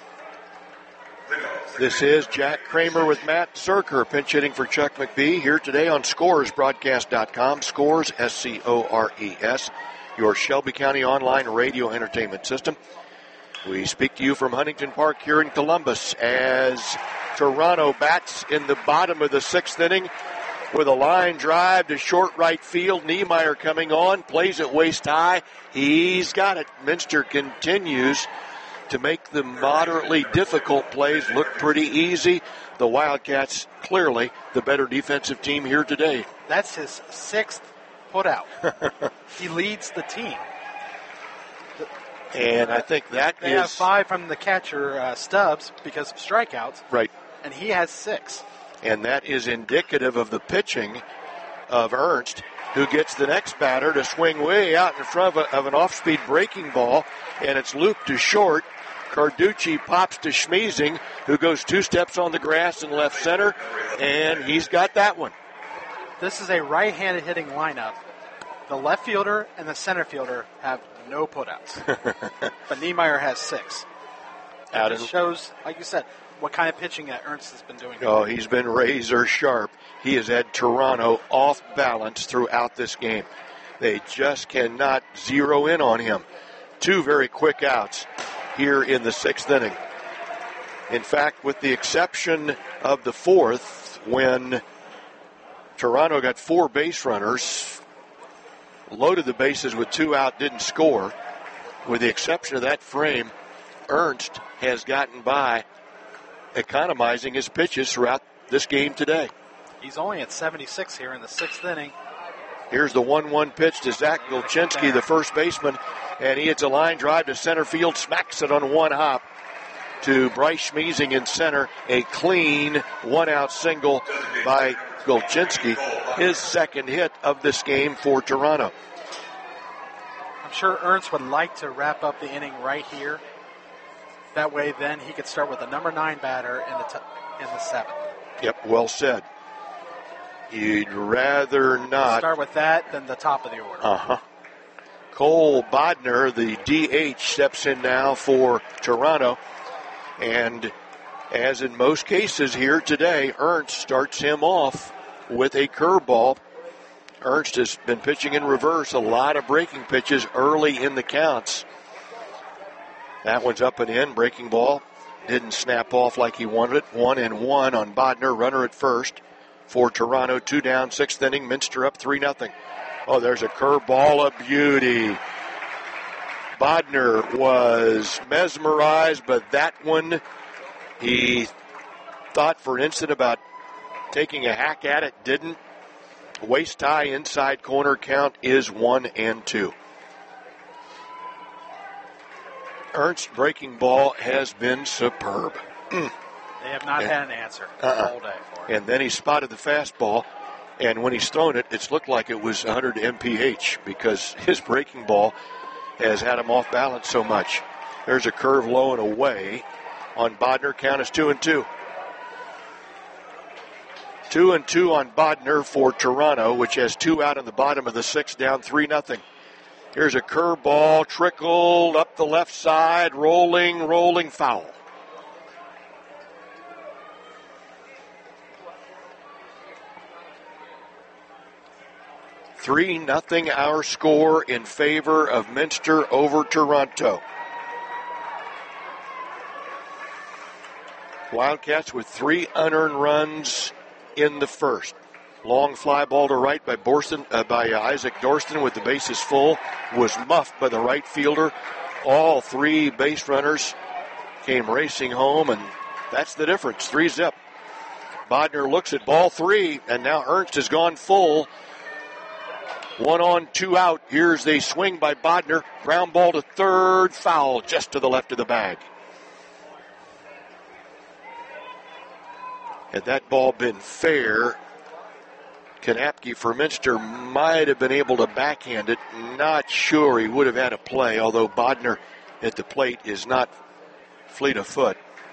This is Jack Kramer with Matt Zerker, pinch hitting for Chuck McBee, here today on scores broadcast dot com. Scores, S C O R E S, your Shelby County online radio entertainment system. We speak to you from Huntington Park here in Columbus as Toronto bats in the bottom of the sixth inning with a line drive to short right field. Niemeyer coming on, plays it waist high. He's got it. Minster continues to make the moderately difficult plays look pretty easy. The Wildcats clearly the better defensive team here today. That's his sixth putout. He leads the team. And I think that they is... have five from the catcher, uh, Stubbs, because of strikeouts. Right. And he has six. And that is indicative of the pitching of Ernst, who gets the next batter to swing way out in front of, a, of an off-speed breaking ball, and it's looped to short. Carducci pops to Schmusing, who goes two steps on the grass in left center, and he's got that one. This is a right-handed hitting lineup. The left fielder and the center fielder have no putouts. But Niemeyer has six. Out it shows, like you said, what kind of pitching that Ernst has been doing. Oh, he's been razor sharp. He has had Toronto off balance throughout this game. They just cannot zero in on him. Two very quick outs here in the sixth inning. In fact, with the exception of the fourth, when Toronto got four base runners, loaded the bases with two out, didn't score. With the exception of that frame, Ernst has gotten by economizing his pitches throughout this game today. He's only at seventy-six here in the sixth inning. Here's the one one pitch to Zach Golchinski, the first baseman, and he hits a line drive to center field, smacks it on one hop to Bryce Schmusing in center. A clean one-out single by Golchinski, his second hit of this game for Toronto. I'm sure Ernst would like to wrap up the inning right here. That way, then he could start with the number nine batter in the t- in the seventh. Yep, well said. You'd rather not start with that than the top of the order. Uh huh. Cole Bodner, the D H, steps in now for Toronto, and as in most cases here today, Ernst starts him off with a curveball. Ernst has been pitching in reverse, a lot of breaking pitches early in the counts. That one's up and in, breaking ball. Didn't snap off like he wanted it. One and one on Bodner, runner at first. for Toronto. Two down, sixth inning. Minster up three nothing. Oh, there's a curveball of beauty. Bodner was mesmerized, but that one, he thought for an instant about taking a hack at it, didn't. Waist high inside corner, count is one and two. Ernst's breaking ball has been superb. Mm. They have not and, had an answer uh-uh. all day for it. And then he spotted the fastball, and when he's thrown it, it's looked like it was one hundred M P H because his breaking ball has had him off balance so much. There's a curve low and away on Bodner. Count is two and two. Two and two on Bodner for Toronto, which has two out in the bottom of the sixth, down three nothing. Here's a curveball, trickled up the left side, rolling, rolling foul. Three nothing our score in favor of Minster over Toronto. Wildcats with three unearned runs in the first. Long fly ball to right by Borston, uh, by uh, Isaac Dorston with the bases full. Was muffed by the right fielder. All three base runners came racing home, and that's the difference. Three zip. Bodner looks at ball three, and now Ernst has gone full. One on, two out. Here's the swing by Bodner. Ground ball to third, foul just to the left of the bag. Had that ball been fair, Kanapke for Minster might have been able to backhand it. Not sure he would have had a play, although Bodner at the plate is not fleet of foot.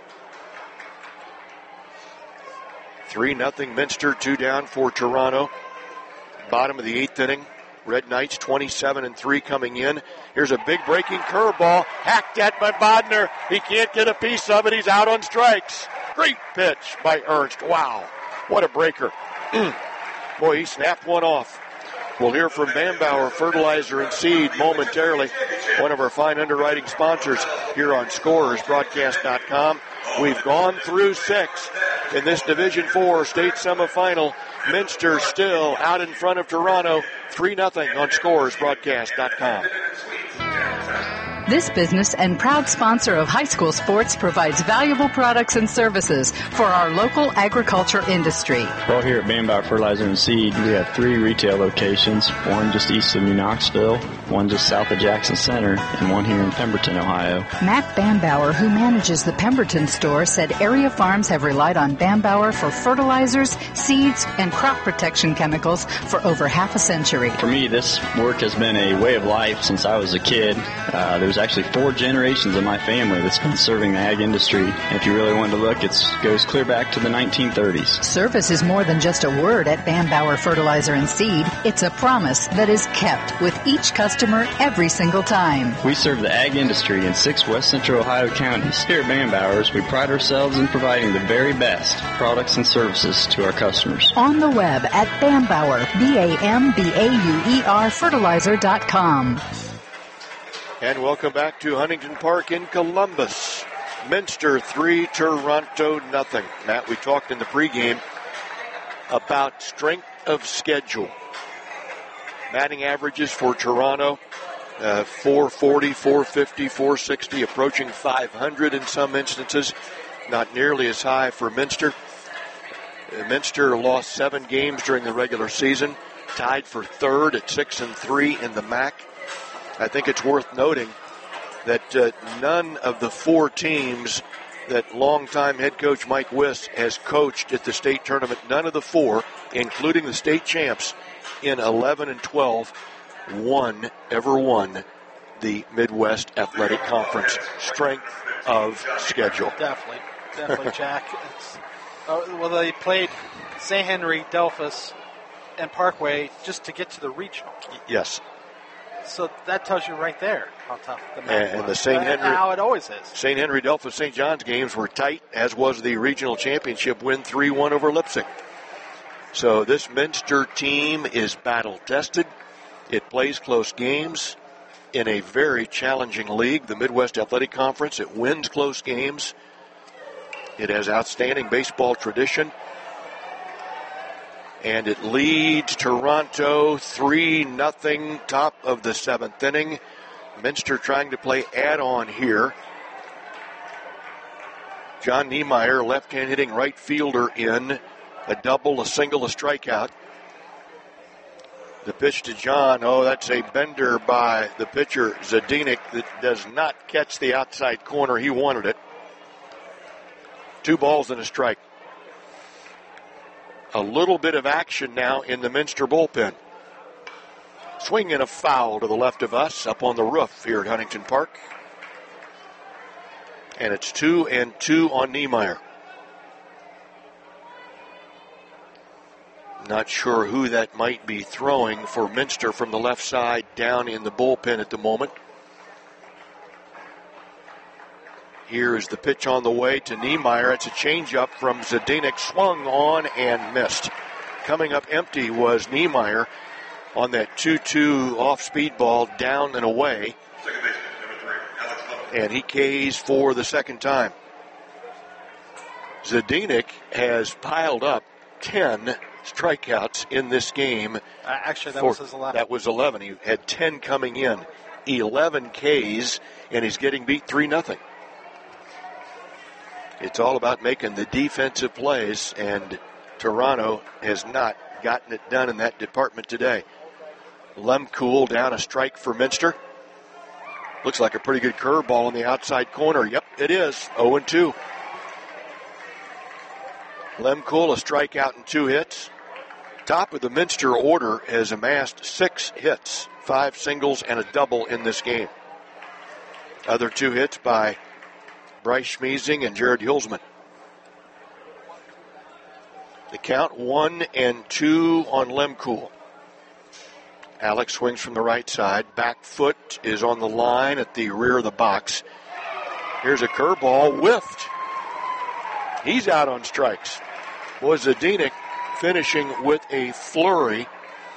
three nothing Minster, two down for Toronto. Bottom of the eighth inning. Red Knights twenty-seven and three coming in. Here's a big breaking curveball. Hacked at by Bodner. He can't get a piece of it. He's out on strikes. Great pitch by Ernst. Wow. What a breaker. Boy, he snapped one off. We'll hear from Bambauer Fertilizer and Seed momentarily. One of our fine underwriting sponsors here on Scorers Broadcast dot com. We've gone through six in this Division four state semifinal. Minster still out in front of Toronto, three nothing on Scorers Broadcast dot com. This business and proud sponsor of high school sports provides valuable products and services for our local agriculture industry. Well, here at Bambauer Fertilizer and Seed, we have three retail locations, one just east of New Knoxville, one just south of Jackson Center, and one here in Pemberton, Ohio. Matt Bambauer, who manages the Pemberton store, said area farms have relied on Bambauer for fertilizers, seeds, and crop protection chemicals for over half a century. For me, this work has been a way of life since I was a kid. Uh, there's actually four generations of my family that's been serving the ag industry. And if you really want to look, it goes clear back to the nineteen thirties. Service is more than just a word at Bambauer Fertilizer and Seed. It's a promise that is kept with each customer every single time. We serve the ag industry in six west central Ohio counties. Here at Bambauer's, we pride ourselves in providing the very best products and services to our customers. On the web at Bambauer, B A M B A U E R fertilizer dot com. And welcome back to Huntington Park in Columbus. Minster three, Toronto nothing. Matt, we talked in the pregame about strength of schedule. Batting averages for Toronto, uh, four forty, four fifty, four sixty, approaching five hundred in some instances. Not nearly as high for Minster. Uh, Minster lost seven games during the regular season, tied for third at six and three in the M A C. I think it's worth noting that uh, none of the four teams that longtime head coach Mike Wiss has coached at the state tournament, none of the four, including the state champs in eleven and twelve, won, ever won the Midwest Athletic Conference. Strength of schedule. Definitely, definitely, Jack. It's, uh, well, they played Saint Henry, Delphus, and Parkway just to get to the regional. Yes. So that tells you right there how tough the match and, was. And the Saint Henry, how it always is. Saint Henry, Delphus, Saint John's games were tight, as was the regional championship win three one over Leipzig. So this Minster team is battle-tested. It plays close games in a very challenging league, the Midwest Athletic Conference. It wins close games. It has outstanding baseball tradition. And it leads Toronto three nothing, top of the seventh inning. Minster trying to play add-on here. John Niemeyer, left-hand hitting right fielder in. A double, a single, a strikeout. The pitch to John, oh, that's a bender by the pitcher, Zdenek, that does not catch the outside corner. He wanted it. Two balls and a strike. A little bit of action now in the Minster bullpen. Swing and a foul to the left of us up on the roof here at Huntington Park. And it's two and two on Niemeyer. Not sure who that might be throwing for Minster from the left side down in the bullpen at the moment. Here is the pitch on the way to Niemeyer. It's a changeup from Zdenek, swung on and missed. Coming up empty was Niemeyer on that two two off-speed ball down and away. And he Ks for the second time. Zdenek has piled up ten strikeouts in this game. Uh, actually, that for, was his eleven. That was eleven. He had ten coming in. eleven Ks, and he's getting beat three nothing. It's all about making the defensive plays, and Toronto has not gotten it done in that department today. Lemkool down a strike for Minster. Looks like a pretty good curveball in the outside corner. Yep, it is. oh and two. Lemkool, a strikeout and two hits. Top of the Minster order has amassed six hits, five singles and a double in this game. Other two hits by Bryce Schmiesing and Jared Hulsman. The count one and two on Lemkool. Alex swings from the right side. Back foot is on the line at the rear of the box. Here's a curveball, whiffed. He's out on strikes. Was Zdenek finishing with a flurry.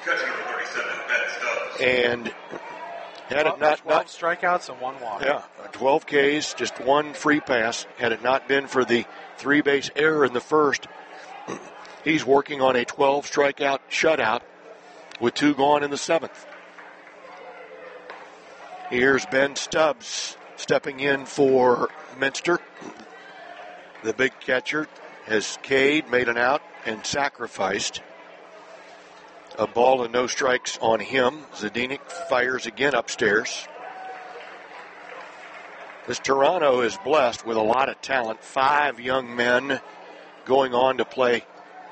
And had it not, twelve not strikeouts and one walk. Yeah, twelve Ks, just one free pass. Had it not been for the three-base error in the first, he's working on a twelve strikeout shutout with two gone in the seventh. Here's Ben Stubbs stepping in for Minster. The big catcher has K'd, made an out, and sacrificed. A ball and no strikes on him. Zdenek fires again upstairs. This Toronto is blessed with a lot of talent. Five young men going on to play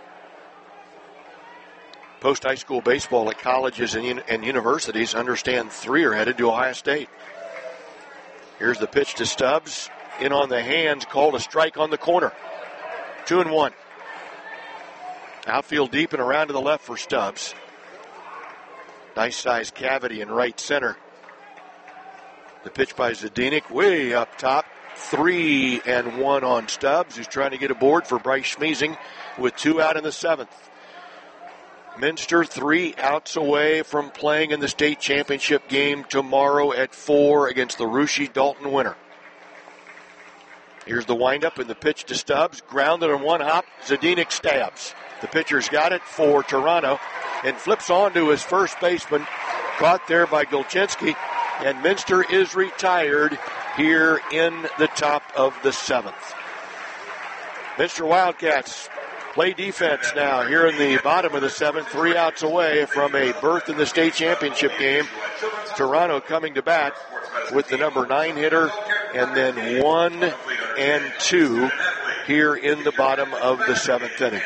post-high school baseball at colleges and, and universities. Understand three are headed to Ohio State. Here's the pitch to Stubbs. In on the hands, called a strike on the corner. Two and one. Outfield deep and around to the left for Stubbs. Nice sized cavity in right center. The pitch by Zdenek way up top. Three and one on Stubbs, who's trying to get aboard for Bryce Schmiesing with two out in the seventh. Minster three outs away from playing in the state championship game tomorrow at four against the Russia Dalton winner. Here's the windup and the pitch to Stubbs. Grounded on one hop. Zdenek stabs. The pitcher's got it for Toronto and flips on to his first baseman. Caught there by Golchinski. And Minster is retired here in the top of the seventh. Minster Wildcats play defense now here in the bottom of the seventh. Three outs away from a berth in the state championship game. Toronto coming to bat with the number nine hitter, and then one and two here in the bottom of the seventh inning.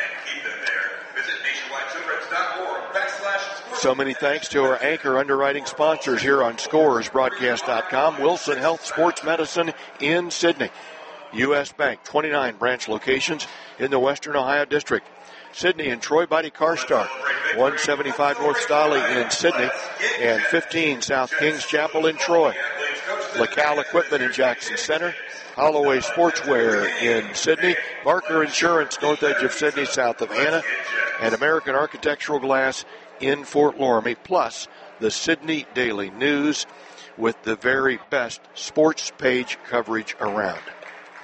So many thanks to our anchor underwriting sponsors here on Scores Broadcast dot com. Wilson Health Sports Medicine in Sydney. U S Bank, twenty-nine branch locations in the Western Ohio District. Sydney and Troy Body Car Star, one seventy-five North Stolly in Sydney and fifteen South Kings Chapel in Troy. LaCal Equipment in Jackson Center. Holloway Sportswear in Sydney. Barker Insurance, north edge of Sydney, south of Anna. And American Architectural Glass in Fort Loramie. Plus the Sydney Daily News with the very best sports page coverage around.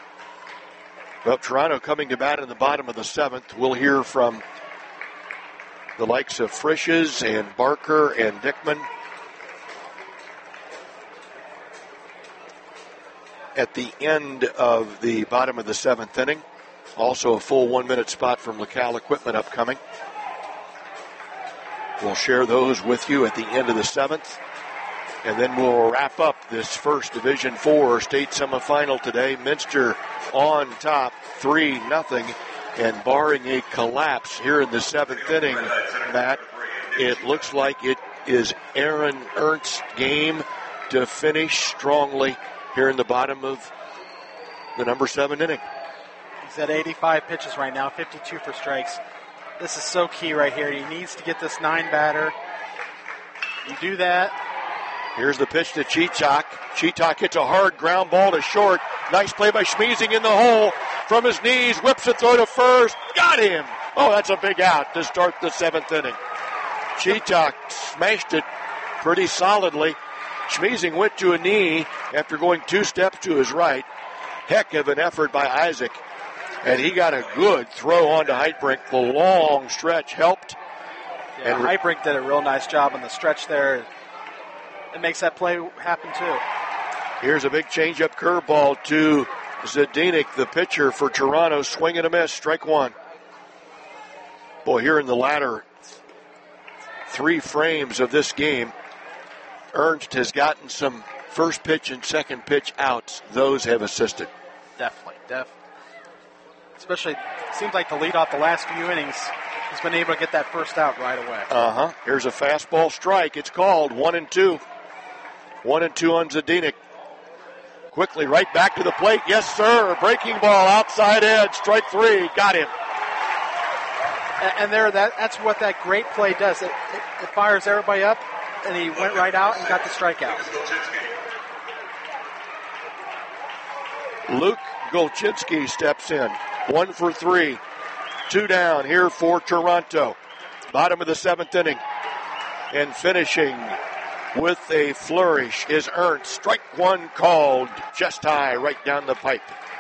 Well, Toronto coming to bat in the bottom of the seventh. We'll hear from the likes of Frisch's and Barker and Dickman. At the end of the bottom of the seventh inning. Also a full one-minute spot from LaCal Equipment upcoming. We'll share those with you at the end of the seventh. And then we'll wrap up this first Division four state semifinal today. Minster on top, three nothing. And barring a collapse here in the seventh inning, Matt, it looks like it is Aaron Ernst's game to finish strongly here in the bottom of the number seven inning. He's at eighty-five pitches right now, fifty-two for strikes. This is so key right here. He needs to get this nine batter. You do that. Here's the pitch to Cheetok. Cheetok hits a hard ground ball to short. Nice play by Schmiesing in the hole. From his knees, whips a throw to first. Got him. Oh, that's a big out to start the seventh inning. Cheetok smashed it pretty solidly. Schmiesing went to a knee after going two steps to his right. Heck of an effort by Isaac. And he got a good throw onto Heitbrink. The long stretch helped. Yeah, and Heitbrink did a real nice job on the stretch there. It makes that play happen too. Here's a big changeup curveball to Zdenek, the pitcher for Toronto. Swing and a miss, strike one. Boy, here in the latter three frames of this game, Ernst has gotten some first pitch and second pitch outs. Those have assisted. Definitely, definitely. Especially, it seems like the lead off the last few innings, he's been able to get that first out right away. Uh-huh. Here's a fastball strike. It's called one and two. One and two on Zdenek. Quickly right back to the plate. Yes, sir. Breaking ball outside edge. Strike three. Got him. And, and there, that, that's what that great play does. It, it, it fires everybody up, and he went right out and got the strikeout. Luke Golchinski steps in. One for three. Two down here for Toronto. Bottom of the seventh inning. And finishing with a flourish is Ernst. Strike one called just high right down the pipe.